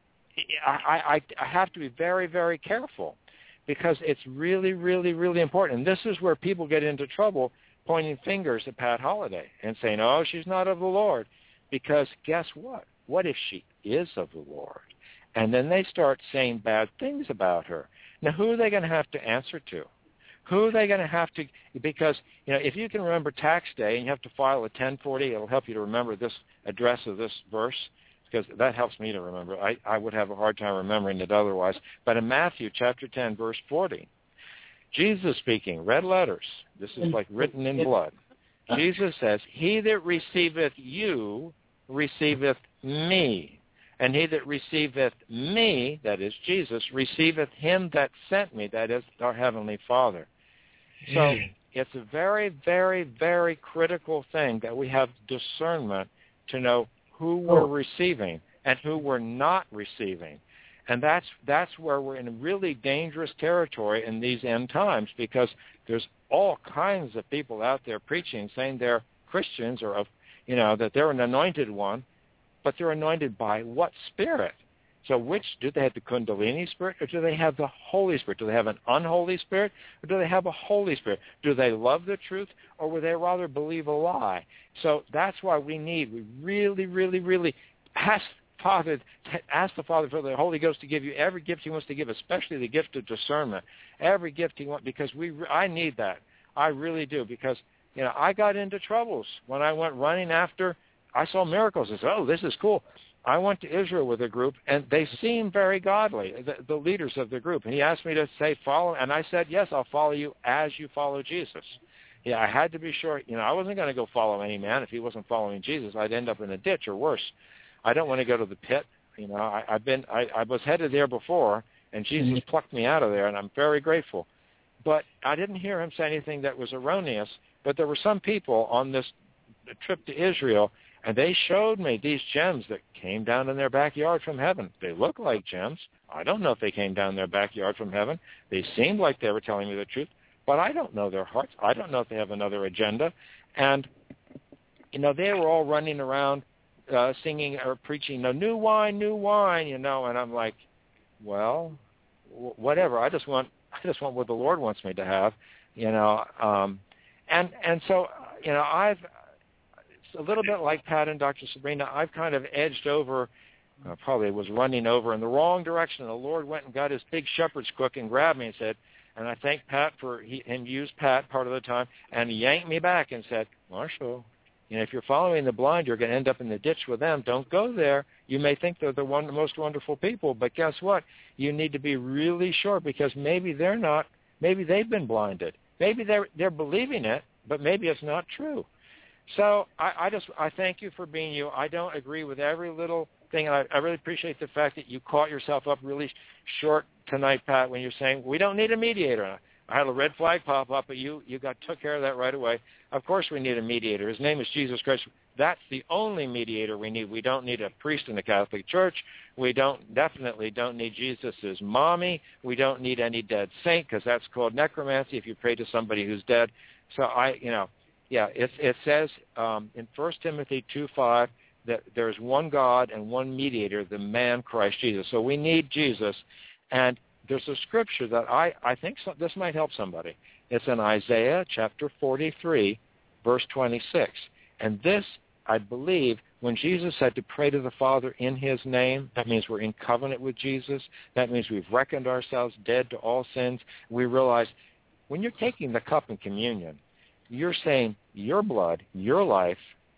I, I, I have to be very, very careful because it's really, really, really important. And this is where people get into trouble pointing fingers at Pat Holliday and saying, oh, she's not of the Lord. Because guess what? What if she is of the Lord? And then they start saying bad things about her. Now, who are they going to have to answer to? Who are they going to have to, because, you know, if you can remember tax day and you have to file a ten forty, it'll help you to remember this address of this verse, because that helps me to remember. I, I would have a hard time remembering it otherwise. But in Matthew chapter ten, verse forty, Jesus speaking, red letters, this is like written in blood. Jesus says, he that receiveth you receiveth me. And he that receiveth me, that is Jesus, receiveth him that sent me, that is our Heavenly Father. So it's a very, very, very critical thing that we have discernment to know who we're receiving and who we're not receiving. And that's that's where we're in really dangerous territory in these end times, because there's all kinds of people out there preaching, saying they're Christians or, of, you know, that they're an anointed one, but they're anointed by what spirit? So which, do they have the Kundalini spirit, or do they have the Holy Spirit? Do they have an unholy spirit, or do they have a Holy Spirit? Do they love the truth, or would they rather believe a lie? So that's why we need, we really, really, really ask Father, ask the Father for the Holy Ghost to give you every gift he wants to give, especially the gift of discernment. Every gift he wants, because we, I need that. I really do, because, you know, I got into troubles when I went running after, I saw miracles and said, oh, this is cool. I went to Israel with a group, and they seemed very godly, the, the leaders of the group. And he asked me to say, follow, and I said, yes, I'll follow you as you follow Jesus. Yeah, I had to be sure. You know, I wasn't going to go follow any man. If he wasn't following Jesus, I'd end up in a ditch or worse. I don't want to go to the pit. You know, I, I've been, I, I was headed there before, and Jesus plucked me out of there, and I'm very grateful. But I didn't hear him say anything that was erroneous. But there were some people on this trip to Israel, and they showed me these gems that came down in their backyard from heaven. They look like gems. I don't know if they came down their backyard from heaven. They seemed like they were telling me the truth, but I don't know their hearts. I don't know if they have another agenda. And, you know, they were all running around uh, singing or preaching, no, new wine, new wine, you know, and I'm like, well, w- whatever. I just want I just want what the Lord wants me to have, you know. Um, and, and so, you know, I've, a little bit like Pat and Doctor Sabrina, I've kind of edged over, uh, probably was running over in the wrong direction. The Lord went and got his big shepherd's crook and grabbed me and said, and I thank Pat for, he, and used Pat part of the time, and he yanked me back and said, Marshall, you know, if you're following the blind, you're going to end up in the ditch with them. Don't go there. You may think they're the one, the most wonderful people, but guess what? You need to be really sure, because maybe they're not, maybe they've been blinded. Maybe they're, they're believing it, but maybe it's not true. So I, I just I thank you for being you. I don't agree with every little thing. I, I really appreciate the fact that you caught yourself up really short tonight, Pat, when you're saying we don't need a mediator. I had a red flag pop up, but you you got took care of that right away. Of course we need a mediator. His name is Jesus Christ. That's the only mediator we need. We don't need a priest in the Catholic Church. We don't definitely don't need Jesus' mommy. We don't need any dead saint, because that's called necromancy if you pray to somebody who's dead. So I, you know. Yeah, it, it says um, in First Timothy two five that there's one God and one mediator, the man Christ Jesus. So we need Jesus. And there's a scripture that I, I think so, this might help somebody. It's in Isaiah chapter forty-three, verse twenty-six. And this, I believe, when Jesus said to pray to the Father in his name, that means we're in covenant with Jesus. That means we've reckoned ourselves dead to all sins. We realize when you're taking the cup in communion, you're saying your blood, your life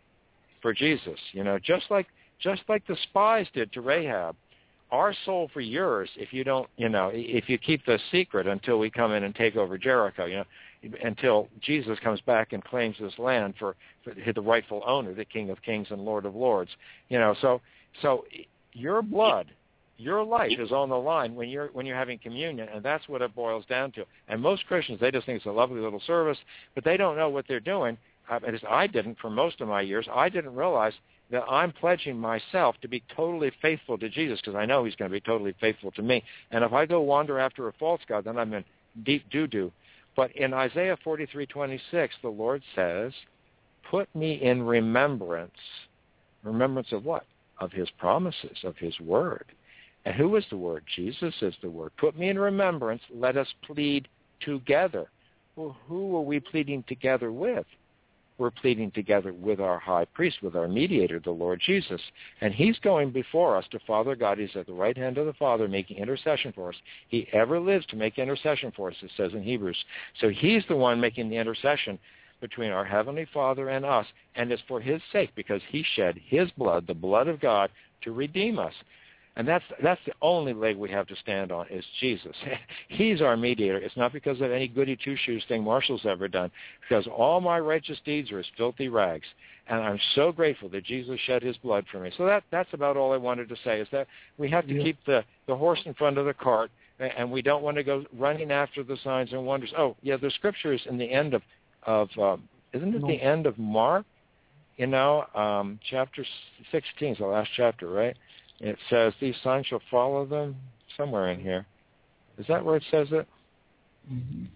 for Jesus, you know, just like just like the spies did to Rahab. Our soul for yours if you don't, you know, if you keep the secret until we come in and take over Jericho, you know, until Jesus comes back and claims this land for, for the rightful owner, the King of Kings and Lord of Lords. You know, so so your blood, your life is on the line when you're when you're having communion, and that's what it boils down to. And most Christians, they just think it's a lovely little service, but they don't know what they're doing. Uh, as I didn't for most of my years. I didn't realize that I'm pledging myself to be totally faithful to Jesus, because I know he's going to be totally faithful to me. And if I go wander after a false god, then I'm in deep doo-doo. But in Isaiah forty-three twenty-six, the Lord says, put me in remembrance. Remembrance of what? Of his promises, of his word. And who is the Word? Jesus is the Word. Put me in remembrance. Let us plead together. Well, who are we pleading together with? We're pleading together with our high priest, with our mediator, the Lord Jesus. And he's going before us to Father God. He's at the right hand of the Father making intercession for us. He ever lives to make intercession for us, it says in Hebrews. So he's the one making the intercession between our Heavenly Father and us. And it's for his sake, because he shed his blood, the blood of God, to redeem us. And that's that's the only leg we have to stand on is Jesus. He's our mediator. It's not because of any goody two-shoes thing Marshall's ever done, because all my righteous deeds are as filthy rags. And I'm so grateful that Jesus shed his blood for me. So that that's about all I wanted to say, is that we have to yeah. keep the, the horse in front of the cart, and we don't want to go running after the signs and wonders. Oh, yeah, the scripture is in the end of, of um, isn't it no. the end of Mark? You know, um, chapter sixteen is the last chapter, right? It says, these signs shall follow them, somewhere in here. Is that where it says it? Mm-hmm.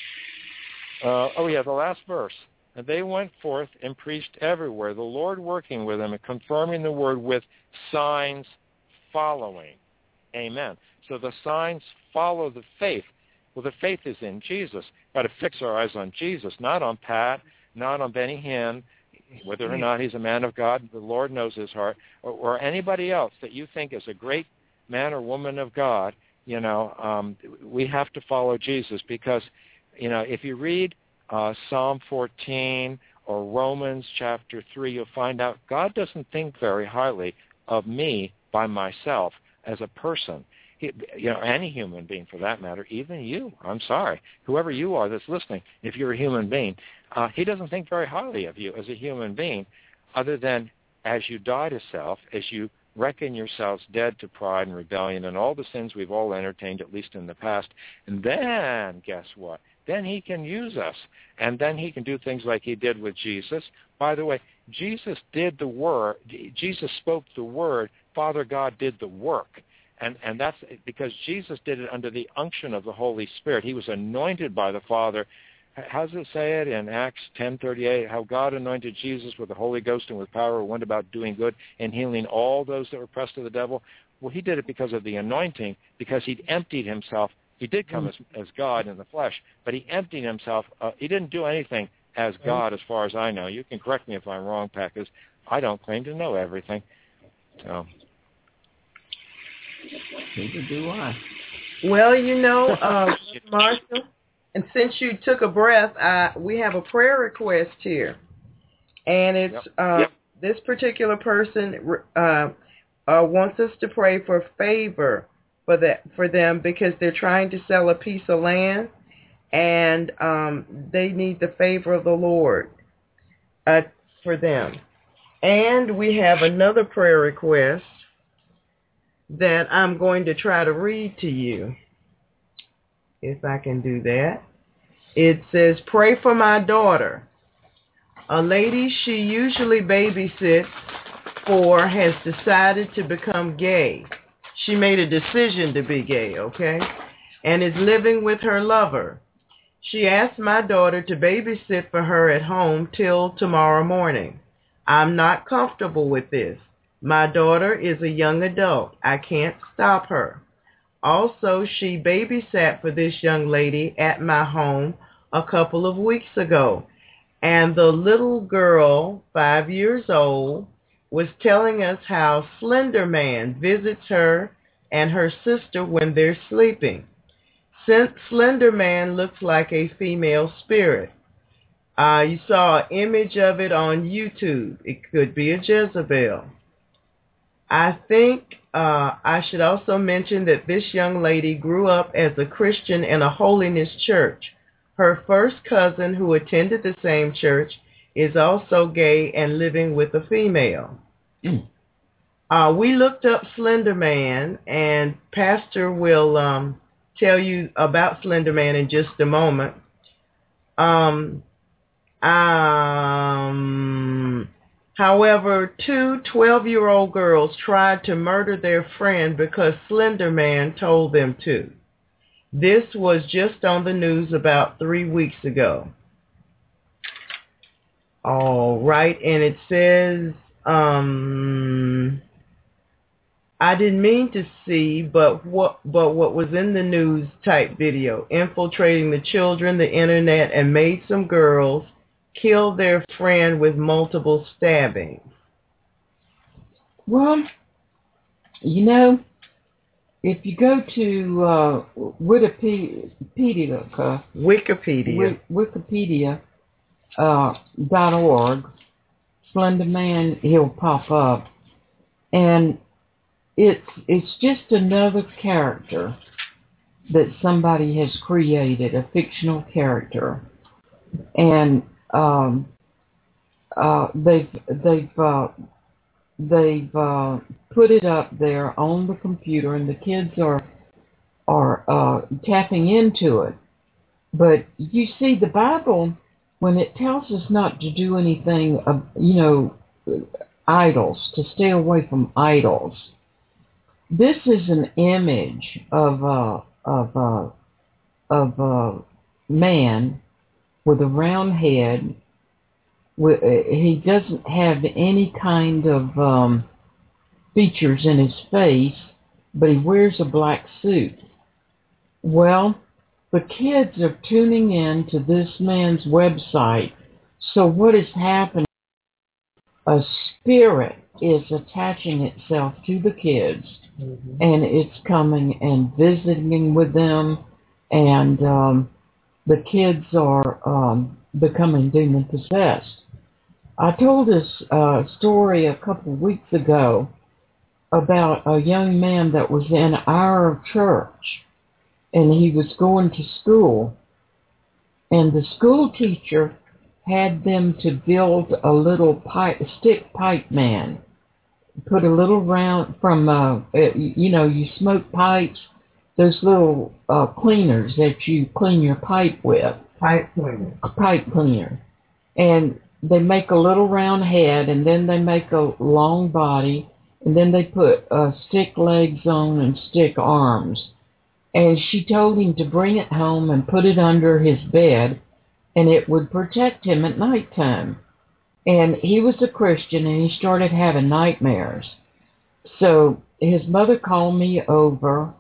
Uh, oh, yeah, the last verse. And they went forth and preached everywhere, the Lord working with them and confirming the word with signs following. Amen. So the signs follow the faith. Well, the faith is in Jesus. Got to fix our eyes on Jesus, not on Pat, not on Benny Hinn, whether or not he's a man of God. The Lord knows his heart, or, or anybody else that you think is a great man or woman of God. You know, um, we have to follow Jesus because, you know, if you read uh, Psalm fourteen or Romans chapter three, you'll find out God doesn't think very highly of me by myself as a person. He, you know, any human being for that matter, even you, I'm sorry, whoever you are that's listening, if you're a human being, uh, he doesn't think very highly of you as a human being, other than as you die to self, as you reckon yourselves dead to pride and rebellion and all the sins we've all entertained, at least in the past. And then, guess what? Then he can use us. And then he can do things like he did with Jesus. By the way, Jesus did the word. Jesus spoke the word. Father God did the work. And and that's because Jesus did it under the unction of the Holy Spirit. He was anointed by the Father. How does it say it in Acts ten thirty-eight? How God anointed Jesus with the Holy Ghost and with power, who went about doing good and healing all those that were oppressed of the devil. Well, he did it because of the anointing, because he'd emptied himself. He did come as, as God in the flesh, but he emptied himself. Uh, he didn't do anything as God, as far as I know. You can correct me if I'm wrong, Pat, because I don't claim to know everything. So. Neither do I. Well, you know, uh, Marshall, and since you took a breath, I, we have a prayer request here. And it's yep. Uh, yep. this particular person uh, uh, wants us to pray for favor for that for them because they're trying to sell a piece of land, and um, they need the favor of the Lord uh, for them. And we have another prayer request that I'm going to try to read to you, if I can do that. It says, pray for my daughter. A lady she usually babysits for has decided to become gay. She made a decision to be gay, okay, and is living with her lover. She asked my daughter to babysit for her at home till tomorrow morning. I'm not comfortable with this. My daughter is a young adult. I can't stop her. Also, she babysat for this young lady at my home a couple of weeks ago, and the little girl, five years old, was telling us how Slender Man visits her and her sister when they're sleeping. Since Slender Man looks like a female spirit. Uh, you saw an image of it on YouTube. It could be a Jezebel. I think uh, I should also mention that this young lady grew up as a Christian in a holiness church. Her first cousin, who attended the same church, is also gay and living with a female. Mm. Uh, we looked up Slender Man, and Pastor will um, tell you about Slender Man in just a moment. Um, um, however, two twelve-year-old girls tried to murder their friend because Slender Man told them to. This was just on the news about three weeks ago. All right, and it says, um, I didn't mean to see, but what but what was in the news type video, infiltrating the children, the internet, and made some girls kill their friend with multiple stabbings. Well, you know, if you go to uh, Wikipedia, uh, Wikipedia, Wikipedia uh, dot org, Slender Man, he'll pop up, and it's it's just another character that somebody has created, a fictional character, and um, uh, they've they've uh, they've uh, put it up there on the computer, and the kids are are uh, tapping into it. But you see, the Bible, when it tells us not to do anything, uh, you know, idols, to stay away from idols. This is an image of a of a of a man with a round head. With, he doesn't have any kind of um, features in his face. but he wears a black suit. Well, the kids are tuning in to this man's website. So what is happening? A spirit is attaching itself to the kids, mm-hmm. and it's coming and visiting with them, and um, the kids are um, becoming demon-possessed. I told this uh, story a couple of weeks ago about a young man that was in our church, and he was going to school, and the school teacher had them to build a little pipe, stick pipe man. Put a little round from, uh, you know, you smoke pipes, those little uh, cleaners that you clean your pipe with. Pipe cleaner. A pipe cleaner. And they make a little round head, and then they make a long body, and then they put uh, stick legs on and stick arms. And she told him to bring it home and put it under his bed, and it would protect him at nighttime. And he was a Christian, and he started having nightmares. So his mother called me over,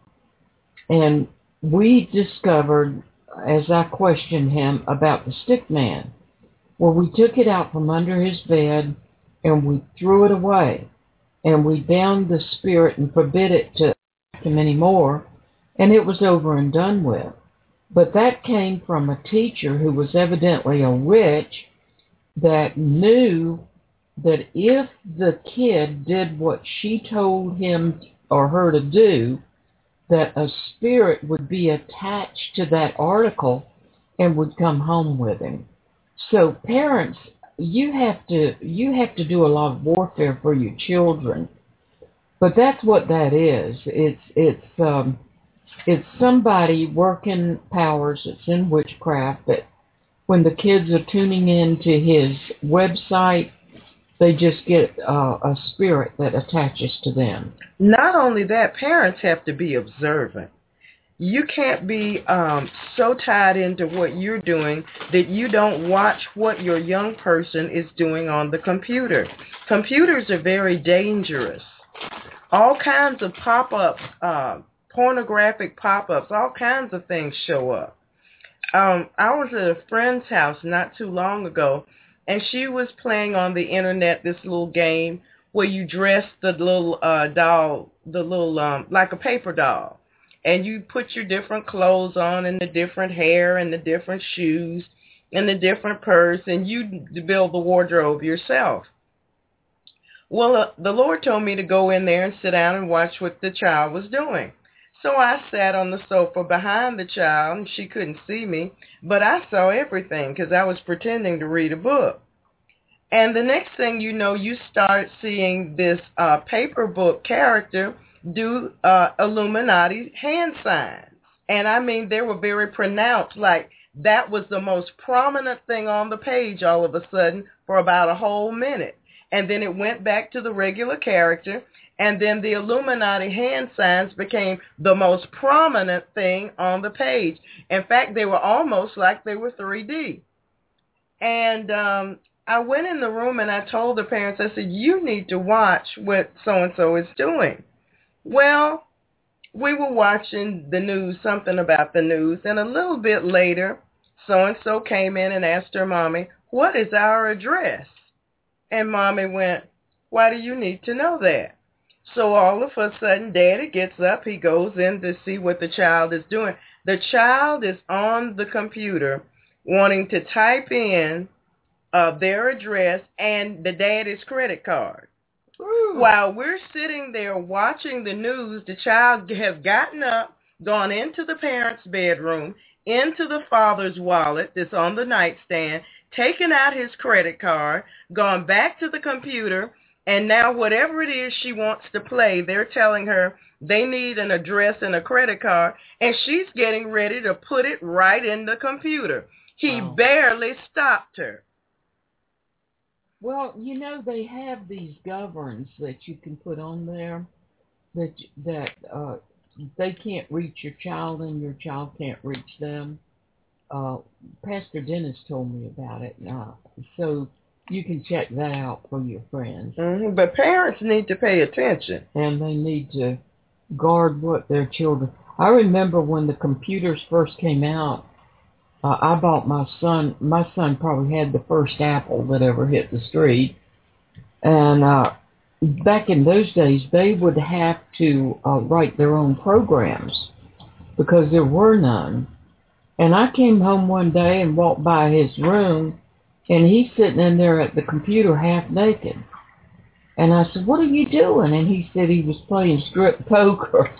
and we discovered, as I questioned him, about the stick man. Well, we took it out from under his bed, and we threw it away. And we bound the spirit and forbid it to attack him anymore, and it was over and done with. But that came from a teacher who was evidently a witch that knew that if the kid did what she told him or her to do, that a spirit would be attached to that article and would come home with him. So parents, you have to you have to do a lot of warfare for your children. But that's what that is. It's it's um It's somebody working powers that's in witchcraft that when the kids are tuning into his website, they just get uh, a spirit that attaches to them. Not only that, parents have to be observant. You can't be um, so tied into what you're doing that you don't watch what your young person is doing on the computer. Computers are very dangerous. All kinds of pop-ups, uh, pornographic pop-ups, all kinds of things show up. Um, I was at a friend's house not too long ago, and she was playing on the internet this little game where you dress the little uh, doll, the little, um, like a paper doll, and you put your different clothes on and the different hair and the different shoes and the different purse, and you build the wardrobe yourself. Well, uh, the Lord told me to go in there and sit down and watch what the child was doing. So I sat on the sofa behind the child, and she couldn't see me, but I saw everything because I was pretending to read a book. And the next thing you know, you start seeing this uh, paper book character do uh, Illuminati hand signs. And I mean, they were very pronounced, like that was the most prominent thing on the page all of a sudden for about a whole minute. And then it went back to the regular character, and then the Illuminati hand signs became the most prominent thing on the page. In fact, they were almost like they were three D. And um, I went in the room and I told the parents, I said, you need to watch what so-and-so is doing. Well, we were watching the news, something about the news, and a little bit later, so-and-so came in and asked her mommy, what is our address? And mommy went, why do you need to know that? So all of a sudden, Daddy gets up. He goes in to see what the child is doing. The child is on the computer wanting to type in uh, their address and the daddy's credit card. Ooh. While we're sitting there watching the news, the child has gotten up, gone into the parents' bedroom, into the father's wallet that's on the nightstand, taken out his credit card, gone back to the computer, and now whatever it is she wants to play, they're telling her they need an address and a credit card, and she's getting ready to put it right in the computer. He wow. barely stopped her. Well, you know, they have these governs that you can put on there that that uh, they can't reach your child and your child can't reach them. Uh, Pastor Dennis told me about it, uh, so you can check that out for your friends. Mm-hmm. But parents need to pay attention. And they need to guard what their children. I remember when the computers first came out, uh, I bought my son, my son probably had the first Apple that ever hit the street. And uh, back in those days, they would have to uh, write their own programs because there were none. And I came home one day and walked by his room, and he's sitting in there at the computer half naked. And I said, "What are you doing?" And he said he was playing strip poker.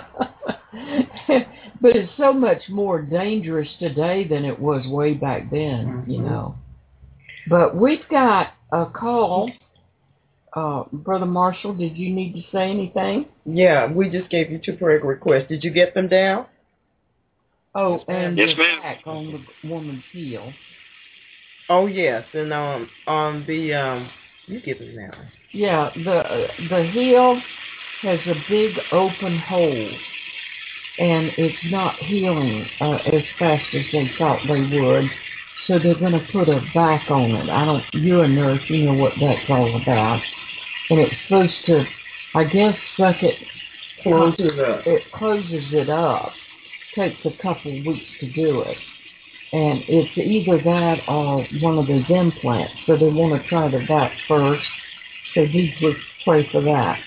But it's so much more dangerous today than it was way back then, mm-hmm. you know. But we've got a call. Uh, Brother Marshall, did you need to say anything? Yeah, we just gave you two prayer requests. Did you get them down? Oh, yes, and yes, the attack on the woman's heel. Oh, yes, and um, on the, um, you give them now. Yeah, the the heel has a big open hole, and it's not healing uh, as fast as they thought they would. So they're going to put a vac on it. I don't. You're a nurse. You know what that's all about. And it's supposed to, I guess, suck it. Closes it up. It closes it up. Takes a couple weeks to do it. And it's either that or one of those implants. So they want to try the vac first. So he would pray for that.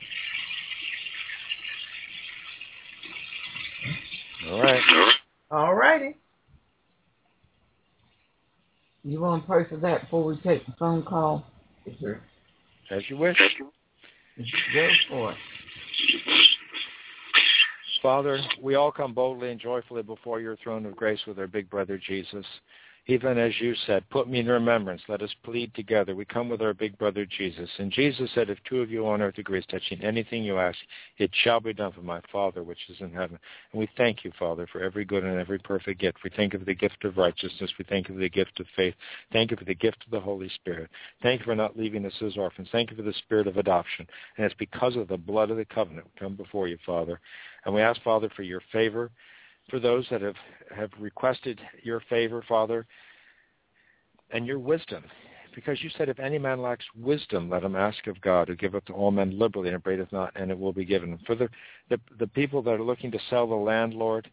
All right. All righty. You want to pray for that before we take the phone call? Yes, sir. As you wish. Go for it. Father, we all come boldly and joyfully before your throne of grace with our big brother Jesus. Even as you said, put me in remembrance. Let us plead together. We come with our big brother Jesus. And Jesus said, if two of you on earth agree touching anything you ask, it shall be done for my Father which is in heaven. And we thank you, Father, for every good and every perfect gift. We thank you for the gift of righteousness. We thank you for the gift of faith. Thank you for the gift of the Holy Spirit. Thank you for not leaving us as orphans. Thank you for the spirit of adoption. And it's because of the blood of the covenant we come before you, Father. And we ask, Father, for your favor. For those that have, have requested your favor, Father, and your wisdom, because you said, if any man lacks wisdom, let him ask of God, who giveth to all men liberally and upbraideth not, and it will be given. For the, the, the people that are looking to sell the land, Lord,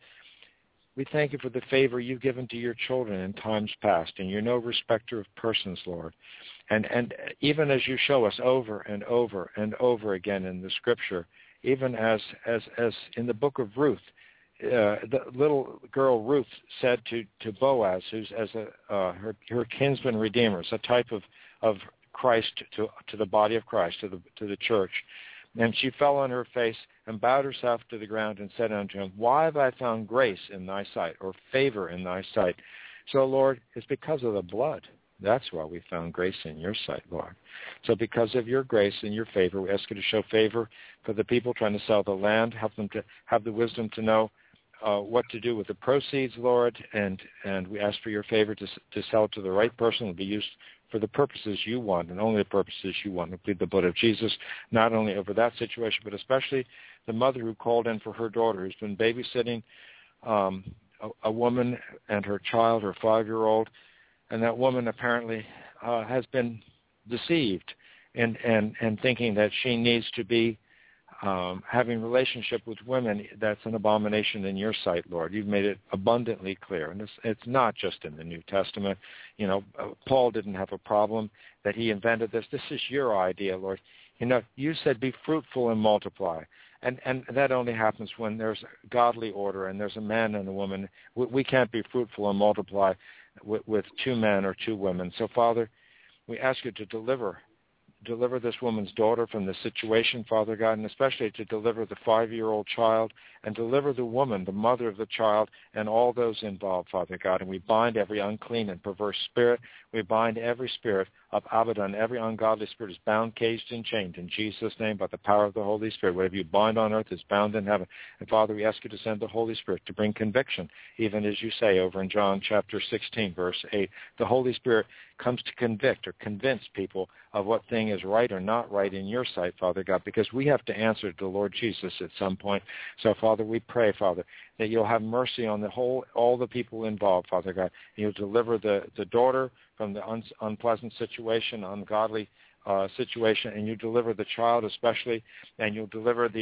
we thank you for the favor you've given to your children in times past, and you're no respecter of persons, Lord. And, and even as you show us over and over and over again in the Scripture, even as, as, as in the book of Ruth, Uh, the little girl Ruth said to, to Boaz, who's as a uh, her her kinsman redeemer, it's a type of, of Christ to to the body of Christ, to the to the church, and she fell on her face and bowed herself to the ground and said unto him, "Why have I found grace in thy sight, or favor in thy sight?" So, Lord, it's because of the blood. That's why we found grace in your sight, Lord. So because of your grace and your favor, we ask you to show favor for the people trying to sell the land, help them to have the wisdom to know Uh, what to do with the proceeds, Lord, and, and we ask for your favor to to sell it to the right person and be used for the purposes you want and only the purposes you want. We plead the blood of Jesus, not only over that situation, but especially the mother who called in for her daughter who's been babysitting um, a, a woman and her child, her five-year-old, and that woman apparently uh, has been deceived and, and, and thinking that she needs to be Um, having relationship with women, that's an abomination in your sight, Lord. You've made it abundantly clear. And it's, it's not just in the New Testament. You know, uh, Paul didn't have a problem that he invented this. This is your idea, Lord. You know, you said be fruitful and multiply. And, and that only happens when there's godly order and there's a man and a woman. We, we can't be fruitful and multiply with, with two men or two women. So, Father, we ask you to deliver deliver this woman's daughter from the situation, Father God, and especially to deliver the five-year-old child and deliver the woman, the mother of the child, and all those involved, Father God. And we bind every unclean and perverse spirit. We bind every spirit of Abaddon. Every ungodly spirit is bound, caged, and chained in Jesus' name by the power of the Holy Spirit. Whatever you bind on earth is bound in heaven. And, Father, we ask you to send the Holy Spirit to bring conviction, even as you say over in John chapter sixteen, verse eight. The Holy Spirit comes to convict or convince people of what thing is right or not right in your sight, Father God, because we have to answer to the Lord Jesus at some point. So, Father, we pray, Father, that you'll have mercy on the whole, all the people involved, Father God. You'll deliver the, the daughter from the un, unpleasant situation, ungodly uh, situation, and you deliver the child especially, and you'll deliver the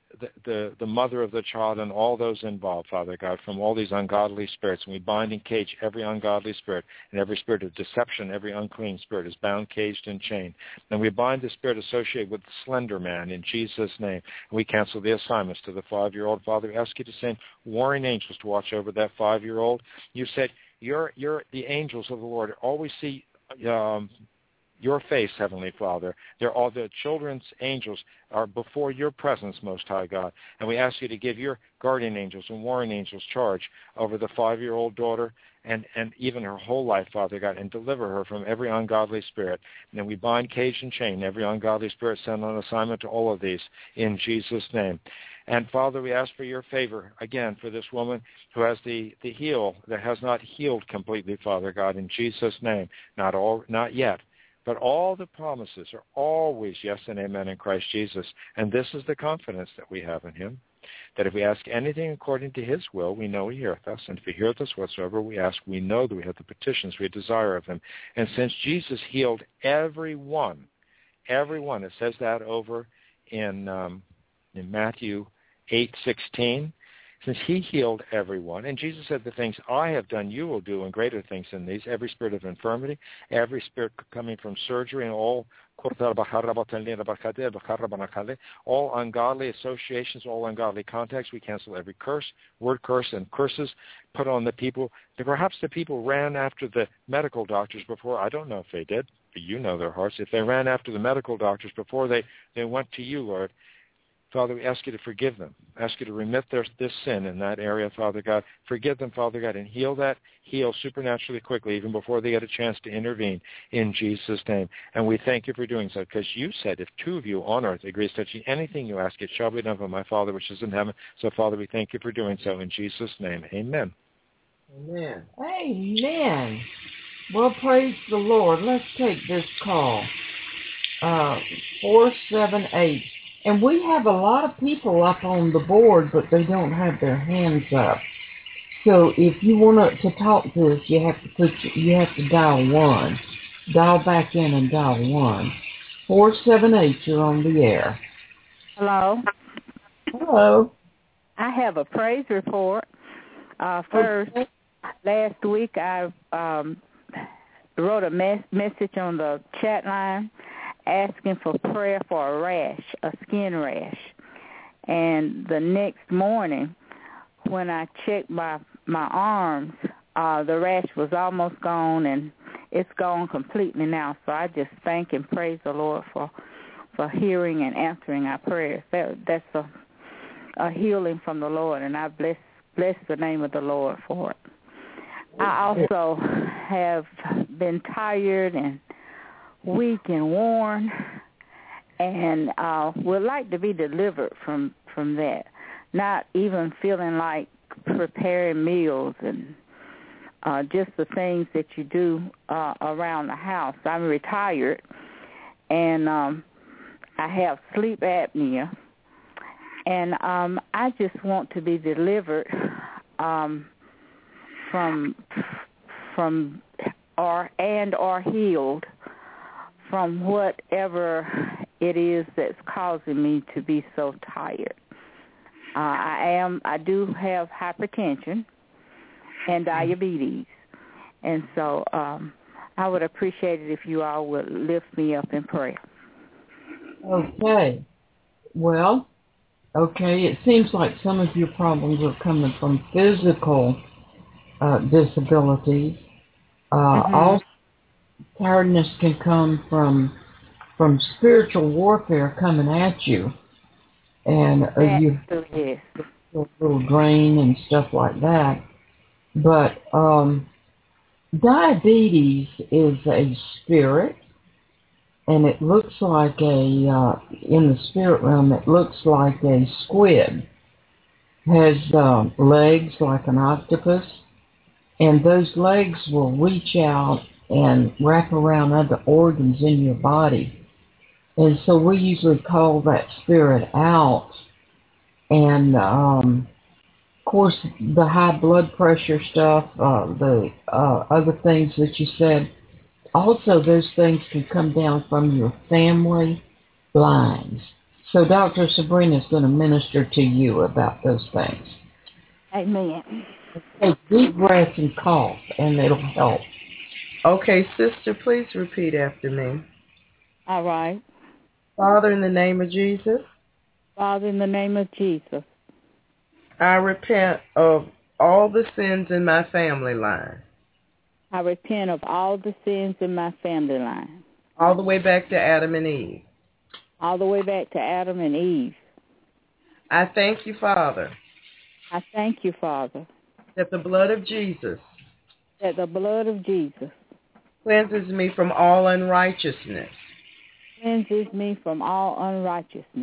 the, the, the mother of the child and all those involved, Father God, from all these ungodly spirits. And we bind and cage every ungodly spirit, and every spirit of deception, every unclean spirit is bound, caged, and chained. And we bind the spirit associated with the slender man in Jesus' name. And we cancel the assignments to the five-year-old. Father, we ask you to send warring angels to watch over that five-year-old. You said you're, you're the angels of the Lord always see um, your face, Heavenly Father. They're all the children's angels are before your presence, Most High God. And we ask you to give your guardian angels and warring angels charge over the five-year-old daughter and, and even her whole life, Father God, and deliver her from every ungodly spirit. And then we bind, cage, and chain every ungodly spirit sent on assignment to all of these in Jesus' name. And, Father, we ask for your favor, again, for this woman who has the, the heel that has not healed completely, Father God, in Jesus' name. Not all, not yet. But all the promises are always yes and amen in Christ Jesus. And this is the confidence that we have in him, that if we ask anything according to his will, we know he heareth us. And if he heareth us whatsoever we ask, we know that we have the petitions we desire of him. And since Jesus healed everyone, everyone, it says that over in um, in Matthew eight sixteen, since he healed everyone, and Jesus said, the things I have done you will do, and greater things than these, every spirit of infirmity, every spirit coming from surgery, and all all ungodly associations, all ungodly contacts, we cancel every curse, word curse, and curses put on the people. Perhaps the people ran after the medical doctors before. I don't know if they did, but you know their hearts. If they ran after the medical doctors before they, they went to you, Lord, Father, we ask you to forgive them. Ask you to remit their, this sin in that area, Father God. Forgive them, Father God, and heal that, heal supernaturally quickly, even before they get a chance to intervene in Jesus' name. And we thank you for doing so, because you said, if two of you on earth agree touching anything you ask, it shall be done by my Father which is in heaven. So, Father, we thank you for doing so in Jesus' name. Amen. Amen. Amen. Well, praise the Lord. Let's take this call. Uh, four seven eight. And we have a lot of people up on the board, but they don't have their hands up. So if you want to talk to us, you have to put you have to dial one, dial back in and dial one. Four seven eight. You're on the air. Hello. Hello. I have a praise report. Uh, first, okay. Last week I um, wrote a mes- message on the chat line asking for prayer for a rash, a skin rash. And the next morning, when I checked my, my arms, uh, the rash was almost gone, and it's gone completely now. So I just thank and praise the Lord for for hearing and answering our prayers. That, that's a, a healing from the Lord, and I bless, bless the name of the Lord for it. I also have been tired and weak and worn, and uh, would like to be delivered from, from that. Not even feeling like preparing meals and uh, just the things that you do uh, around the house. I'm retired, and um, I have sleep apnea, and um, I just want to be delivered um, from from or and or healed from whatever it is that's causing me to be so tired. Uh, I am. I do have hypertension and diabetes, and so um, I would appreciate it if you all would lift me up in prayer. Okay. Well, okay. It seems like some of your problems are coming from physical uh, disabilities. Uh, mm-hmm. Also, tiredness can come from from spiritual warfare coming at you, and uh, you yes. a little drain and stuff like that. But um, diabetes is a spirit, and it looks like a uh, in the spirit realm. It looks like a squid. Has um, legs like an octopus, and those legs will reach out and wrap around other organs in your body. And so we usually call that spirit out. And, um, of course, the high blood pressure stuff, uh, the uh, other things that you said, also those things can come down from your family lines. So Doctor Sabrina is going to minister to you about those things. Amen. Take deep breath and cough, and it'll help. Okay, sister, please repeat after me. All right. Father, in the name of Jesus, Father, in the name of Jesus, I repent of all the sins in my family line, I repent of all the sins in my family line, all the way back to Adam and Eve. all the way back to Adam and Eve. I thank you, Father, I thank you, Father, that the blood of Jesus that the blood of Jesus cleanses me from all unrighteousness cleanses me from all unrighteousness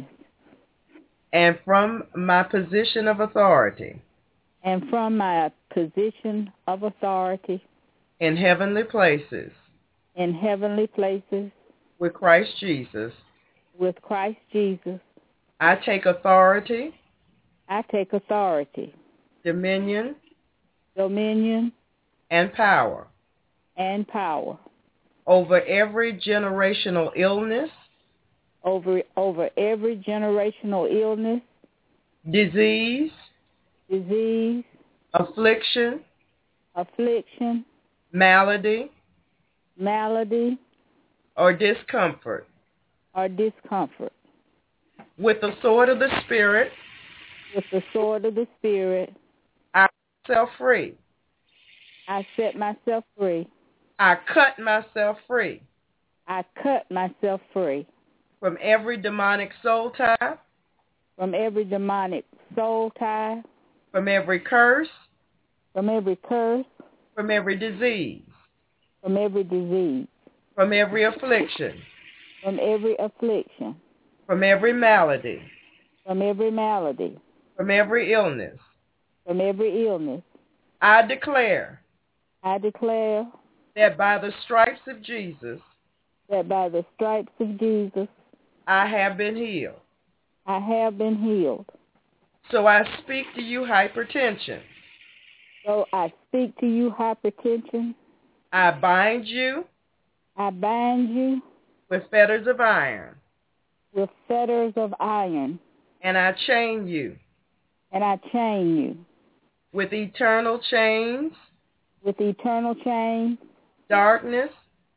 and from my position of authority and from my position of authority in heavenly places in heavenly places with Christ Jesus. with Christ Jesus. I take authority, I take authority, dominion, dominion, and power and power over every generational illness, over over every generational illness, disease, disease, affliction, affliction, malady, malady, or discomfort. or discomfort. With the sword of the Spirit, With the sword of the Spirit, I set myself free. I set myself free. I cut myself free I cut myself free from every demonic soul tie, from every demonic soul tie, from every curse, from every curse, from every disease, from every disease, from every affliction, from every affliction, from every malady, from every malady, from every illness. from every illness. I declare I declare that by the stripes of Jesus, that by the stripes of Jesus, I have been healed. I have been healed. So I speak to you hypertension. So I speak to you hypertension. I bind you I bind you with fetters of iron, with fetters of iron, and I chain you and I chain you with eternal chains, with eternal chains, darkness,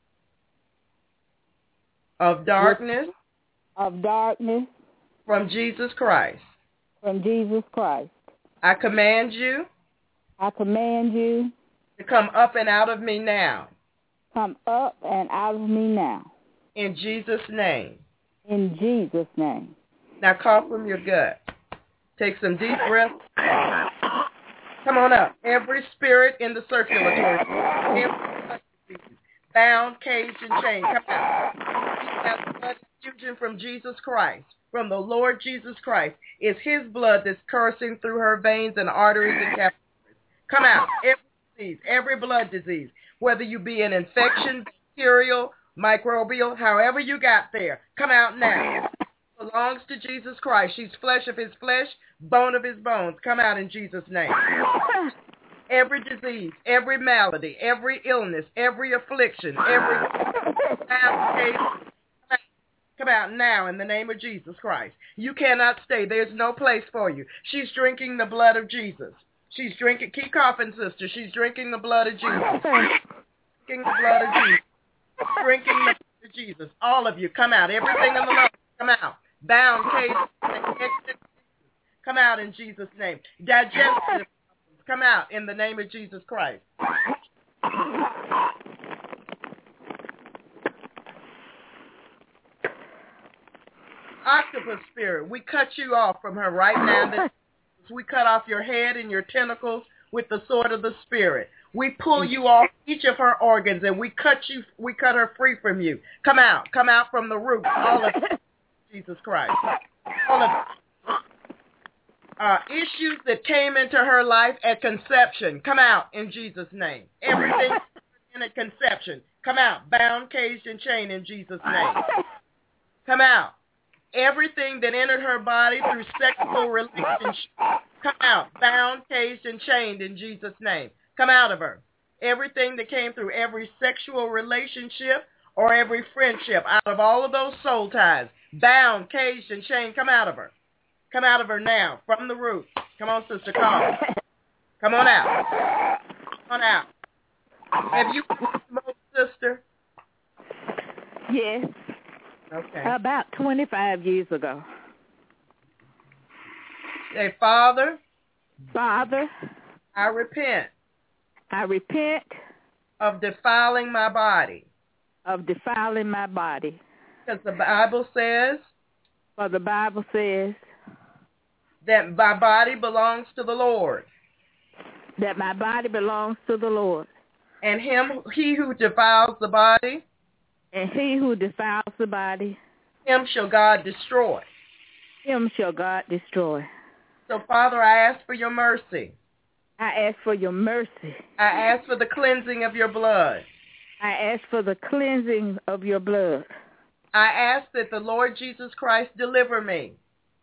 of darkness of darkness from Jesus Christ. from Jesus Christ. I command you I command you, to come up and out of me now, come up and out of me now, in Jesus' name. in Jesus' name. Now cough from your gut. Take some deep breaths. Come on up. Every spirit in the circulatory, every bound, caged, and chained, come out. We have blood infusion from Jesus Christ, from the Lord Jesus Christ. It's his blood that's coursing through her veins and arteries and capillaries. Come out. Every disease, every blood disease, whether you be an infection, bacterial, microbial, however you got there, come out now. Belongs to Jesus Christ. She's flesh of his flesh, bone of his bones. Come out in Jesus' name. Every disease, every malady, every illness, every affliction, every come out now in the name of Jesus Christ. You cannot stay. There's no place for you. She's drinking the blood of Jesus. She's drinking, keep coughing, sister. She's drinking the blood of Jesus. Drinking the blood of Jesus. Drinking the blood of Jesus. All of you, come out. Everything in the lungs, come out. Bound, case, come out in Jesus' name. Digestive, come out in the name of Jesus Christ. Octopus spirit, we cut you off from her right now. We cut off your head and your tentacles with the sword of the Spirit. We pull you off each of her organs, and we cut you. We cut her free from you. Come out. Come out from the root. All of it. Jesus Christ. All of it. Uh, issues that came into her life at conception, come out in Jesus' name. Everything in at conception, come out. Bound, caged, and chained in Jesus' name. Come out. Everything that entered her body through sexual relationship, come out, bound, caged, and chained in Jesus' name. Come out of her. Everything that came through every sexual relationship or every friendship, out of all of those soul ties, bound, caged, and chained. Come out of her. Come out of her now, from the root. Come on, Sister Carl. Come on out. Come on out. Have you smoked, sister? Yes. Okay. About twenty-five years ago. Say, Father, Father, I repent I repent of defiling my body. of defiling my body. Because the Bible says For the Bible says that my body belongs to the Lord. that my body belongs to the Lord. And him, he who defiles the body, And he who defiles the body, him shall God destroy. him shall God destroy. So, Father, I ask for your mercy. I ask for your mercy. I ask for the cleansing of your blood. I ask for the cleansing of your blood. I ask that the Lord Jesus Christ deliver me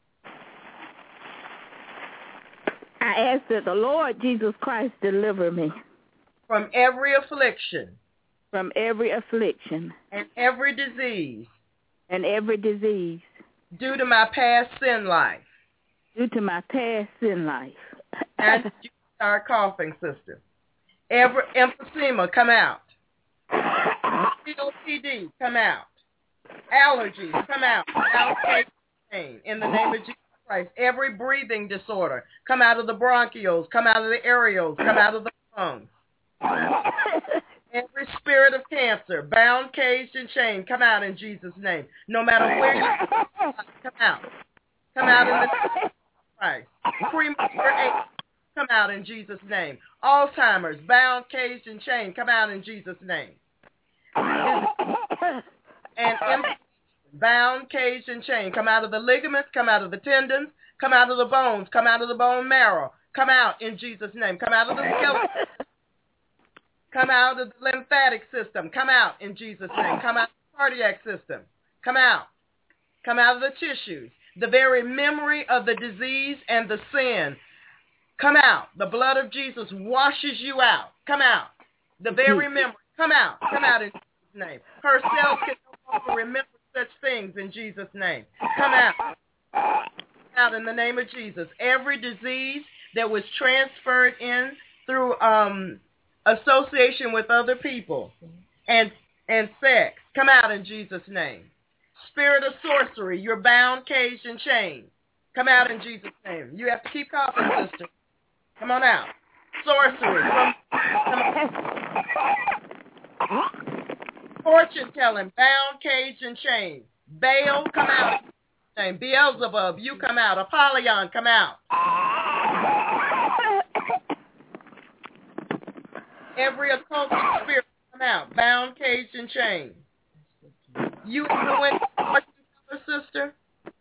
I ask that the Lord Jesus Christ deliver me from every affliction from every affliction and every disease and every disease due to my past sin life. due to my past sin life. And you start coughing, sister. Every emphysema, come out. C O P D, come out. Allergies, come out. Allocation pain, in the name of Jesus Christ. Every breathing disorder, come out of the bronchioles, come out of the areoles, come out of the lungs. Every spirit of cancer, bound, caged, and chained, come out in Jesus' name. No matter where you are, come out. Come out in the name of Jesus Christ. Premature age, come out in Jesus' name. Alzheimer's, bound, caged, and chained, come out in Jesus' name. And bound, caged, and chained, come out of the ligaments, come out of the tendons, come out of the bones, come out of the bone marrow, come out in Jesus' name. Come out of the skeleton. Come out of the lymphatic system. Come out in Jesus' name. Come out of the cardiac system. Come out. Come out of the tissues. The very memory of the disease and the sin. Come out. The blood of Jesus washes you out. Come out. The very memory. Come out. Come out in Jesus' name. Her cells can no longer remember such things in Jesus' name. Come out. Come out in the name of Jesus. Every disease that was transferred in through um, association with other people and and sex, come out in Jesus' name. Spirit of sorcery, you're bound, caged, and chained. Come out in Jesus' name. You have to keep coughing, sister. Come on out. Sorcery. Come, come on. Fortune telling, bound, caged, and chained. Baal, come out. Name. Beelzebub, you come out. Apollyon, come out. Every occultic spirit, come out. Bound, caged, and chained. You ever went to a fortune teller, sister?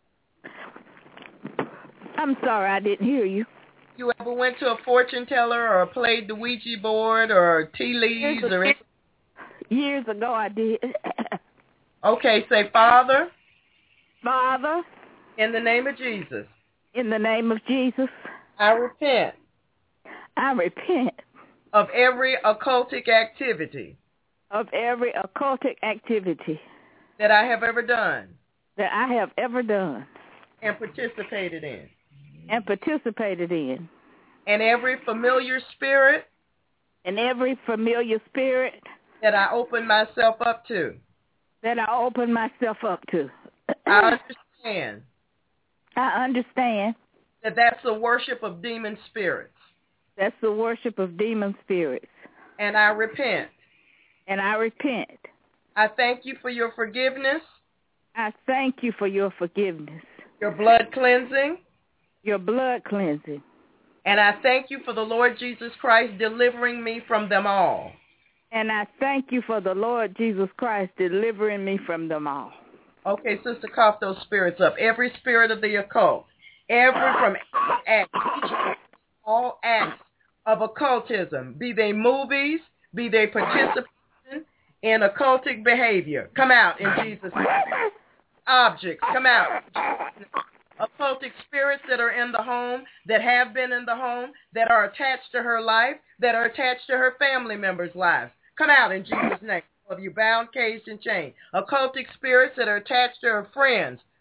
I'm sorry, I didn't hear you. You ever went to a fortune teller or played the Ouija board or tea leaves or anything? Years ago I did. Okay, say, Father, Father, in the name of Jesus, in the name of Jesus, I repent I repent of every occultic activity of every occultic activity that I have ever done that I have ever done and participated in, and participated in, and every familiar spirit and every familiar spirit that I open myself up to. that I open myself up to. I understand I understand that that's the worship of demon spirits, that's the worship of demon spirits, and I repent. and I repent. I thank you for your forgiveness, I thank you for your forgiveness, your blood cleansing, your blood cleansing, and I thank you for the Lord Jesus Christ delivering me from them all. and I thank you for the Lord Jesus Christ delivering me from them all. Okay, sister, cough those spirits up. Every spirit of the occult, every from every act, all acts of occultism, be they movies, be they participation in occultic behavior, come out in Jesus' name. Objects, come out. Occultic spirits that are in the home, that have been in the home, that are attached to her life, that are attached to her family members' lives, come out in Jesus' name. Of you bound, caged, and chained. Occultic spirits that are attached to her friends,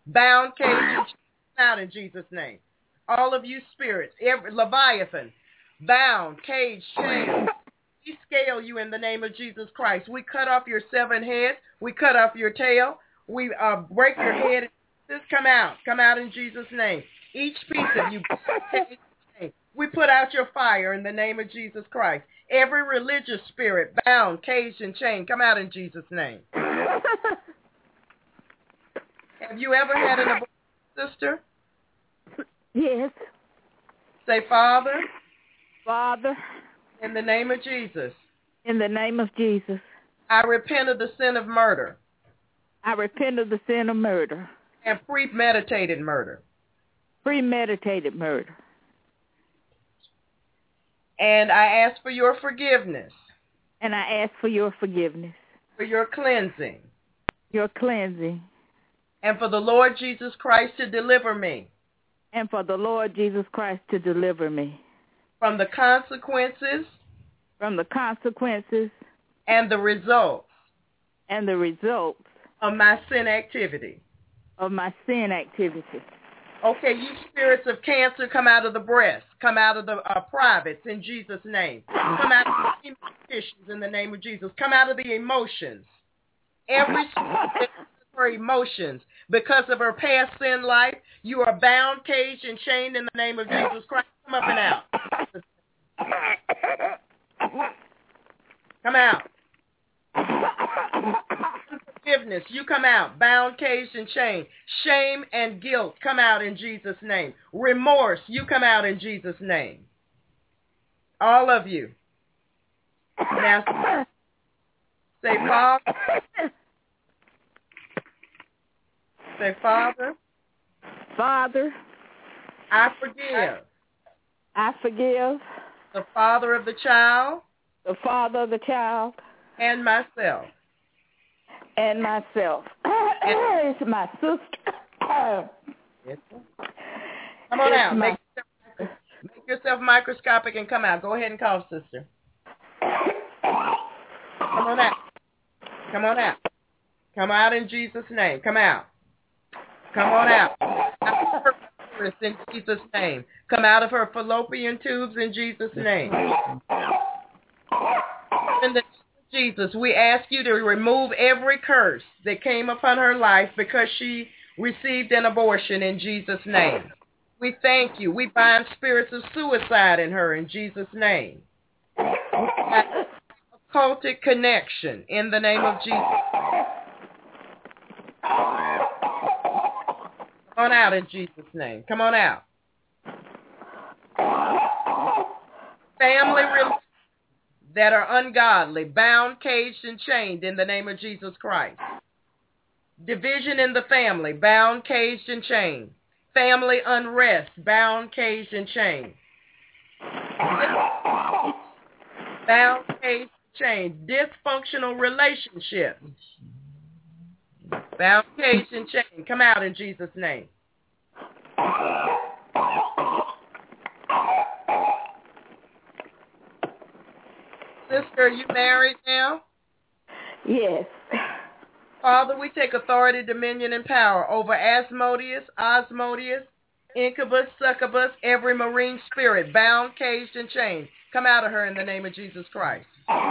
bound, caged, and chained, out in Jesus' name. All of you spirits, every Leviathan, bound, caged, chained, we scale you in the name of Jesus Christ. We cut off your seven heads. We cut off your tail. We uh, break your head. Just come out. Come out in Jesus' name. Each piece of you, we put out your fire in the name of Jesus Christ. Every religious spirit, bound, caged, and chained, come out in Jesus' name. Have you ever had an abortion, sister? Yes. Say, Father. Father. In the name of Jesus. In the name of Jesus. I repent of the sin of murder. I repent of the sin of murder. And premeditated murder. Premeditated murder. And I ask for your forgiveness. And I ask for your forgiveness. For your cleansing. Your cleansing. And for the Lord Jesus Christ to deliver me. And for the Lord Jesus Christ to deliver me. From the consequences. From the consequences. And the results. And the results. Of my sin activity. Of my sin activity. Okay, you spirits of cancer, come out of the breast. Come out of the uh, privates in Jesus' name. Come out of the tissues in the name of Jesus. Come out of the emotions. Every spirit her emotions. Because of her past sin life, you are bound, caged, and chained in the name of Jesus Christ. Come up and out. Come out. Forgiveness, you come out. Bound, caged, and chained. Shame and guilt, come out in Jesus' name. Remorse, you come out in Jesus' name. All of you. Now, say, Father. Say, Father. Father. I forgive. I forgive. The father of the child. The father of the child. And myself. And myself. It's my sister. Yes, come on it's out. My... Make, yourself, make yourself microscopic and come out. Go ahead and cough, sister. Come on out. Come on out. Come out in Jesus' name. Come out. Come on out. Out of her uterus in Jesus' name. Come out of her fallopian tubes in Jesus' name. In the name of Jesus, we ask you to remove every curse that came upon her life because she received an abortion in Jesus' name. We thank you. We bind spirits of suicide in her in Jesus' name. Occultic connection in the name of Jesus. Come on out in Jesus' name. Come on out. Family relations that are ungodly, bound, caged, and chained in the name of Jesus Christ. Division in the family, bound, caged, and chained. Family unrest, bound, caged, and chained. Bound, caged, and chained. Dysfunctional relationships. Bound, caged, and chained. Come out in Jesus' name. Sister, are you married now? Yes. Father, we take authority, dominion, and power over Asmodeus, Osmodeus, Incubus, Succubus, every marine spirit, bound, caged, and chained. Come out of her in the name of Jesus Christ.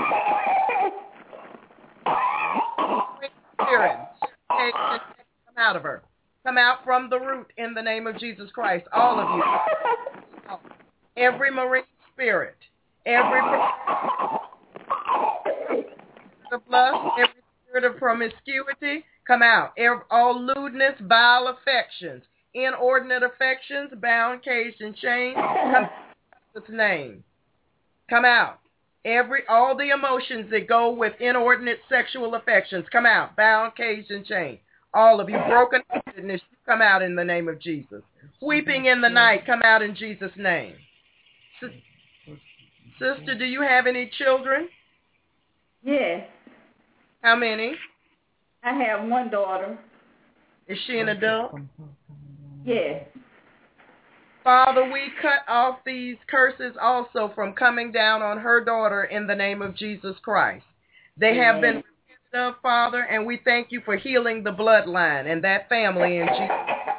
Spirit, caged and chained, come out of her. Come out from the root in the name of Jesus Christ. All of you. Every marine spirit, every of lust, every spirit of promiscuity, come out. Every, all lewdness, vile affections, inordinate affections, bound, caged, and chained, come out in Jesus' name. Come out. Every all the emotions that go with inordinate sexual affections, come out. Bound, caged, and chained. All of you broken heartedness, come out in the name of Jesus. Weeping in the night, come out in Jesus' name. Sister, do you have any children? Yes. How many? I have one daughter. Is she an adult? Yes. Father, we cut off these curses also from coming down on her daughter in the name of Jesus Christ. They have been repented of, Father, and we thank you for healing the bloodline and that family in Jesus.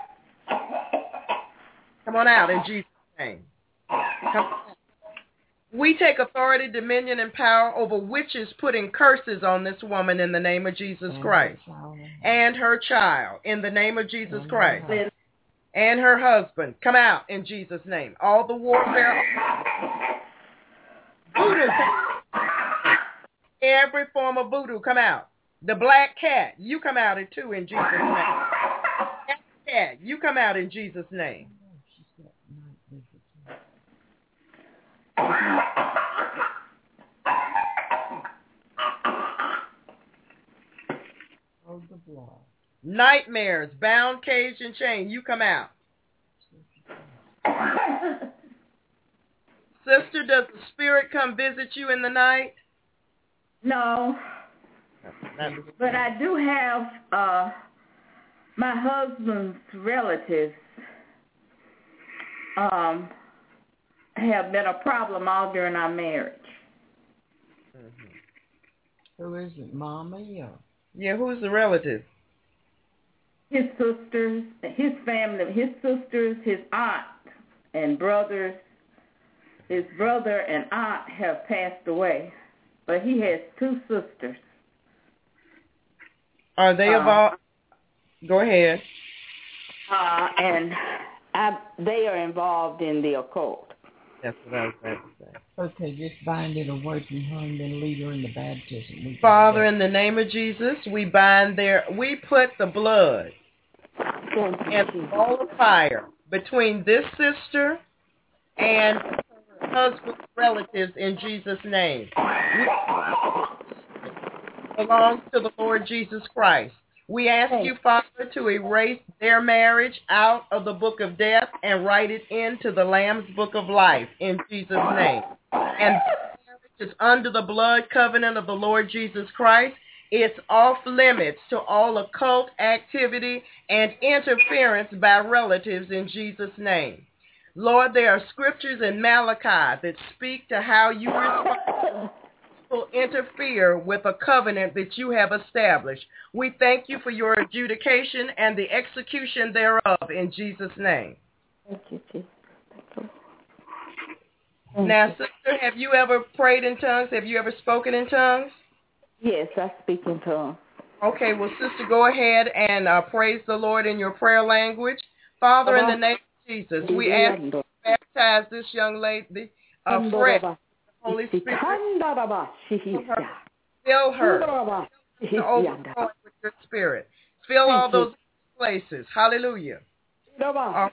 Come on out in Jesus' name. Come on. We take authority, dominion, and power over witches putting curses on this woman in the name of Jesus Christ. And her child in the name of Jesus Christ. And her husband. Come out in Jesus' name. All the warfare. Voodoo. Every form of voodoo, come out. The black cat, you come out it too in Jesus' name. Black cat, you come out in Jesus' name. Nightmares, bound, caged, and chained, you come out. Sister, does the spirit come visit you in the night? No. But I do have uh, my husband's relatives um, have been a problem all during our marriage. Mm-hmm. Who is it, Mommy? Or? Yeah, who's the relative? His sisters, his family, his sisters, his aunt and brothers. His brother and aunt have passed away, but he has two sisters. Are they uh, involved? Go ahead. Uh, and I, they are involved in the occult. That's what I was about to say. Okay, just bind it away from her and then lead her in the baptism. Father, in the name of Jesus, we bind their, we put the blood and the ball of fire between this sister and her husband's relatives in Jesus' name. We belong to the Lord Jesus Christ. We ask you, Father, to erase their marriage out of the book of death and write it into the Lamb's book of life in Jesus' name. And marriage is under the blood covenant of the Lord Jesus Christ. It's off limits to all occult activity and interference by relatives in Jesus' name. Lord, there are scriptures in Malachi that speak to how you respond will interfere with a covenant that you have established. We thank you for your adjudication and the execution thereof in Jesus' name. Thank you, Jesus. Thank you. Now, sister, have you ever prayed in tongues? Have you ever spoken in tongues? Yes, I speak in tongues. Okay, well, sister, go ahead and uh, praise the Lord in your prayer language. Father, in the name of Jesus, we ask you to baptize this young lady afresh. Holy Spirit, fill her, fill her to overflow with your spirit. Fill all those places. Hallelujah. Oh,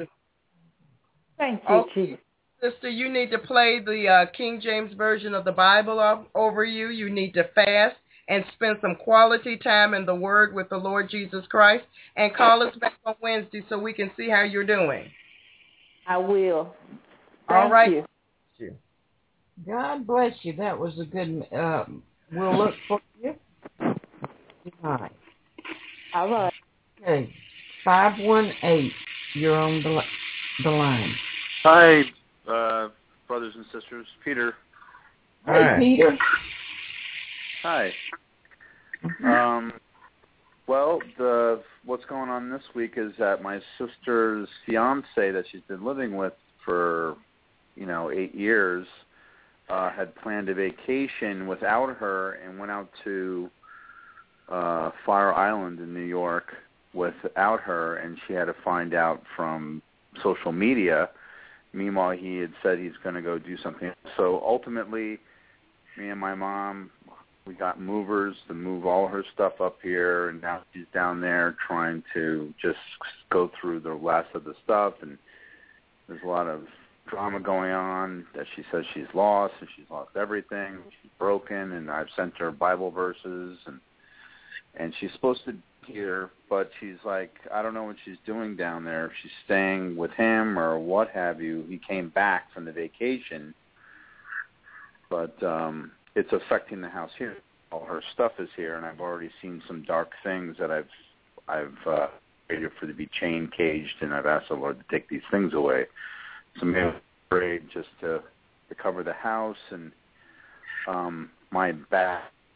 Thank you, Jesus. Sister, you need to play the uh, King James Version of the Bible of, over you. You need to fast and spend some quality time in the Word with the Lord Jesus Christ. And call us back on Wednesday so we can see how you're doing. I will. Thank all right. You. God bless you. That was a good, um, we'll look for you. Good night. All right. Okay. five one eight, you're on the, the line. Hi, uh, brothers and sisters. Peter. Hey, Hi. Peter. Hi. Um, well, the what's going on this week is that my sister's fiance that she's been living with for, you know, eight years, Uh, had planned a vacation without her and went out to uh, Fire Island in New York without her, and she had to find out from social media. Meanwhile, he had said he's going to go do something. So ultimately, me and my mom, we got movers to move all her stuff up here, and now she's down there trying to just go through the last of the stuff, and there's a lot of drama going on that she says she's lost and she's lost everything. She's broken, and I've sent her Bible verses, and and she's supposed to be here, but she's like, I don't know what she's doing down there. If she's staying with him or what have you. He came back from the vacation, but um, it's affecting the house here. All her stuff is here, and I've already seen some dark things that I've I've uh, waited for to be chain caged, and I've asked the Lord to take these things away. So maybe I'm afraid just to, to cover the house, and um, my back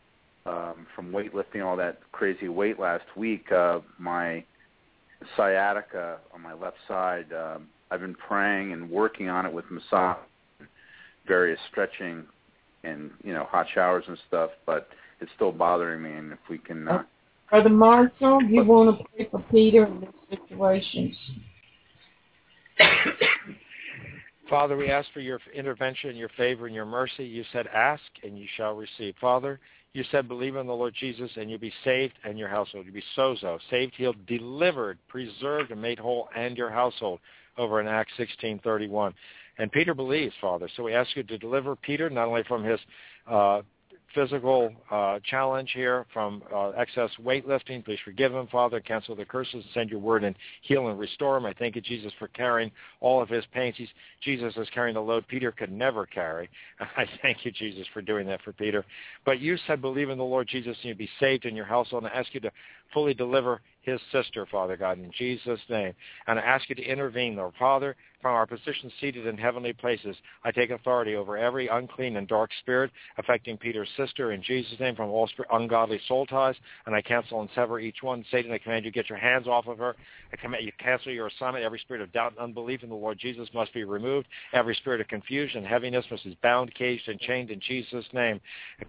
um, from weightlifting, all that crazy weight last week, uh, my sciatica on my left side, um, I've been praying and working on it with massage, various stretching, and, you know, hot showers and stuff, but it's still bothering me, and if we can... Uh, Brother Marshall, you want to pray for Peter in these situations? Father, we ask for your intervention, your favor, and your mercy. You said, ask, and you shall receive. Father, you said, believe in the Lord Jesus, and you'll be saved and your household. You'll be sozo, saved, healed, delivered, preserved, and made whole, and your household, over in Acts sixteen thirty-one. And Peter believes, Father. So we ask you to deliver Peter, not only from his uh, physical uh, challenge here, from uh, excess weightlifting. Please forgive him, Father. Cancel the curses and send your word and heal and restore him. I thank you, Jesus, for carrying all of his pains. He's, Jesus is carrying the load Peter could never carry. I thank you, Jesus, for doing that for Peter. But you said, believe in the Lord Jesus and you'll be saved in your household. And I ask you to fully deliver his sister, Father God, in Jesus' name. And I ask you to intervene, Lord. Father, from our position seated in heavenly places, I take authority over every unclean and dark spirit affecting Peter's sister in Jesus' name, from all spirit, ungodly soul ties, and I cancel and sever each one. Satan, I command you to get your hands off of her. I command you to cancel your assignment. Every spirit of doubt and unbelief in the Lord Jesus must be removed. Every spirit of confusion and heaviness must be bound, caged, and chained in Jesus' name. And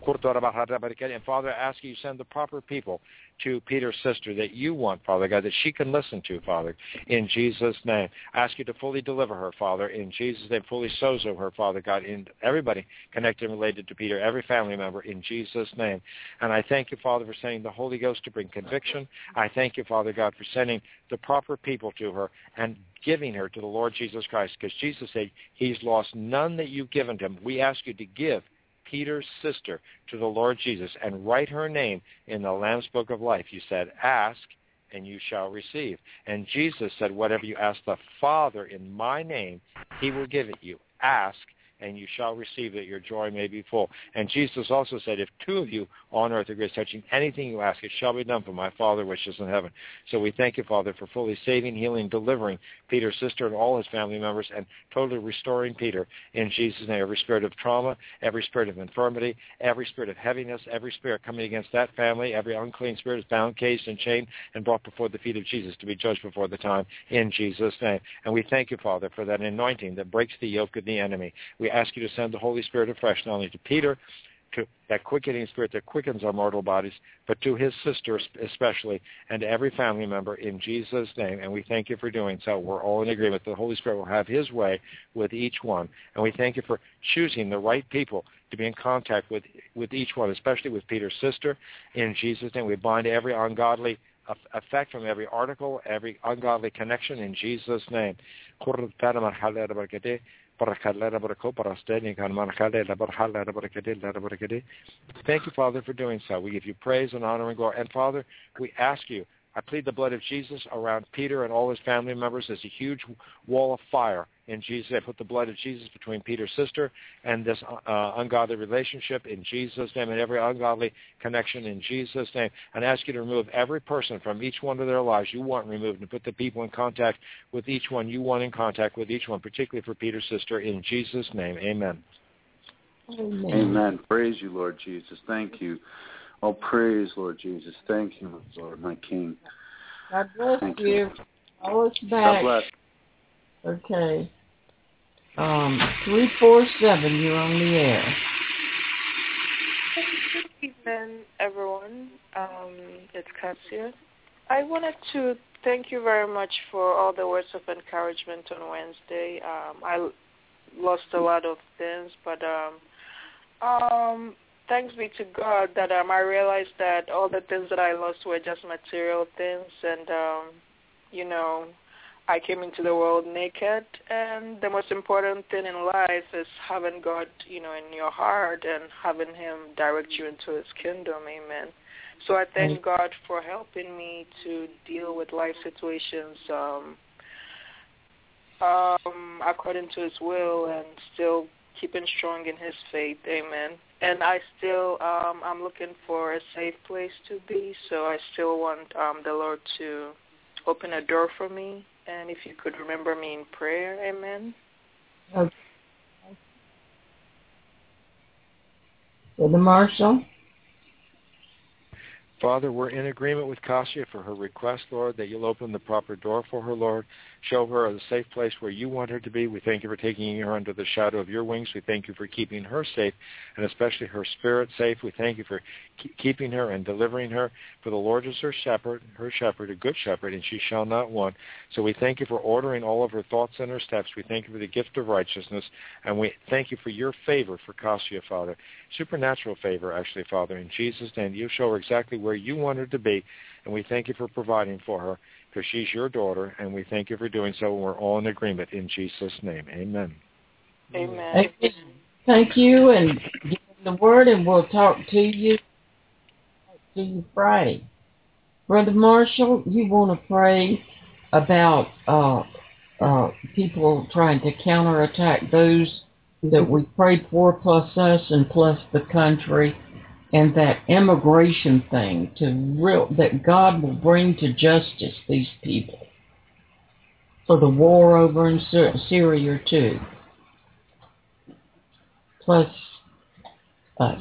Father, I ask you to send the proper people to Peter's sister that you want, Father God, that she can listen to, Father, in Jesus' name. I ask you to fully deliver her, Father, in Jesus' name, fully sozo her, Father God, in everybody connected and related to Peter, every family member, in Jesus' name. And I thank you, Father, for sending the Holy Ghost to bring conviction. I thank you, Father God, for sending the proper people to her and giving her to the Lord Jesus Christ, because Jesus said he's lost none that you've given to him. We ask you to give Peter's sister to the Lord Jesus and write her name in the Lamb's Book of Life. You said, ask, and you shall receive. And Jesus said, whatever you ask the Father in my name, he will give it you. Ask, and you shall receive, that your joy may be full. And Jesus also said, if two of you on earth agree touching anything you ask, it shall be done for my Father which is in heaven. So we thank you, Father, for fully saving, healing, delivering Peter's sister and all his family members, and totally restoring Peter in Jesus' name. Every spirit of trauma, every spirit of infirmity, every spirit of heaviness, every spirit coming against that family, every unclean spirit is bound, caged, and chained, and brought before the feet of Jesus to be judged before the time, in Jesus' name. And we thank you, Father, for that anointing that breaks the yoke of the enemy. We ask you to send the Holy Spirit afresh, not only to Peter, to that quickening spirit that quickens our mortal bodies, but to his sister especially, and to every family member, in Jesus' name. And we thank you for doing so. We're all in agreement. The Holy Spirit will have his way with each one. And we thank you for choosing the right people to be in contact with, with each one, especially with Peter's sister. In Jesus' name, we bind every ungodly effect from every article, every ungodly connection, in Jesus' name. Thank you, Father, for doing so. We give you praise and honor and glory. And, Father, we ask you, I plead the blood of Jesus around Peter and all his family members as a huge wall of fire. In Jesus' name, put the blood of Jesus between Peter's sister and this uh, ungodly relationship, in Jesus' name, and every ungodly connection, in Jesus' name. And ask you to remove every person from each one of their lives you want removed, and put the people in contact with each one you want in contact with each one, particularly for Peter's sister, in Jesus' name. Amen. Amen. Amen. Praise you, Lord Jesus. Thank you. Oh, praise, Lord Jesus. Thank you, Lord, my King. God bless Thank you. you. Call us God back. bless. Okay. Um, three four seven, you're on the air. Good evening, everyone. Um, it's Katsia. I wanted to thank you very much for all the words of encouragement on Wednesday. Um, I lost a lot of things, but um, um, thanks be to God that um, I realized that all the things that I lost were just material things, and, um, you know, I came into the world naked, and the most important thing in life is having God, you know, in your heart and having him direct you into his kingdom. Amen. So I thank God for helping me to deal with life situations um, um, according to his will, and still keeping strong in his faith. Amen. And I still, um, I'm looking for a safe place to be, so I still want um, the Lord to open a door for me. And if you could remember me in prayer, amen. Okay. Brother Marshall? Father, we're in agreement with Kasia for her request, Lord, that you'll open the proper door for her, Lord. Show her a safe place where you want her to be. We thank you for taking her under the shadow of your wings. We thank you for keeping her safe, and especially her spirit safe. We thank you for ke- keeping her and delivering her. For the Lord is her shepherd, her shepherd, a good shepherd, and she shall not want. So we thank you for ordering all of her thoughts and her steps. We thank you for the gift of righteousness, and we thank you for your favor for Kasia, Father. Supernatural favor, actually, Father. In Jesus' name, you show her exactly where you want her to be, and we thank you for providing for her, because she's your daughter, and we thank you for doing so, and we're all in agreement in Jesus' name. Amen. Amen. Thank you, and give the word, and we'll talk to you, to you Friday. Brother Marshall, you want to pray about uh, uh, people trying to counterattack those that we prayed for, plus us and plus the country, and that immigration thing, to real that God will bring to justice these people for the war over in Syria too, plus us.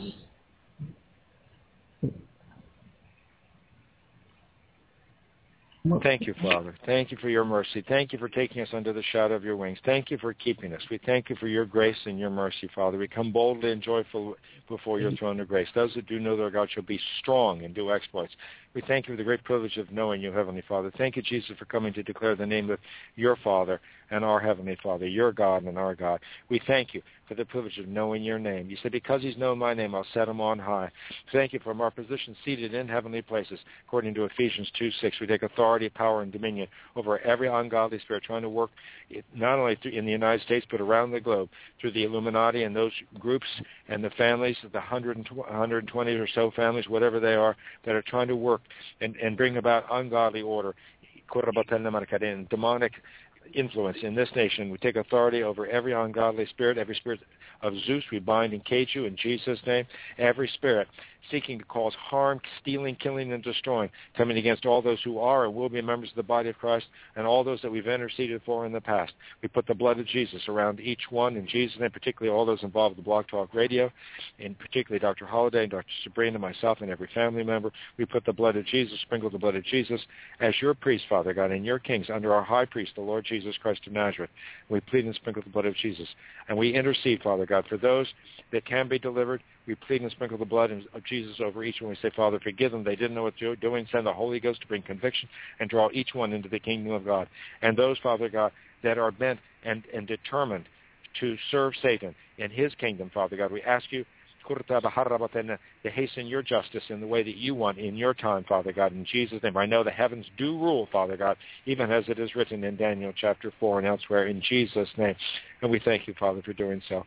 Thank you, Father. Thank you for your mercy. Thank you for taking us under the shadow of your wings. Thank you for keeping us. We thank you for your grace and your mercy, Father. We come boldly and joyful before your throne of grace. Those that do know their God shall be strong and do exploits. We thank you for the great privilege of knowing you, Heavenly Father. Thank you, Jesus, for coming to declare the name of your Father and our Heavenly Father, your God and our God. We thank you for the privilege of knowing your name. You said, because he's known my name, I'll set him on high. Thank you from our position seated in heavenly places. According to Ephesians two six, we take authority, power, and dominion over every ungodly spirit trying to work not only in the United States but around the globe through the Illuminati and those groups and the families, the one hundred twenty or so families, whatever they are, that are trying to work and, and bring about ungodly order, and demonic influence in this nation. We take authority over every ungodly spirit, every spirit of Zeus. We bind and cage you in Jesus' name. Every spirit seeking to cause harm, stealing, killing, and destroying, coming against all those who are and will be members of the body of Christ and all those that we've interceded for in the past. We put the blood of Jesus around each one in Jesus' name, particularly all those involved with Blog Talk Radio, and particularly Doctor Holliday and Doctor Sabrina, myself, and every family member. We put the blood of Jesus, sprinkle the blood of Jesus as your priest, Father God, and your kings under our high priest, the Lord Jesus Christ of Nazareth. We plead and sprinkle the blood of Jesus. And we intercede, Father God, for those that can be delivered. We plead and sprinkle the blood of Jesus over each one. We say, Father, forgive them. They didn't know what they were doing. Send the Holy Ghost to bring conviction and draw each one into the kingdom of God. And those, Father God, that are bent and, and determined to serve Satan in his kingdom, Father God, we ask you to hasten your justice in the way that you want in your time, Father God, in Jesus' name. I know the heavens do rule, Father God, even as it is written in Daniel chapter four and elsewhere, in Jesus' name. And we thank you, Father, for doing so.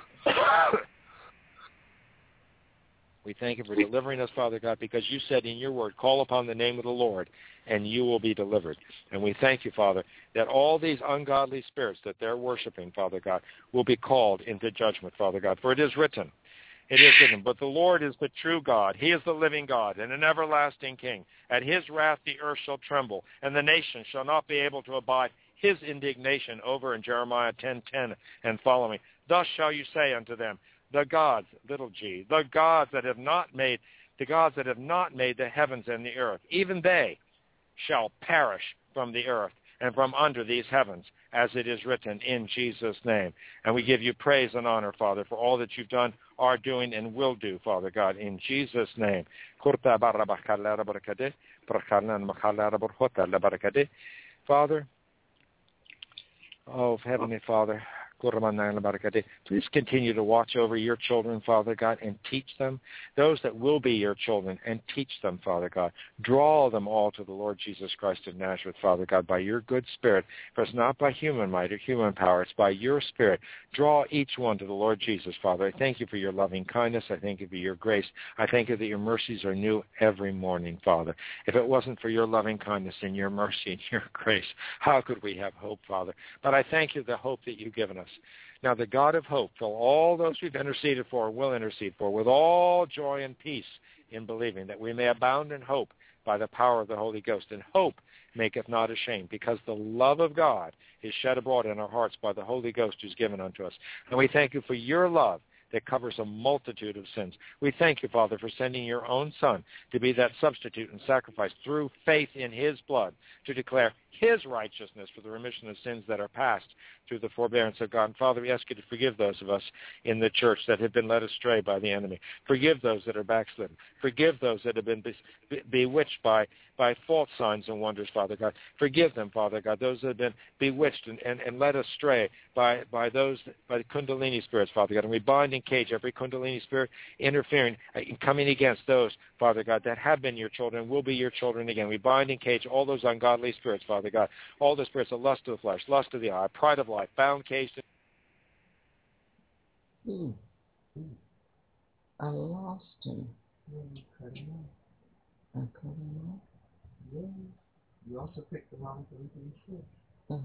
We thank you for delivering us, Father God, because you said in your word, call upon the name of the Lord, and you will be delivered. And we thank you, Father, that all these ungodly spirits that they're worshiping, Father God, will be called into judgment, Father God. For it is written, it is written, but the Lord is the true God. He is the living God and an everlasting King. At his wrath the earth shall tremble, and the nations shall not be able to abide his indignation, over in Jeremiah ten ten and following. Thus shall you say unto them, the gods, little g, the gods that have not made, the gods that have not made the heavens and the earth, even they shall perish from the earth and from under these heavens, as it is written, in Jesus' name. And we give you praise and honor, Father, for all that you've done, are doing, and will do, Father God, in Jesus' name. Father, oh, Heavenly Father, please continue to watch over your children, Father God, and teach them, those that will be your children, and teach them, Father God. Draw them all to the Lord Jesus Christ of Nazareth, Father God, by your good Spirit. For it's not by human might or human power, it's by your Spirit. Draw each one to the Lord Jesus, Father. I thank you for your loving kindness. I thank you for your grace. I thank you that your mercies are new every morning, Father. If it wasn't for your loving kindness and your mercy and your grace, how could we have hope, Father? But I thank you for the hope that you've given us. Now the God of hope, fill all those we've interceded for, will intercede for, with all joy and peace in believing, that we may abound in hope by the power of the Holy Ghost. And hope maketh not ashamed, because the love of God is shed abroad in our hearts by the Holy Ghost who's given unto us. And we thank you for your love that covers a multitude of sins. We thank you, Father, for sending your own Son to be that substitute and sacrifice through faith in his blood to declare his righteousness for the remission of sins that are past through the forbearance of God. And Father, we ask you to forgive those of us in the church that have been led astray by the enemy. Forgive those that are backslidden. Forgive those that have been be- bewitched by, by false signs and wonders, Father God. Forgive them, Father God, those that have been bewitched and, and, and led astray by, by those, by the Kundalini spirits, Father God. And we bind and cage every Kundalini spirit interfering, uh, coming against those, Father God, that have been your children and will be your children again. We bind and cage all those ungodly spirits, Father God, all the spirits of lust of the flesh, lust of the eye, pride of life, bound, caged. Hmm. I lost him. I cut him off. I cut him off. Yeah. You also picked the wrong thing to be Oh,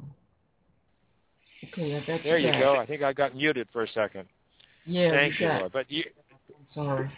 okay. Okay, I got There you you back. go. I think I got muted for a second. Yeah, Thank you you, got. Lord. But you, Sorry.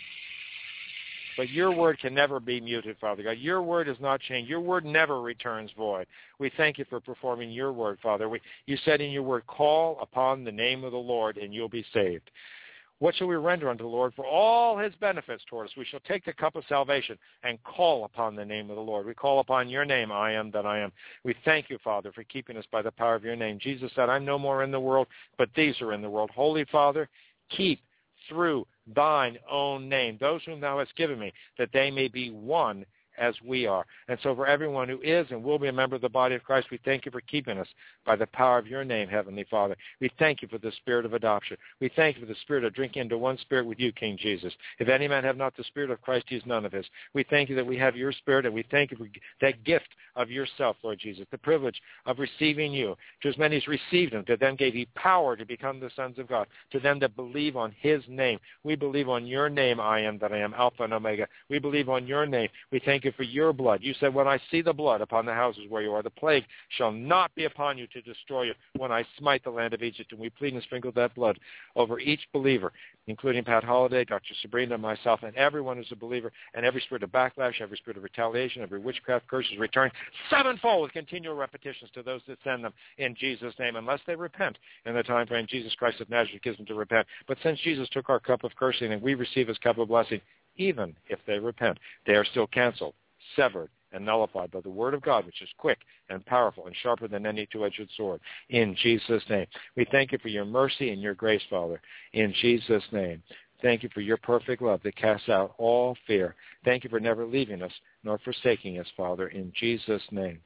But your word can never be muted, Father God. Your word is not changed. Your word never returns void. We thank you for performing your word, Father. We, you said in your word, call upon the name of the Lord and you'll be saved. What shall we render unto the Lord for all his benefits toward us? We shall take the cup of salvation and call upon the name of the Lord. We call upon your name, I am that I am. We thank you, Father, for keeping us by the power of your name. Jesus said, I'm no more in the world, but these are in the world. Holy Father, keep through thine own name those whom thou hast given me, that they may be one as we are. And so for everyone who is and will be a member of the body of Christ, we thank you for keeping us by the power of your name, Heavenly Father. We thank you for the spirit of adoption. We thank you for the spirit of drinking into one spirit with you, King Jesus. If any man have not the spirit of Christ, he is none of his. We thank you that we have your spirit, and we thank you for that gift of yourself, Lord Jesus, the privilege of receiving you. To as many as received him, to them gave he power to become the sons of God, to them that believe on his name. We believe on your name, I am that I am, Alpha and Omega. We believe on your name. We thank you for your blood. You said, when I see the blood upon the houses where you are, the plague shall not be upon you to destroy you when I smite the land of Egypt. And we plead and sprinkle that blood over each believer, including Pat Holliday, Doctor Sabrina, myself, and everyone who's a believer, and every spirit of backlash, every spirit of retaliation, every witchcraft curse is returned sevenfold with continual repetitions to those that send them in Jesus' name, unless they repent in the time frame Jesus Christ of Nazareth gives them to repent. But since Jesus took our cup of cursing and we receive his cup of blessing, even if they repent, they are still canceled, severed, and nullified by the word of God, which is quick and powerful and sharper than any two-edged sword. In Jesus' name. We thank you for your mercy and your grace, Father. In Jesus' name. Thank you for your perfect love that casts out all fear. Thank you for never leaving us nor forsaking us, Father. In Jesus' name.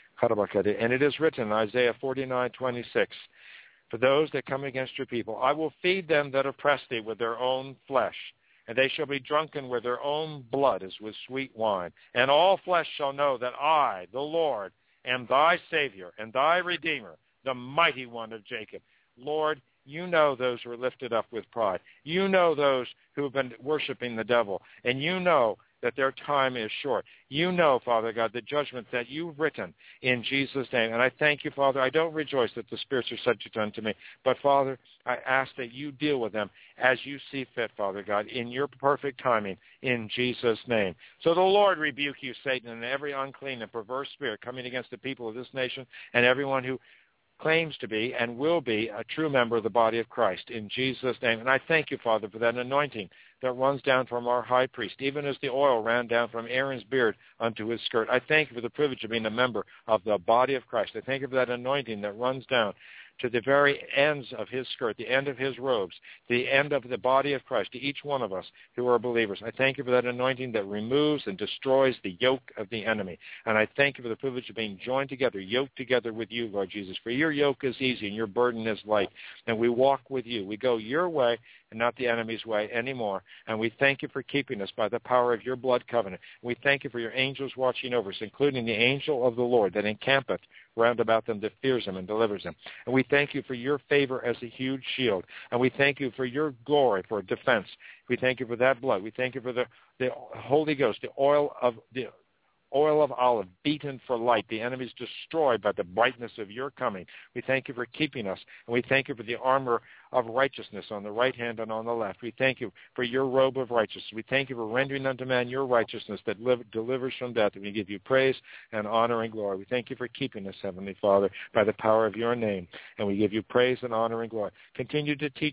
And it is written in Isaiah forty-nine twenty-six, for those that come against your people, I will feed them that oppress thee with their own flesh, and they shall be drunken with their own blood as with sweet wine. And all flesh shall know that I, the Lord, am thy Savior and thy Redeemer, the mighty one of Jacob. Lord, you know those who are lifted up with pride. You know those who have been worshiping the devil. And you know that their time is short. You know, Father God, the judgment that you've written in Jesus' name. And I thank you, Father. I don't rejoice that the spirits are subject unto me. But, Father, I ask that you deal with them as you see fit, Father God, in your perfect timing, in Jesus' name. So the Lord rebuke you, Satan, and every unclean and perverse spirit coming against the people of this nation and everyone who claims to be and will be a true member of the body of Christ, in Jesus' name. And I thank you, Father, for that anointing that runs down from our high priest, even as the oil ran down from Aaron's beard unto his skirt. I thank you for the privilege of being a member of the body of Christ. I thank you for that anointing that runs down to the very ends of his skirt, the end of his robes, the end of the body of Christ, to each one of us who are believers. I thank you for that anointing that removes and destroys the yoke of the enemy. And I thank you for the privilege of being joined together, yoked together with you, Lord Jesus. For your yoke is easy and your burden is light. And we walk with you. We go your way and not the enemy's way anymore. And we thank you for keeping us by the power of your blood covenant. We thank you for your angels watching over us, including the angel of the Lord that encampeth round about them that fears him and delivers them. And we thank you for your favor as a huge shield. And we thank you for your glory for defense. We thank you for that blood. We thank you for the, the Holy Ghost, the oil of the oil of olive, beaten for light. The enemy is destroyed by the brightness of your coming. We thank you for keeping us, and we thank you for the armor of righteousness on the right hand and on the left. We thank you for your robe of righteousness. We thank you for rendering unto man your righteousness that live, delivers from death. And we give you praise and honor and glory. We thank you for keeping us, Heavenly Father, by the power of your name. And we give you praise and honor and glory. Continue to teach us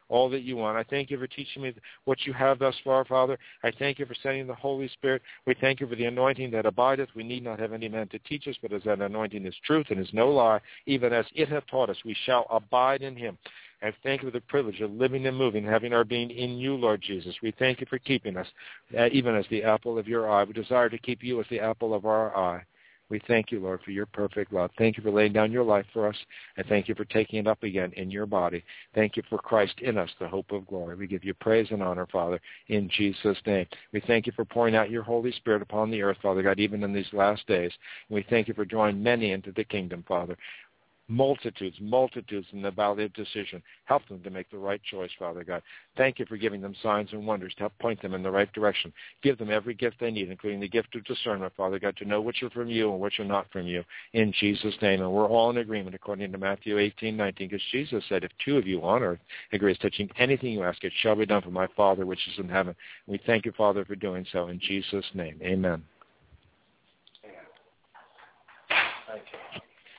all that you want. I thank you for teaching me what you have thus far, Father. I thank you for sending the Holy Spirit. We thank you for the anointing that abideth. We need not have any man to teach us, but as that anointing is truth and is no lie, even as it hath taught us, we shall abide in him. I thank you for the privilege of living and moving, having our being in you, Lord Jesus. We thank you for keeping us, uh, even as the apple of your eye. We desire to keep you as the apple of our eye. We thank you, Lord, for your perfect love. Thank you for laying down your life for us, and thank you for taking it up again in your body. Thank you for Christ in us, the hope of glory. We give you praise and honor, Father, in Jesus' name. We thank you for pouring out your Holy Spirit upon the earth, Father God, even in these last days. And we thank you for drawing many into the kingdom, Father. Multitudes, multitudes in the valley of decision. Help them to make the right choice, Father God. Thank you for giving them signs and wonders to help point them in the right direction. Give them every gift they need, including the gift of discernment, Father God, to know which are from you and which are not from you, in Jesus' name. And we're all in agreement according to Matthew eighteen nineteen, because Jesus said, if two of you on earth agree as touching anything you ask, it shall be done for my Father which is in heaven. We thank you, Father, for doing so, in Jesus' name. Amen. Thank you.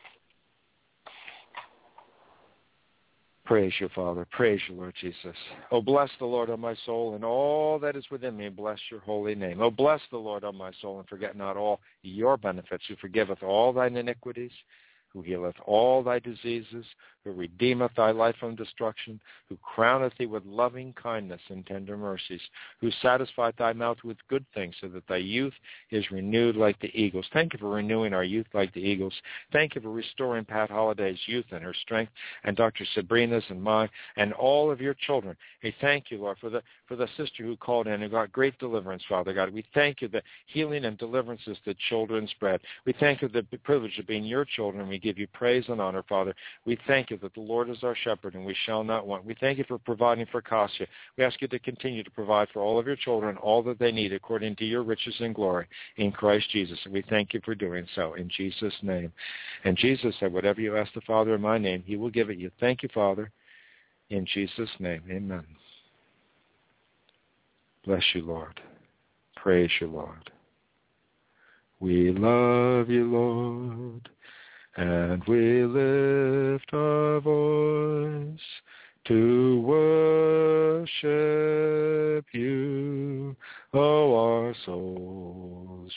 Praise you, Father. Praise you, Lord Jesus. Oh, bless the Lord, O my soul, and all that is within me, and bless your holy name. Oh, bless the Lord, O my soul, and forget not all your benefits, who forgiveth all thine iniquities, who healeth all thy diseases, who redeemeth thy life from destruction, who crowneth thee with loving kindness and tender mercies, who satisfieth thy mouth with good things, so that thy youth is renewed like the eagles. Thank you for renewing our youth like the eagles. Thank you for restoring Pat Holliday's youth and her strength, and Doctor Sabrina's and mine, and all of your children. We thank you, Lord, for the for the sister who called in and got great deliverance, Father God. We thank you that healing and deliverance is the children's bread. We thank you for the privilege of being your children. We give you praise and honor, Father. We thank you that the Lord is our shepherd and we shall not want. We thank you for providing for Kasia. We ask you to continue to provide for all of your children all that they need according to your riches and glory in Christ Jesus. And we thank you for doing so in Jesus' name. And Jesus said, whatever you ask the Father in my name, he will give it you. Thank you, Father. In Jesus' name, amen. Bless you, Lord. Praise you, Lord. We love you, Lord, and we lift our voice to worship you. Oh, our souls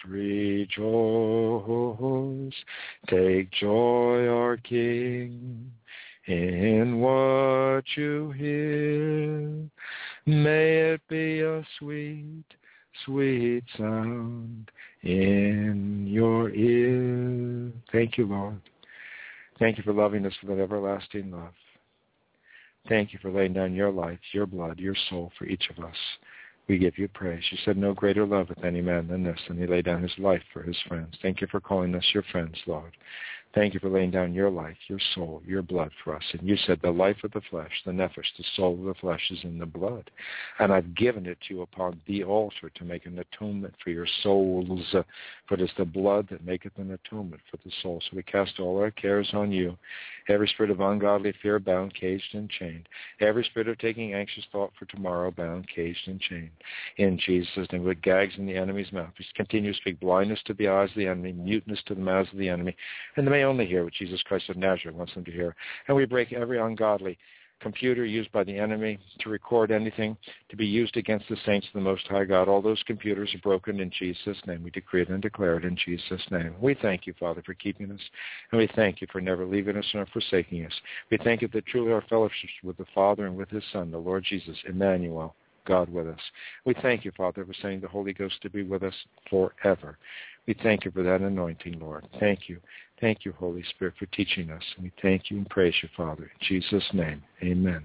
rejoice. Take joy, our King, in what you hear. May it be a sweet, sweet sound in your ear. Thank you, Lord. Thank you for loving us with that everlasting love. Thank you for laying down your life, your blood, your soul for each of us. We give you praise. You said no greater love with any man than this, and he laid down his life for his friends. Thank you for calling us your friends, Lord. Thank you for laying down your life, your soul, your blood for us. And you said the life of the flesh, the nephesh, the soul of the flesh is in the blood. And I've given it to you upon the altar to make an atonement for your souls. For it is the blood that maketh an atonement for the soul. So we cast all our cares on you. Every spirit of ungodly fear bound, caged, and chained. Every spirit of taking anxious thought for tomorrow bound, caged, and chained. In Jesus' name, with gags in the enemy's mouth. We continue to speak blindness to the eyes of the enemy, muteness to the mouths of the enemy. And they may only hear what Jesus Christ of Nazareth wants them to hear. And we break every ungodly computer used by the enemy to record anything to be used against the saints of the Most High God. All those computers are broken in Jesus' name. We decree it and declare it in Jesus' name. We thank you, Father, for keeping us, and we thank you for never leaving us nor forsaking us. We thank you that truly our fellowship with the Father and with his Son, the Lord Jesus, Emmanuel, God with us. We thank you, Father, for sending the Holy Ghost to be with us forever. We thank you for that anointing, Lord. Thank you. Thank you, Holy Spirit, for teaching us. And we thank you and praise you, Father. In Jesus' name, amen.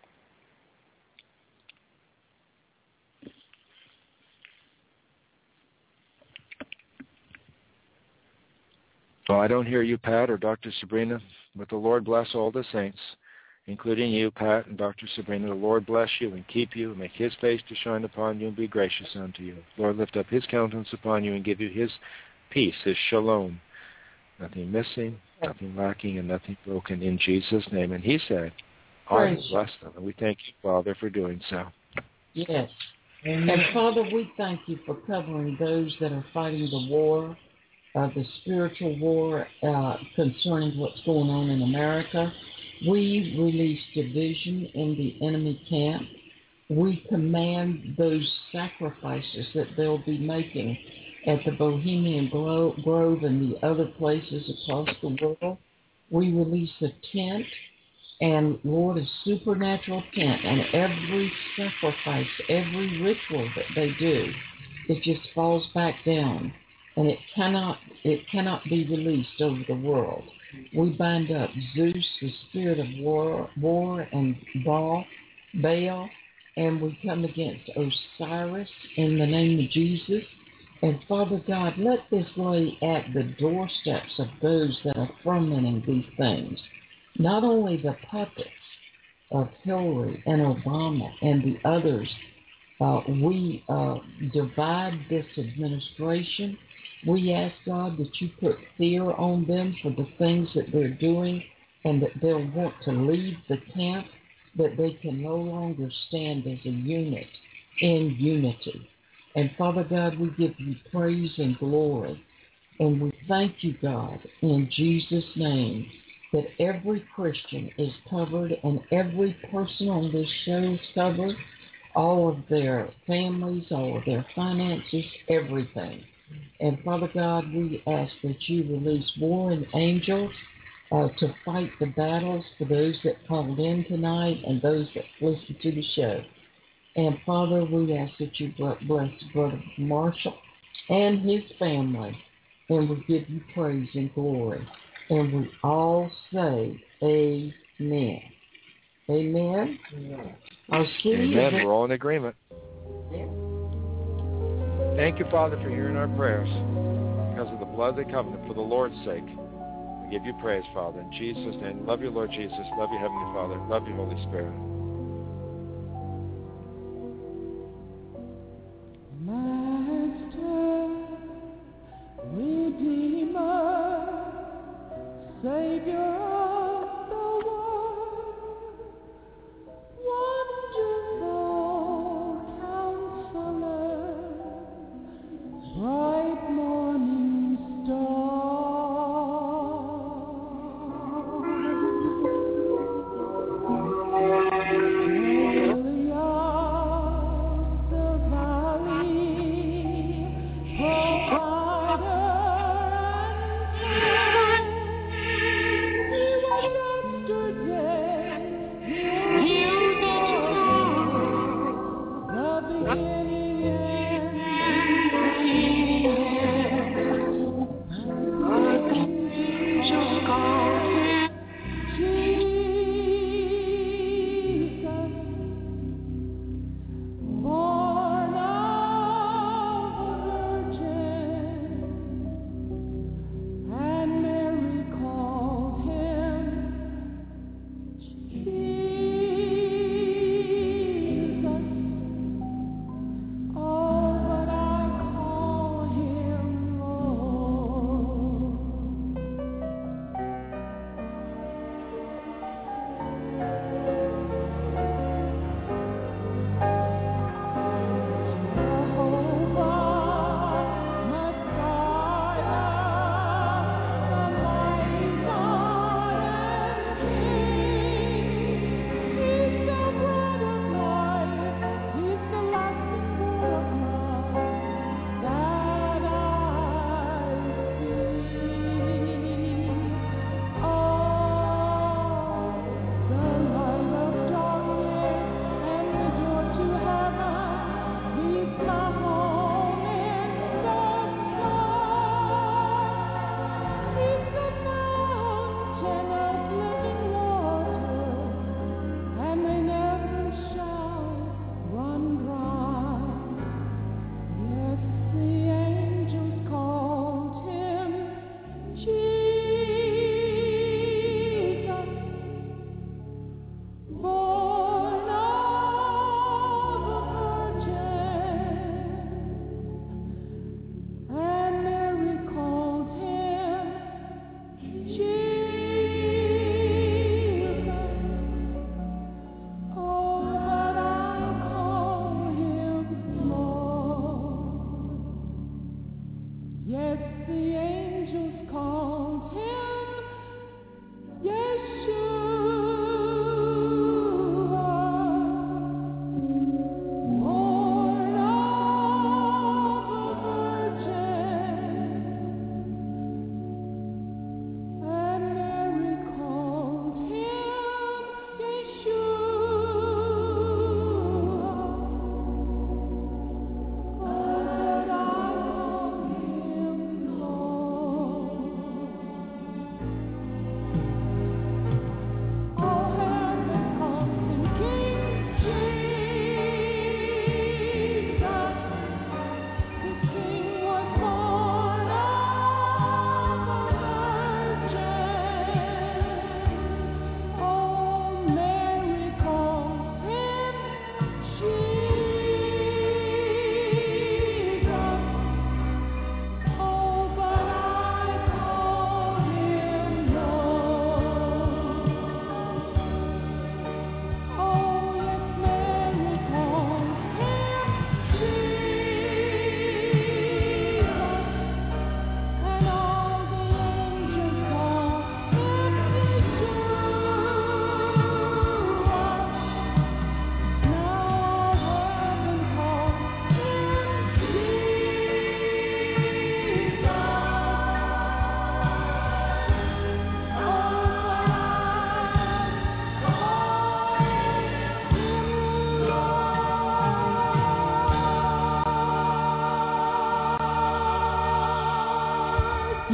Well, I don't hear you, Pat, or Doctor Sabrina, but the Lord bless all the saints, including you, Pat, and Doctor Sabrina. The Lord bless you and keep you, and make his face to shine upon you and be gracious unto you. Lord, lift up his countenance upon you and give you his peace, his shalom. Nothing missing, nothing lacking, and nothing broken in Jesus' name. And he said, I will bless them. And we thank you, Father, for doing so. Yes. Amen. And Father, we thank you for covering those that are fighting the war, uh, the spiritual war uh, concerning what's going on in America. We release division in the enemy camp. We command those sacrifices that they'll be making at the Bohemian Grove and the other places across the world. We release a tent, and Lord, a supernatural tent, and every sacrifice, every ritual that they do, it just falls back down, and it cannot, it cannot be released over the world. We bind up Zeus, the spirit of war, war and Baal, Baal, and we come against Osiris in the name of Jesus. And Father God, let this lay at the doorsteps of those that are fermenting these things. Not only the puppets of Hillary and Obama and the others, uh, we uh, divide this administration. We ask, God, that you put fear on them for the things that they're doing, and that they'll want to leave the camp, that they can no longer stand as a unit in unity. And Father God, we give you praise and glory. And we thank you, God, in Jesus' name, that every Christian is covered and every person on this show is covered, all of their families, all of their finances, everything. And Father God, we ask that you release warring angels uh, to fight the battles for those that called in tonight and those that listen to the show. And Father, we ask that you bless Brother Marshall and his family. And we give you praise and glory. And we all say amen. Amen. I'll see you. Amen. We're all in agreement. Yeah. Thank you, Father, for hearing our prayers. Because of the blood of the covenant, for the Lord's sake, we give you praise, Father. In Jesus' name, love you, Lord Jesus. Love you, Heavenly Father. Love you, Holy Spirit. Master, Redeemer, Savior of the world, wonderful Counselor, bright morning star. Lily of the valley, provider and friend, He was yesterday, He'll be tomorrow, the beginning and the end. But the angels call Him Jesus. Born of a virgin, and Mary called him Jesus. Oh,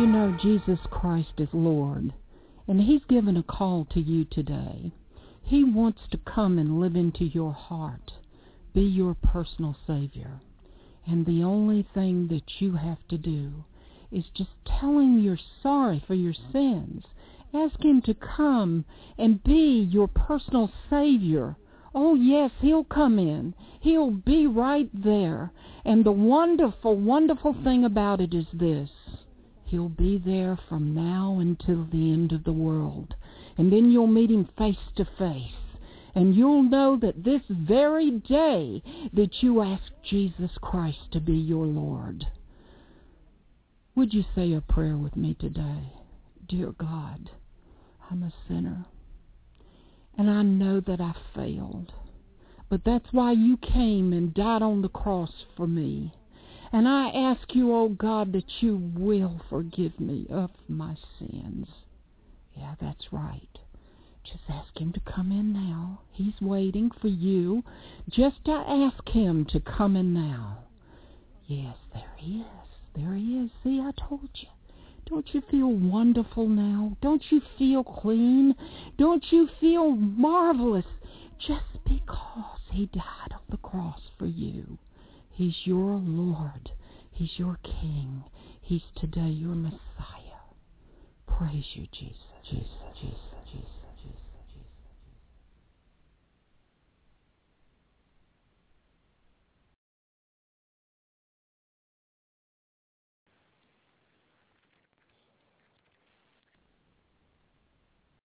you know Jesus Christ is Lord, and he's given a call to you today. He wants to come and live into your heart, be your personal Savior. And the only thing that you have to do is just tell him you're sorry for your sins. Ask him to come and be your personal Savior. Oh, yes, he'll come in. He'll be right there. And the wonderful, wonderful thing about it is this. He'll be there from now until the end of the world. And then you'll meet him face to face. And you'll know that this very day that you asked Jesus Christ to be your Lord. Would you say a prayer with me today? Dear God, I'm a sinner. And I know that I failed. But that's why you came and died on the cross for me. And I ask you, oh God, that you will forgive me of my sins. Yeah, that's right. Just ask him to come in now. He's waiting for you. Just to ask him to come in now. Yes, there he is. There he is. See, I told you. Don't you feel wonderful now? Don't you feel clean? Don't you feel marvelous? Just because he died on the cross for you. He's your Lord. He's your King. He's today your Messiah. Praise you, Jesus. Jesus, Jesus, Jesus.